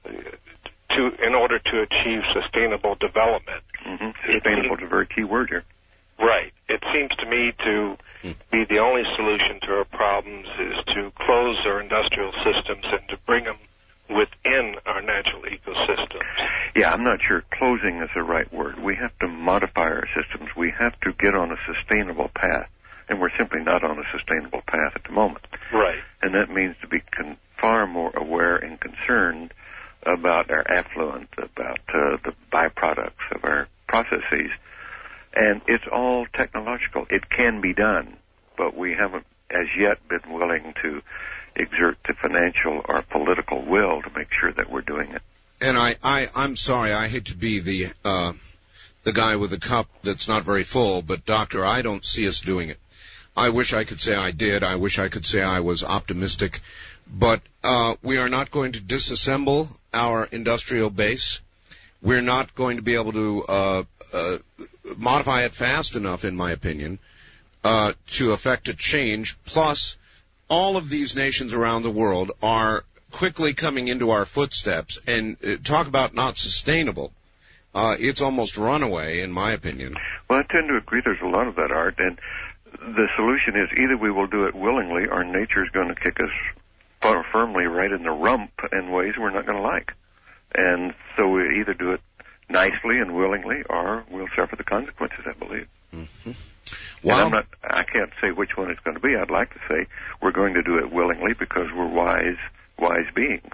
to in order to achieve sustainable development. Mm-hmm. Sustainable is a very key word here. Right. It seems to me to be the only solution to our problems is to close our industrial systems and to bring them within our natural ecosystems. Yeah, I'm not sure closing is the right word. We have to modify our systems. We have to get on a sustainable path, and we're simply not on a sustainable path at the moment. Right. And that means to be con- far more aware and concerned about our affluent, about uh, the byproducts of our processes. And it's all technological. It can be done, but we haven't as yet been willing to exert the financial or political will to make sure that we're doing it. And I, I, I'm sorry, I hate to be the uh, the guy with the cup that's not very full, but, Doctor, I don't see us doing it. I wish I could say I did. I wish I could say I was optimistic. But uh, we are not going to disassemble our industrial base. We're not going to be able to uh, uh, modify it fast enough, in my opinion, uh, to effect a change. Plus, all of these nations around the world are quickly coming into our footsteps, and uh, talk about not sustainable. Uh, it's almost runaway, in my opinion. Well, I tend to agree there's a lot of that, Art, and the solution is either we will do it willingly or nature's going to kick us far firmly right in the rump in ways we're not going to like. And so we either do it nicely and willingly or we'll suffer the consequences, I believe. Mm-hmm. Well, and I'm not, I can't say which one it's going to be. I'd like to say we're going to do it willingly because we're wise, wise beings.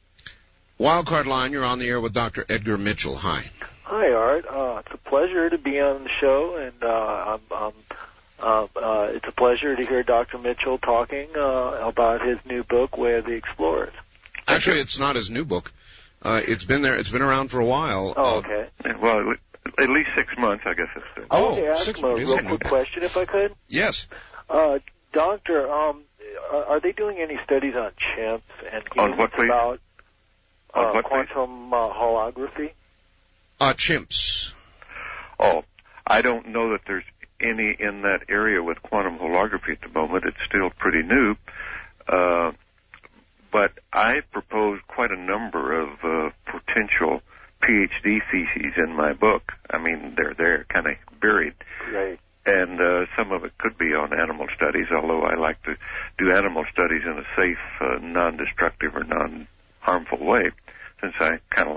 Wildcard line, you're on the air with Doctor Edgar Mitchell. Hi. Hi, Art. Uh, it's a pleasure to be on the show, and uh, I'm, I'm, uh, uh, it's a pleasure to hear Doctor Mitchell talking uh, about his new book, Way of the Explorers. Actually, it's not his new book. Uh, it's been there. It's been around for a while. Oh, okay. Uh, well, at least six months, I guess it's been. Oh, okay, ask six him a months. real quick question, if I could. Yes. Uh, Doctor, um, are, are they doing any studies on chimps and on what, please? about uh, on what, quantum uh, holography? Uh, chimps. Oh, I don't know that there's any in that area with quantum holography at the moment. It's still pretty new. Uh, but I proposed quite a number of uh, potential PhD theses in my book. I mean, they're there, kind of buried. Right. And uh, some of it could be on animal studies, although I like to do animal studies in a safe, uh, non-destructive or non-harmful way, since I kind of like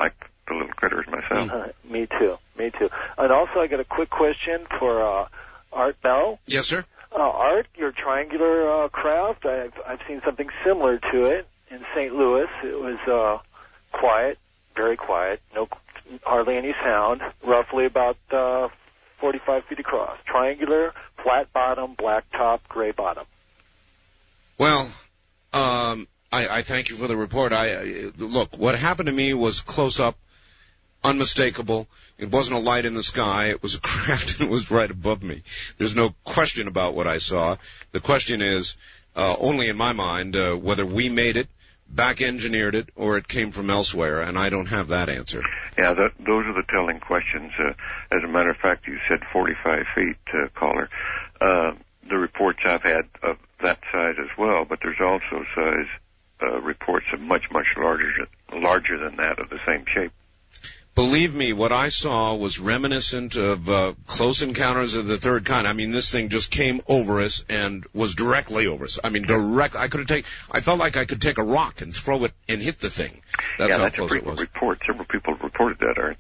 the little critters myself. Uh, me too. Me too. And also, I got a quick question for uh, Art Bell. Yes, sir. Uh, Art, your triangular uh, craft, I've, I've seen something similar to it in Saint Louis. It was uh, quiet, very quiet, no, hardly any sound, roughly about uh, forty-five feet across. Triangular, flat bottom, black top, gray bottom. Well, um, I, I thank you for the report. I, I look, what happened to me was close up, unmistakable. It wasn't a light in the sky. It was a craft, and it was right above me. There's no question about what I saw. The question is, uh, only in my mind, uh, whether we made it, back-engineered it, or it came from elsewhere, and I don't have that answer. Yeah, that, those are the telling questions. Uh, as a matter of fact, you said forty-five feet, uh, caller. Uh, the reports I've had of that size as well, but there's also size uh, reports of much, much larger, larger than that of the same shape. Believe me, what I saw was reminiscent of uh, Close Encounters of the Third Kind. I mean, this thing just came over us and was directly over us. I mean, direct. I could have taken. I felt like I could take a rock and throw it and hit the thing. That's yeah, how that's close a it was. report. Several people have reported that, Art.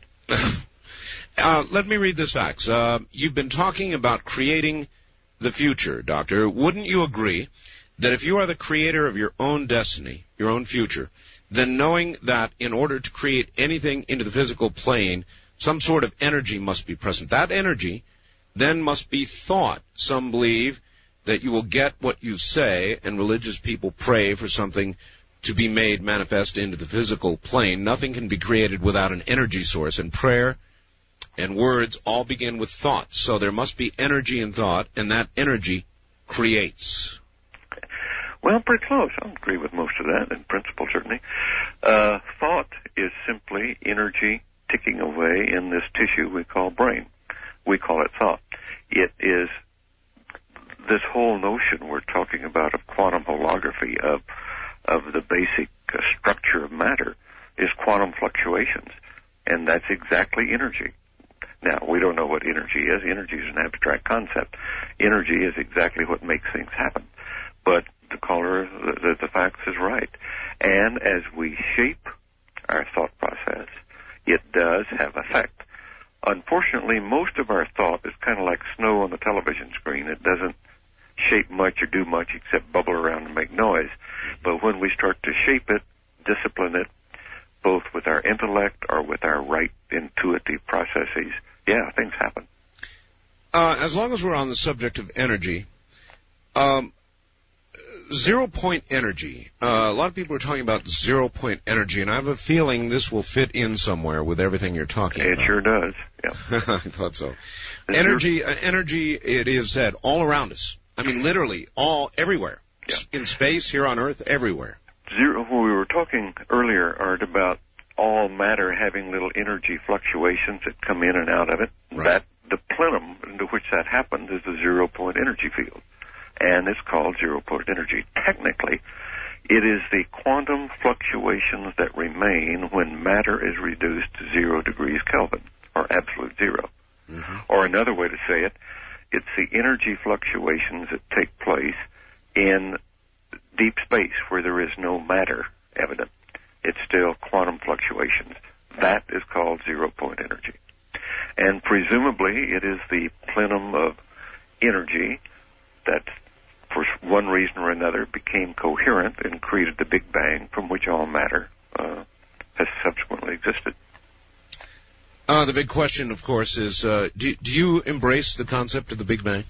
uh, let me read this fax. Uh, you've been talking about creating the future, Doctor. Wouldn't you agree that if you are the creator of your own destiny, your own future, then knowing that in order to create anything into the physical plane, some sort of energy must be present. That energy then must be thought. Some believe that you will get what you say, and religious people pray for something to be made manifest into the physical plane. Nothing can be created without an energy source, and prayer and words all begin with thoughts. So there must be energy in thought, and that energy creates. Well, pretty close. I agree with most of that, in principle, certainly. Uh, thought is simply energy ticking away in this tissue we call brain. We call it thought. It is this whole notion we're talking about of quantum holography, of of the basic uh, structure of matter, is quantum fluctuations, and that's exactly energy. Now, we don't know what energy is. Energy is an abstract concept. Energy is exactly what makes things happen. But the caller, the, the facts is right. And as we shape our thought process, it does have effect. Unfortunately, most of our thought is kind of like snow on the television screen. It doesn't shape much or do much except bubble around and make noise. But when we start to shape it, discipline it, both with our intellect or with our right intuitive processes, yeah, things happen. Uh, as long as we're on the subject of energy, um, zero-point energy. Uh, a lot of people are talking about zero-point energy, and I have a feeling this will fit in somewhere with everything you're talking it about. It sure does, yeah. I thought so. Is energy, uh, energy, it is said, all around us. I mean, literally, all, everywhere. Yeah. In space, here on Earth, everywhere. Zero, when we were talking earlier, Art, about all matter having little energy fluctuations that come in and out of it, right. that the plenum into which that happens is the zero-point energy field. And it's called zero-point energy. Technically, it is the quantum fluctuations that remain when matter is reduced to zero degrees Kelvin, or absolute zero. Mm-hmm. Or another way to say it, it's the energy fluctuations that take place in deep space where there is no matter evident. It's still quantum fluctuations. That is called zero-point energy. And presumably it is the plenum of energy that for one reason or another became coherent and created the Big Bang from which all matter uh, has subsequently existed. Uh, the big question, of course, is uh, do, do you embrace the concept of the Big Bang?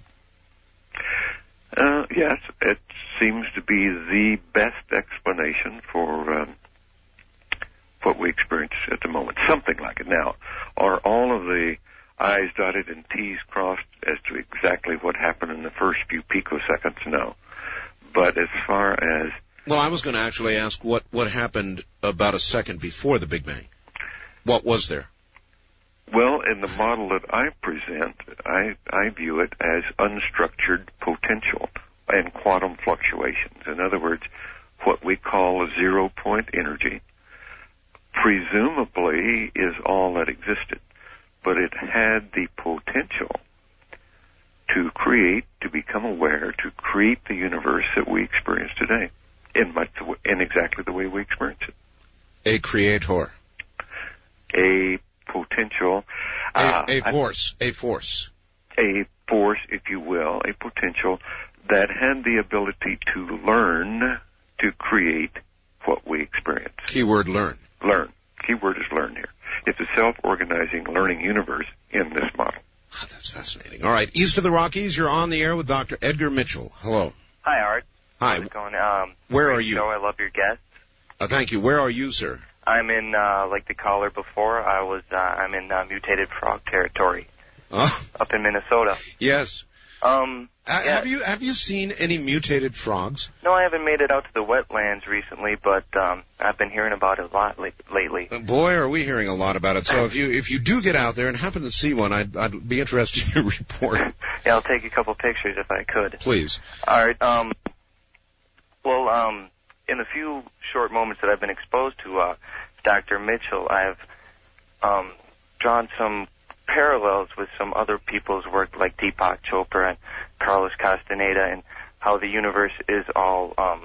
Uh, yes, it seems to be the best explanation for um, what we experience at the moment. Something like it. Now, are all of the I's dotted and T's crossed as to exactly what happened in the first few picoseconds? No. But as far as... Well, I was going to actually ask what, what happened about a second before the Big Bang. What was there? Well, in the model that I present, I, I view it as unstructured potential and quantum fluctuations. In other words, what we call zero-point energy presumably is all that existed, but it had the potential to create, to become aware, to create the universe that we experience today in much the, in exactly the way we experience it. A creator. a potential, uh, a, a force, a force, a force, if you will, a potential that had the ability to learn to create what we experience. Keyword learn. Learn. Keyword is learn here. It's a self-organizing learning universe in this model. Oh, that's fascinating. All right, east of the Rockies, you're on the air with Doctor Edgar Mitchell. Hello. Hi, Art. Hi. How's it going? Um, Where great are you? Show. I love your guests. Uh, thank you. Where are you, sir? I'm in, uh, like the caller before, I was, uh, I'm in uh, mutated frog territory. Oh. Up in Minnesota. Yes. Um, uh, yeah. Have you have you seen any mutated frogs? No, I haven't made it out to the wetlands recently, but um, I've been hearing about it a lot la- lately. Uh, boy, are we hearing a lot about it. So if you if you do get out there and happen to see one, I'd, I'd be interested in your report. Yeah, I'll take a couple pictures if I could. Please. All right. Um, well, um, in the few short moments that I've been exposed to uh, Doctor Mitchell, I've um, drawn some parallels with some other people's work like Deepak Chopra and Carlos Castaneda, and how the universe is all um,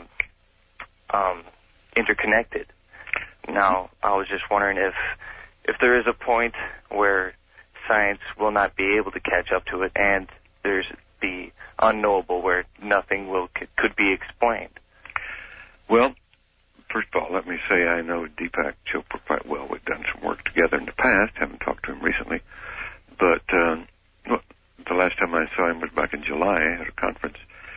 um, interconnected. Now, I was just wondering if if there is a point where science will not be able to catch up to it, and there's the unknowable where nothing will could be explained. Well, first of all, let me say I know Deepak Chopra quite well. We've done some work together in the past. Haven't talked to him recently. But um, the last time I saw him was back in July at a conference.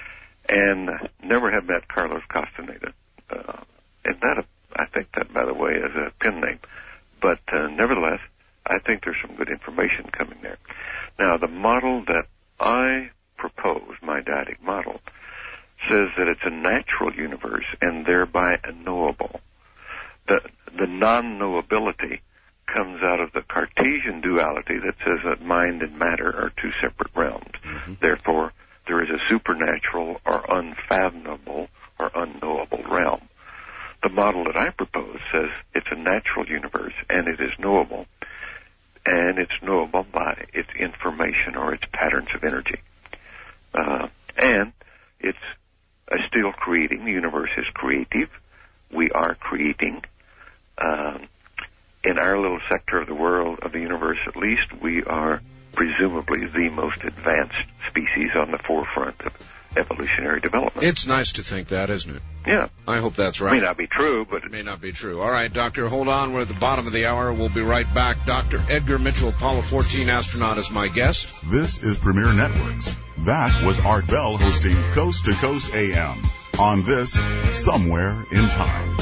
And never have met Carlos Castaneda. Uh, and that, I think that, by the way, is a pen name. But uh, nevertheless, I think there's some good information coming there. Now, the model that I propose, my dyadic model, says that it's a natural universe and thereby a knowable. The, the non-knowability comes out of the Cartesian duality that says that mind and matter are two separate realms. Mm-hmm. Therefore, there is a supernatural or unfathomable or unknowable realm. The model that I propose says it's a natural universe and it is knowable, and it's knowable by its information or its patterns of energy. Uh, and it's uh, still creating. The universe is creative. We are creating. Um, in our little sector of the world, of the universe at least, we are presumably the most advanced species on the forefront of evolutionary development. It's nice to think that, isn't it? Yeah. I hope that's right. It may not be true, but... It may not be true. All right, Doctor, hold on. We're at the bottom of the hour. We'll be right back. Doctor Edgar Mitchell, Apollo fourteen astronaut, is my guest. This is Premier Networks. That was Art Bell hosting Coast to Coast A M on this Somewhere in Time.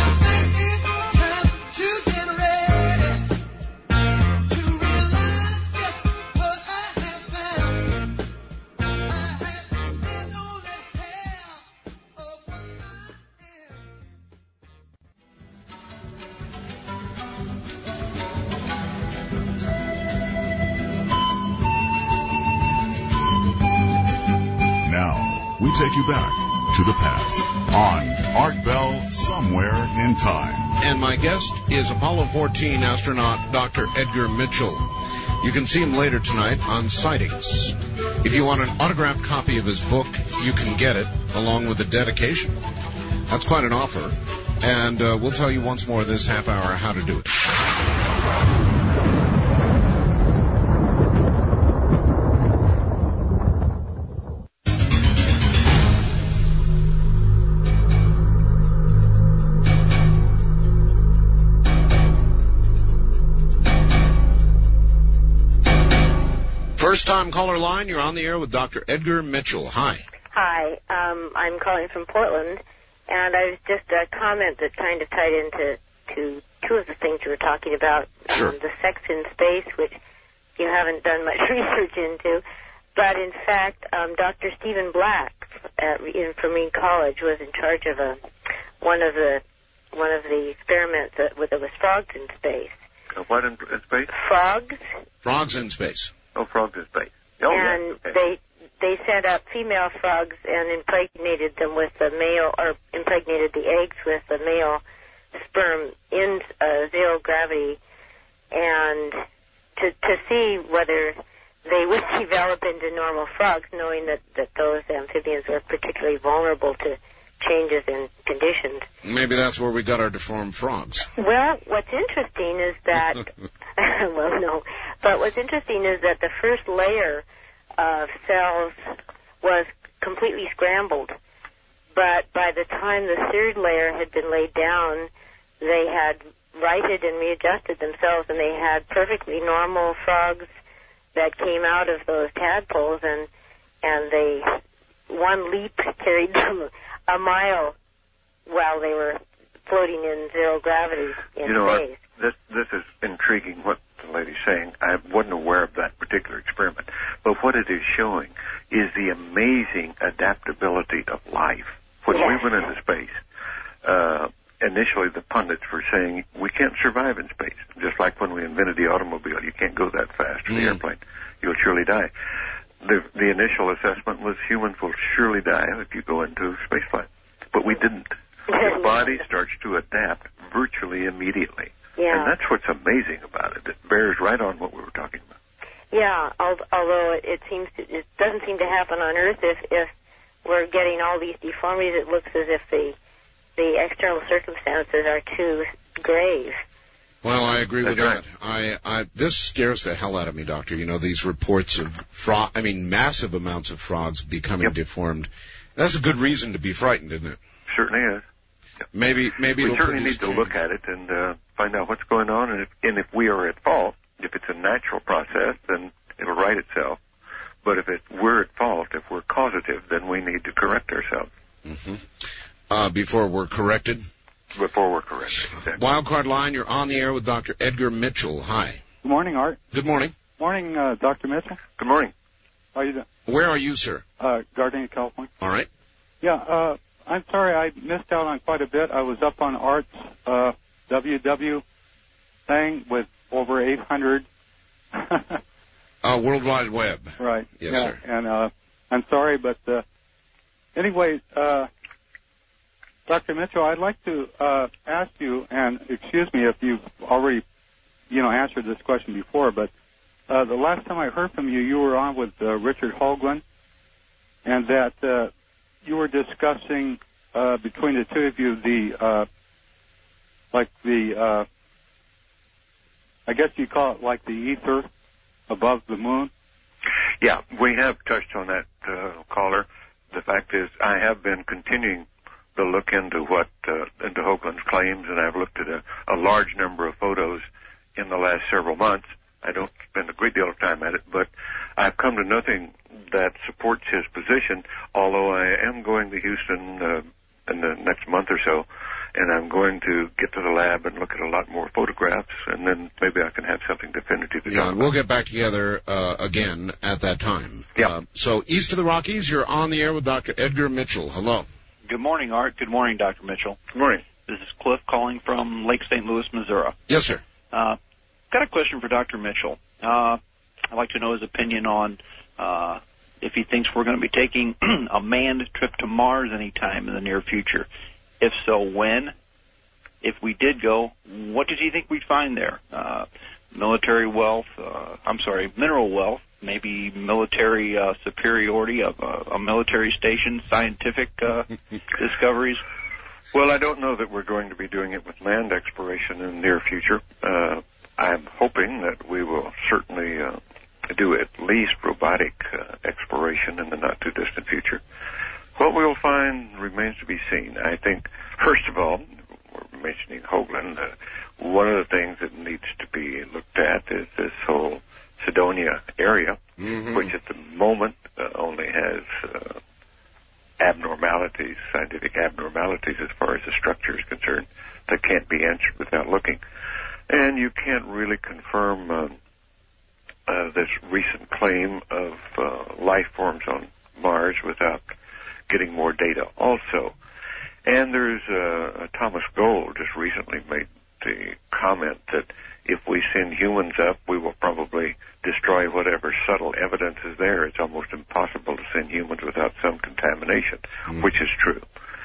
We take you back to the past on Art Bell Somewhere in Time. And my guest is Apollo fourteen astronaut Doctor Edgar Mitchell. You can see him later tonight on Sightings. If you want an autographed copy of his book, you can get it along with the dedication. That's quite an offer. And uh, we'll tell you once more this half hour how to do it. First-time caller line, you're on the air with Doctor Edgar Mitchell. Hi. Hi, um, I'm calling from Portland, and I was just a comment that kind of tied into to two of the things you were talking about. Sure. Um, the sex in space, which you haven't done much research into, but in fact, um, Doctor Stephen Black at, in, from Reed College was in charge of a one of the one of the experiments that, that was frogs in space. Uh, what in, in space? Frogs. Frogs in space. Oh, frogs in space. Oh, and yes. Okay. they they set up female frogs and impregnated them with the male, or impregnated the eggs with the male sperm in uh, zero gravity, and to to see whether they would develop into normal frogs, knowing that, that those amphibians were particularly vulnerable to changes in conditions. Maybe that's where we got our deformed frogs. Well, what's interesting interesting is that, well, no, but what's interesting is that the first layer of cells was completely scrambled. But by the time the third layer had been laid down, they had righted and readjusted themselves, and they had perfectly normal frogs that came out of those tadpoles, and and they one leap carried them a mile while they were floating in zero gravity in you know, space. I, this this is intriguing what the lady's saying. I wasn't aware of that particular experiment, but what it is showing is the amazing adaptability of life. When yes. we went into space, uh, initially the pundits were saying we can't survive in space. Just like when we invented the automobile, you can't go that fast in mm. the airplane. You'll surely die. The, the initial assessment was humans will surely die if you go into spaceflight. But we didn't. Your body starts to adapt virtually immediately. Yeah. And that's what's amazing about it. It bears right on what we were talking about. Yeah, although it, it seems to, it doesn't seem to happen on Earth if, if we're getting all these deformities. It looks as if the the external circumstances are too grave. Well, I agree with That's that. I, I, this scares the hell out of me, Doctor. You know, these reports of frog, I mean, massive amounts of frogs becoming yep. deformed. That's a good reason to be frightened, isn't it? Certainly is. Yep. Maybe, maybe we it'll certainly need to change. look at it and uh, find out what's going on, and if, and if we are at fault, if it's a natural process, then it'll right itself. But if it, we're at fault, if we're causative, then we need to correct ourselves. Mm-hmm. Uh, before we're corrected? Before we're corrected, exactly. Wildcard line, you're on the air with Doctor Edgar Mitchell. Hi. Good morning, Art. Good morning. Morning, uh, Doctor Mitchell. Good morning. How are you doing? Where are you, sir? Uh, Gardena, California. All right. Yeah, uh, I'm sorry I missed out on quite a bit. I was up on Art's uh, W W thing with over eight hundred. uh, World Wide Web. Right. Yes, yeah, sir. And uh, I'm sorry, but uh, anyway, uh, Doctor Mitchell, I'd like to uh, ask you, and excuse me if you've already, you know, answered this question before, but uh, the last time I heard from you, you were on with uh, Richard Hoagland, and that uh, you were discussing uh, between the two of you the, uh, like the, uh, I guess you call it like the ether above the moon. Yeah, we have touched on that, uh, caller. The fact is, I have been continuing to look into what uh, into Hoagland's claims, and I've looked at a, a large number of photos in the last several months. I don't spend a great deal of time at it, but I've come to nothing that supports his position, although I am going to Houston uh, in the next month or so, and I'm going to get to the lab and look at a lot more photographs, and then maybe I can have something definitive to Yeah, talk about. we'll get back together uh, again at that time. Yeah. Uh, so east of the Rockies, you're on the air with Doctor Edgar Mitchell. Hello. Good morning, Art. Good morning, Doctor Mitchell. Good morning. This is Cliff calling from Lake Saint Louis, Missouri. Yes, sir. Uh, got a question for Doctor Mitchell. Uh, I'd like to know his opinion on uh, if he thinks we're going to be taking a manned trip to Mars anytime in the near future. If so, when? If we did go, what does he think we'd find there? Uh, military wealth, uh, I'm sorry, mineral wealth, maybe military uh, superiority of uh, a military station, scientific uh, discoveries? Well, I don't know that we're going to be doing it with manned exploration in the near future. Uh, I'm hoping that we will certainly uh, do at least robotic uh, exploration in the not-too-distant future. What we'll find remains to be seen. I think, first of all, we're mentioning Hoagland, uh, one of the things that needs to be looked at is this whole Cydonia area, mm-hmm. which at the moment uh, only has uh, abnormalities, scientific abnormalities as far as the structure is concerned, that can't be answered without looking. And you can't really confirm um, uh, this recent claim of uh, life forms on Mars without getting more data also. And there's uh, Thomas Gold just recently made the comment that if we send humans up, we will probably destroy whatever subtle evidence is there. It's almost impossible to send humans without some contamination, mm. which is true.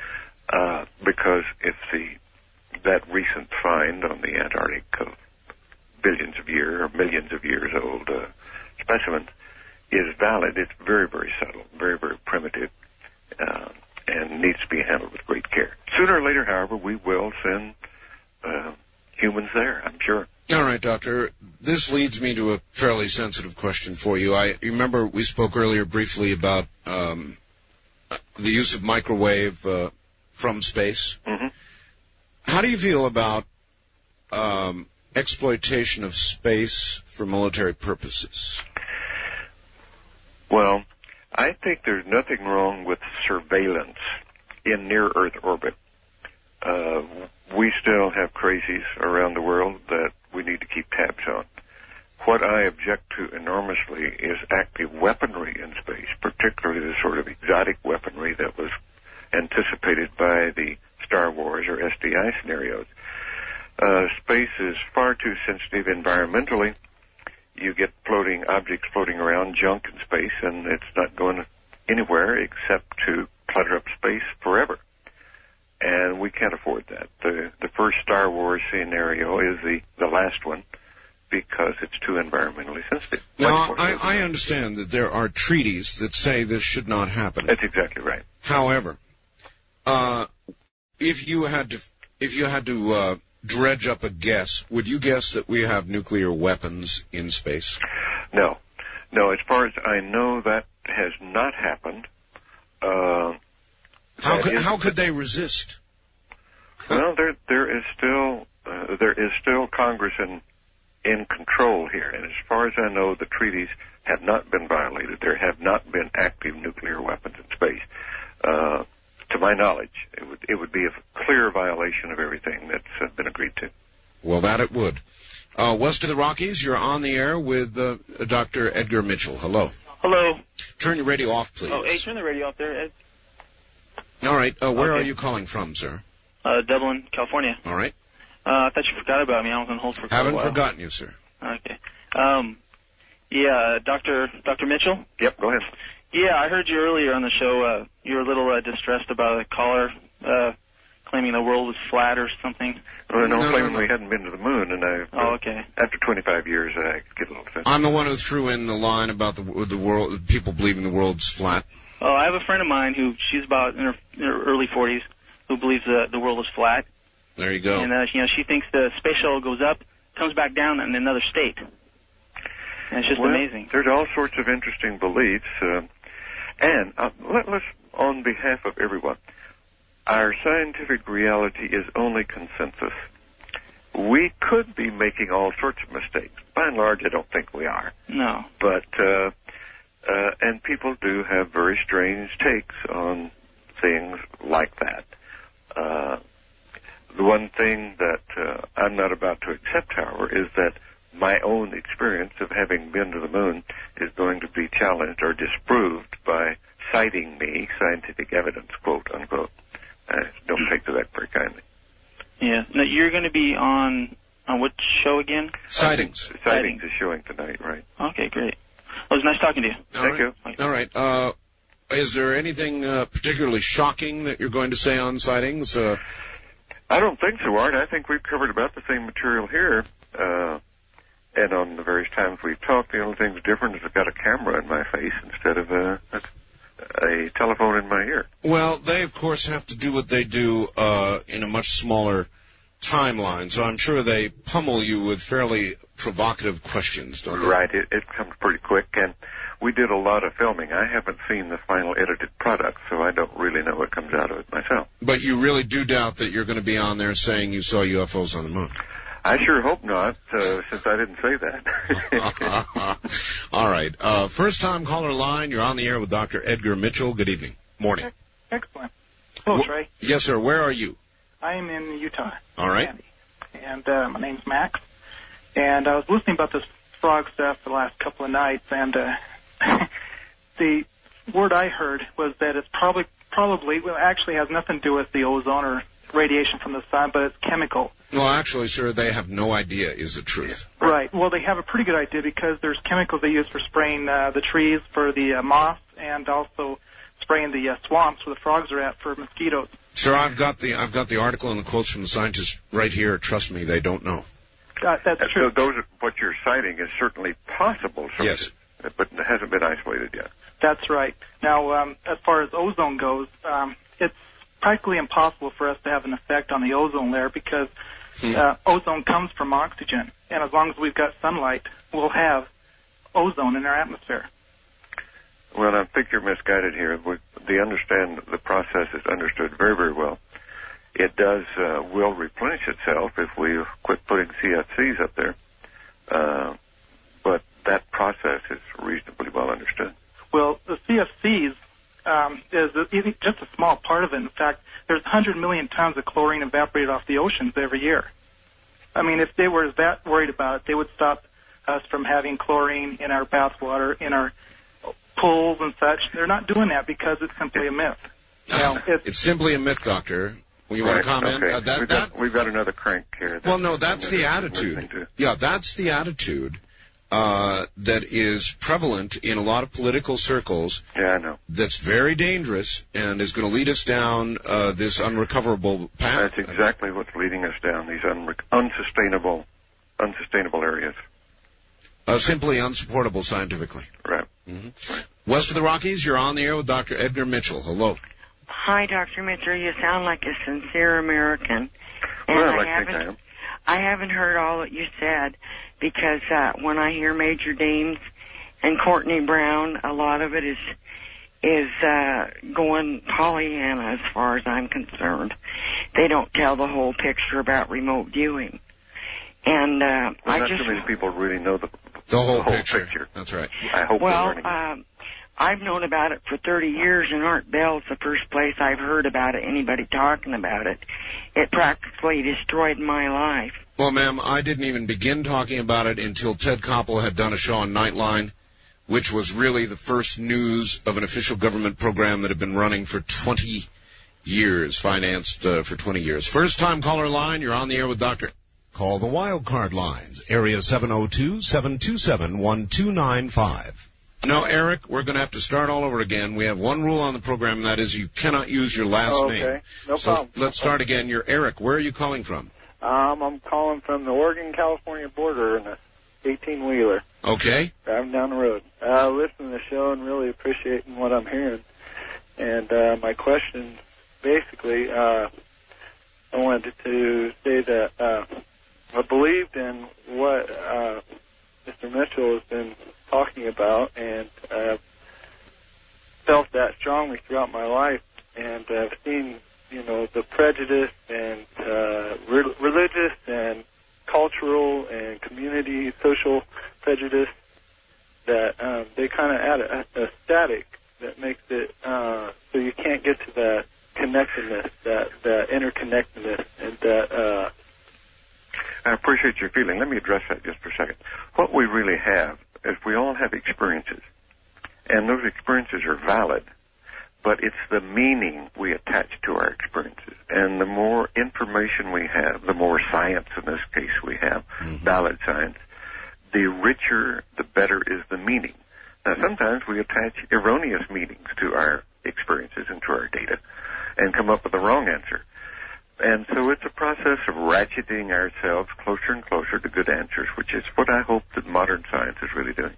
Uh, because if the that recent find on the Antarctic of billions of years or millions of years old uh, specimens is valid, it's very, very subtle, very, very primitive, uh, and needs to be handled with great care. Sooner or later, however, we will send uh, humans there, I'm sure. Doctor. This leads me to a fairly sensitive question for you. I remember we spoke earlier briefly about um, the use of microwave uh, from space. Mm-hmm. How do you feel about um, exploitation of space for military purposes? Well, I think there's nothing wrong with surveillance in near-Earth orbit. Uh, we still have crazies around the world that we need to keep tabs on. What I object to enormously is active weaponry in space, particularly the sort of exotic weaponry that was anticipated by the Star Wars or S D I scenarios. Uh, space is far too sensitive environmentally. You get floating objects floating around, junk in space, and it's not going anywhere except to clutter up space forever. And we can't afford that. The the first Star Wars scenario is the, the last one because it's too environmentally sensitive. Now, I, I understand that there are treaties that say this should not happen. That's exactly right. However, uh, if you had to, if you had to uh, dredge up a guess, would you guess that we have nuclear weapons in space? No. No, as far as I know, that has not happened. Uh, how could, is, how could they resist? Well, there there is still uh, there is still Congress in in control here, and as far as I know, the treaties have not been violated. There have not been active nuclear weapons in space. Uh, to my knowledge, it would it would be a clear violation of everything that's uh, been agreed to. Well, that it would. Uh, west of the Rockies, you're on the air with uh, Doctor Edgar Mitchell. Hello. Hello. Turn your radio off, please. Oh, hey, turn the radio off there, Ed. All right. Uh, where Okay. are you calling from, sir? Uh, Dublin, California. All right. Uh, I thought you forgot about me. I was on hold for quite Haven't a while. forgotten you, sir. Okay. Um, yeah, Doctor Doctor Mitchell? Yep, go ahead. Yeah, I heard you earlier on the show. Uh, you were a little uh, distressed about a caller uh, claiming the world was flat or something. Well, no, No, claiming no, no. we hadn't been to the moon, and I. Oh, okay. After twenty-five years, I get a little sense. I'm the one who threw in the line about the the world, people believing the world's flat. Oh, I have a friend of mine who she's about in her, in her early forties who believes the the world is flat. There you go. And uh, you know, she thinks the space shuttle goes up, comes back down in another state. And it's just well, amazing. There's all sorts of interesting beliefs, uh, and uh, let, let's, on behalf of everyone, our scientific reality is only consensus. We could be making all sorts of mistakes. By and large, I don't think we are. No. But uh, uh, and people do have very strange takes on things like that. Uh, the one thing that uh, I'm not about to accept, however, is that my own experience of having been to the moon is going to be challenged or disproved by citing me, scientific evidence, quote, unquote. I don't take to that very kindly. Yeah. Now, you're going to be on on what show again? Sightings. Sightings. Sightings is showing tonight, right? Okay, great. Well, it was nice talking to you. All Thank right. you. All right. Uh, is there anything uh, particularly shocking that you're going to say on sightings? Uh, I don't think so, Art. I think we've covered about the same material here. Uh, and on the various times we've talked, the only thing that's different is I've got a camera in my face instead of a, a, a telephone in my ear. well, they, of course, have to do what they do uh, in a much smaller timeline, so I'm sure they pummel you with fairly provocative questions, don't they? Right. It, it comes pretty quick, and we did a lot of filming. I haven't seen the final edited product, so I don't really know what comes out of it myself. But you really do doubt that you're going to be on there saying you saw U F Os on the moon. I sure hope not, uh, since I didn't say that. All right. Uh, first time caller line. You're on the air with Doctor Edgar Mitchell. Good evening. Morning. Excellent. Hello, Wh- Trey. Yes, sir. Where are you? I am in Utah. All right. And uh, my name's Max. And I was listening about this frog stuff the last couple of nights, and uh, the word I heard was that it's probably, probably, well, actually has nothing to do with the ozone or radiation from the sun, but it's chemical. Well, actually, sir, they have no idea is the truth. Right. Well, they have a pretty good idea because there's chemicals they use for spraying uh, the trees for the uh, moths and also spraying the uh, swamps where the frogs are at for mosquitoes. Sir, I've got the I've got the article and the quotes from the scientists right here. Trust me, they don't know. Uh, that's And true. so those, are- what you're citing is certainly possible sources, Yes. but it hasn't been isolated yet. That's right. Now, um, as far as ozone goes, um, it's practically impossible for us to have an effect on the ozone layer because uh, ozone comes from oxygen, and as long as we've got sunlight, we'll have ozone in our atmosphere. Well, I think you're misguided here. We, the understand the process is understood very, very well. It does uh, will replenish itself if we quit putting C F Cs up there, uh, but that process is reasonably well understood. Well, the C F Cs um, is a, just a small part of it. In fact, there's one hundred million tons of chlorine evaporated off the oceans every year. I mean, if they were that worried about it, they would stop us from having chlorine in our bathwater, in our pools and such. They're not doing that because it's simply a myth. You know, it's, it's simply a myth, Doctor. You right, want to comment? Okay. Uh, that, we've, that, got, we've got another crank here. Well, no, that's the attitude. Yeah, that's the attitude uh, that is prevalent in a lot of political circles. Yeah, I know. That's very dangerous and is going to lead us down uh, this unrecoverable path. That's exactly what's leading us down these unre- unsustainable, unsustainable areas. Uh, simply unsupportable scientifically. Right. Mm-hmm. Right. West of the Rockies, you're on the air with Doctor Edgar Mitchell. Hello. Hi, Doctor Mitchell. You sound like a sincere American. And well, I, I haven't, think I am. I haven't heard all that you said because uh, when I hear Major Dames and Courtney Brown, a lot of it is is uh, going Pollyanna as far as I'm concerned. They don't tell the whole picture about remote viewing. And uh, well, I not just too many people really know the, the, whole, the whole picture. picture. That's right. I hope well, they're learning. Um, I've known about it for thirty years, and Art Bell's the first place I've heard about it, anybody talking about it. It practically destroyed my life. Well, ma'am, I didn't even begin talking about it until Ted Koppel had done a show on Nightline, which was really the first news of an official government program that had been running for twenty years, financed uh, for twenty years. First-time caller line, you're on the air with Doctor Call the Wildcard lines, area seven oh two, seven two seven, one two nine five. No, Eric, we're going to have to start all over again. We have one rule on the program, and that is you cannot use your last oh, name. Okay, no so problem. Let's start again. You're Eric. Where are you calling from? Um, I'm calling from the Oregon-California border in a eighteen-wheeler. Okay. Driving down the road. Uh, listening to the show and really appreciating what I'm hearing. And uh, my question, basically, uh, I wanted to say that uh, I believed in what uh, Mister Mitchell has been talking about, and uh, felt that strongly throughout my life, and I've seen, you know, the prejudice and uh, re- religious and cultural and community social prejudice that um, they kind of add a, a static that makes it uh, so you can't get to that connectedness, that that interconnectedness, and that. Uh, I appreciate your feeling. Let me address that just for a second. What we really have is we all have experiences, and those experiences are valid, but it's the meaning we attach to our experiences. And the more information we have, the more science in this case we have, mm-hmm. valid science, the richer, the better is the meaning. Now, sometimes we attach erroneous meanings to our experiences and to our data and come up with the wrong answer. And so it's a process of ratcheting ourselves closer and closer to good answers, which is what I hope that modern science is really doing.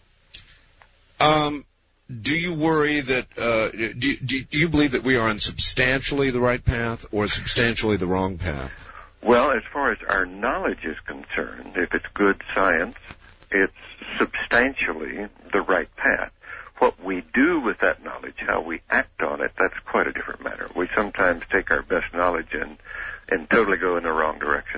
Um, do you worry that, uh, do, do, do you believe that we are on substantially the right path or substantially the wrong path? Well, as far as our knowledge is concerned, if it's good science, it's substantially the right path. What we do with that knowledge, how we act on it, that's quite a different matter. We sometimes take our best knowledge and and totally go in the wrong direction.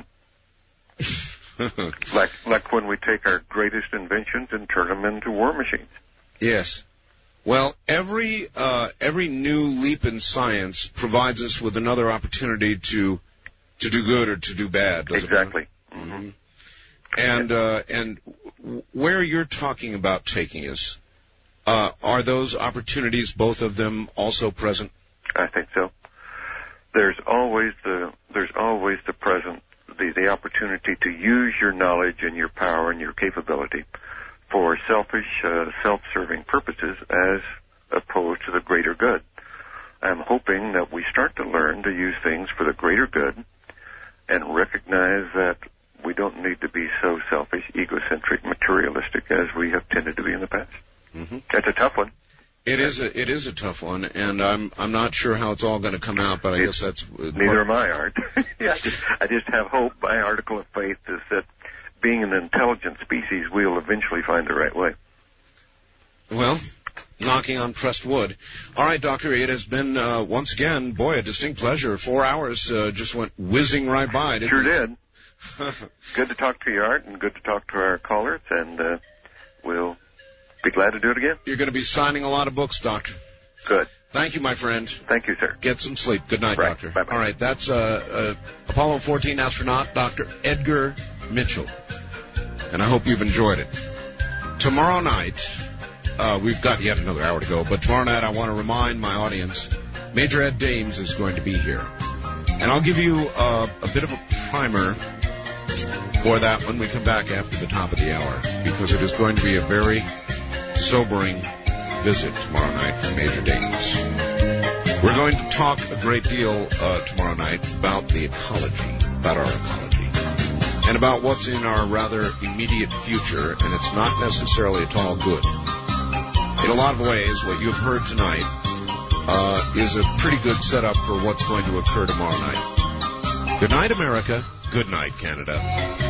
like like when we take our greatest inventions and turn them into war machines. Yes. Well, every uh, every new leap in science provides us with another opportunity to to do good or to do bad. Exactly. Mm-hmm. And uh, and where you're talking about taking us. Uh, are those opportunities, both of them, also present? I think so. There's always the there's always the present the the opportunity to use your knowledge and your power and your capability for selfish, uh, self-serving purposes as opposed to the greater good. I'm hoping that we start to learn to use things for the greater good and recognize that we don't need to be so selfish, egocentric, materialistic as we have tended to be in the past. Mm-hmm. That's a tough one. It is a it is a tough one, and I'm I'm not sure how it's all going to come out, but I guess that's Neither am I, Art. yeah, I just, I just have hope. My article of faith is that being an intelligent species, we'll eventually find the right way. Well, knocking on pressed wood. All right, Doctor, it has been, uh, once again, boy, a distinct pleasure. Four hours uh, just went whizzing right by, didn't Sure it? did. Good to talk to you, Art, and good to talk to our callers, and uh, we'll be glad to do it again. You're going to be signing a lot of books, Doctor. Good. Thank you, my friend. Thank you, sir. Get some sleep. Good night, Right. Doctor. Bye-bye. All right, that's uh, uh, Apollo fourteen astronaut, Doctor Edgar Mitchell. And I hope you've enjoyed it. Tomorrow night, uh, we've got yet another hour to go, but tomorrow night I want to remind my audience, Major Ed Dames is going to be here. And I'll give you uh, a bit of a primer for that when we come back after the top of the hour, because it is going to be a very sobering visit tomorrow night from Major Dames. We're going to talk a great deal uh, tomorrow night about the ecology, about our ecology, and about what's in our rather immediate future, and it's not necessarily at all good. In a lot of ways, what you've heard tonight uh, is a pretty good setup for what's going to occur tomorrow night. Good night, America. Good night, Canada.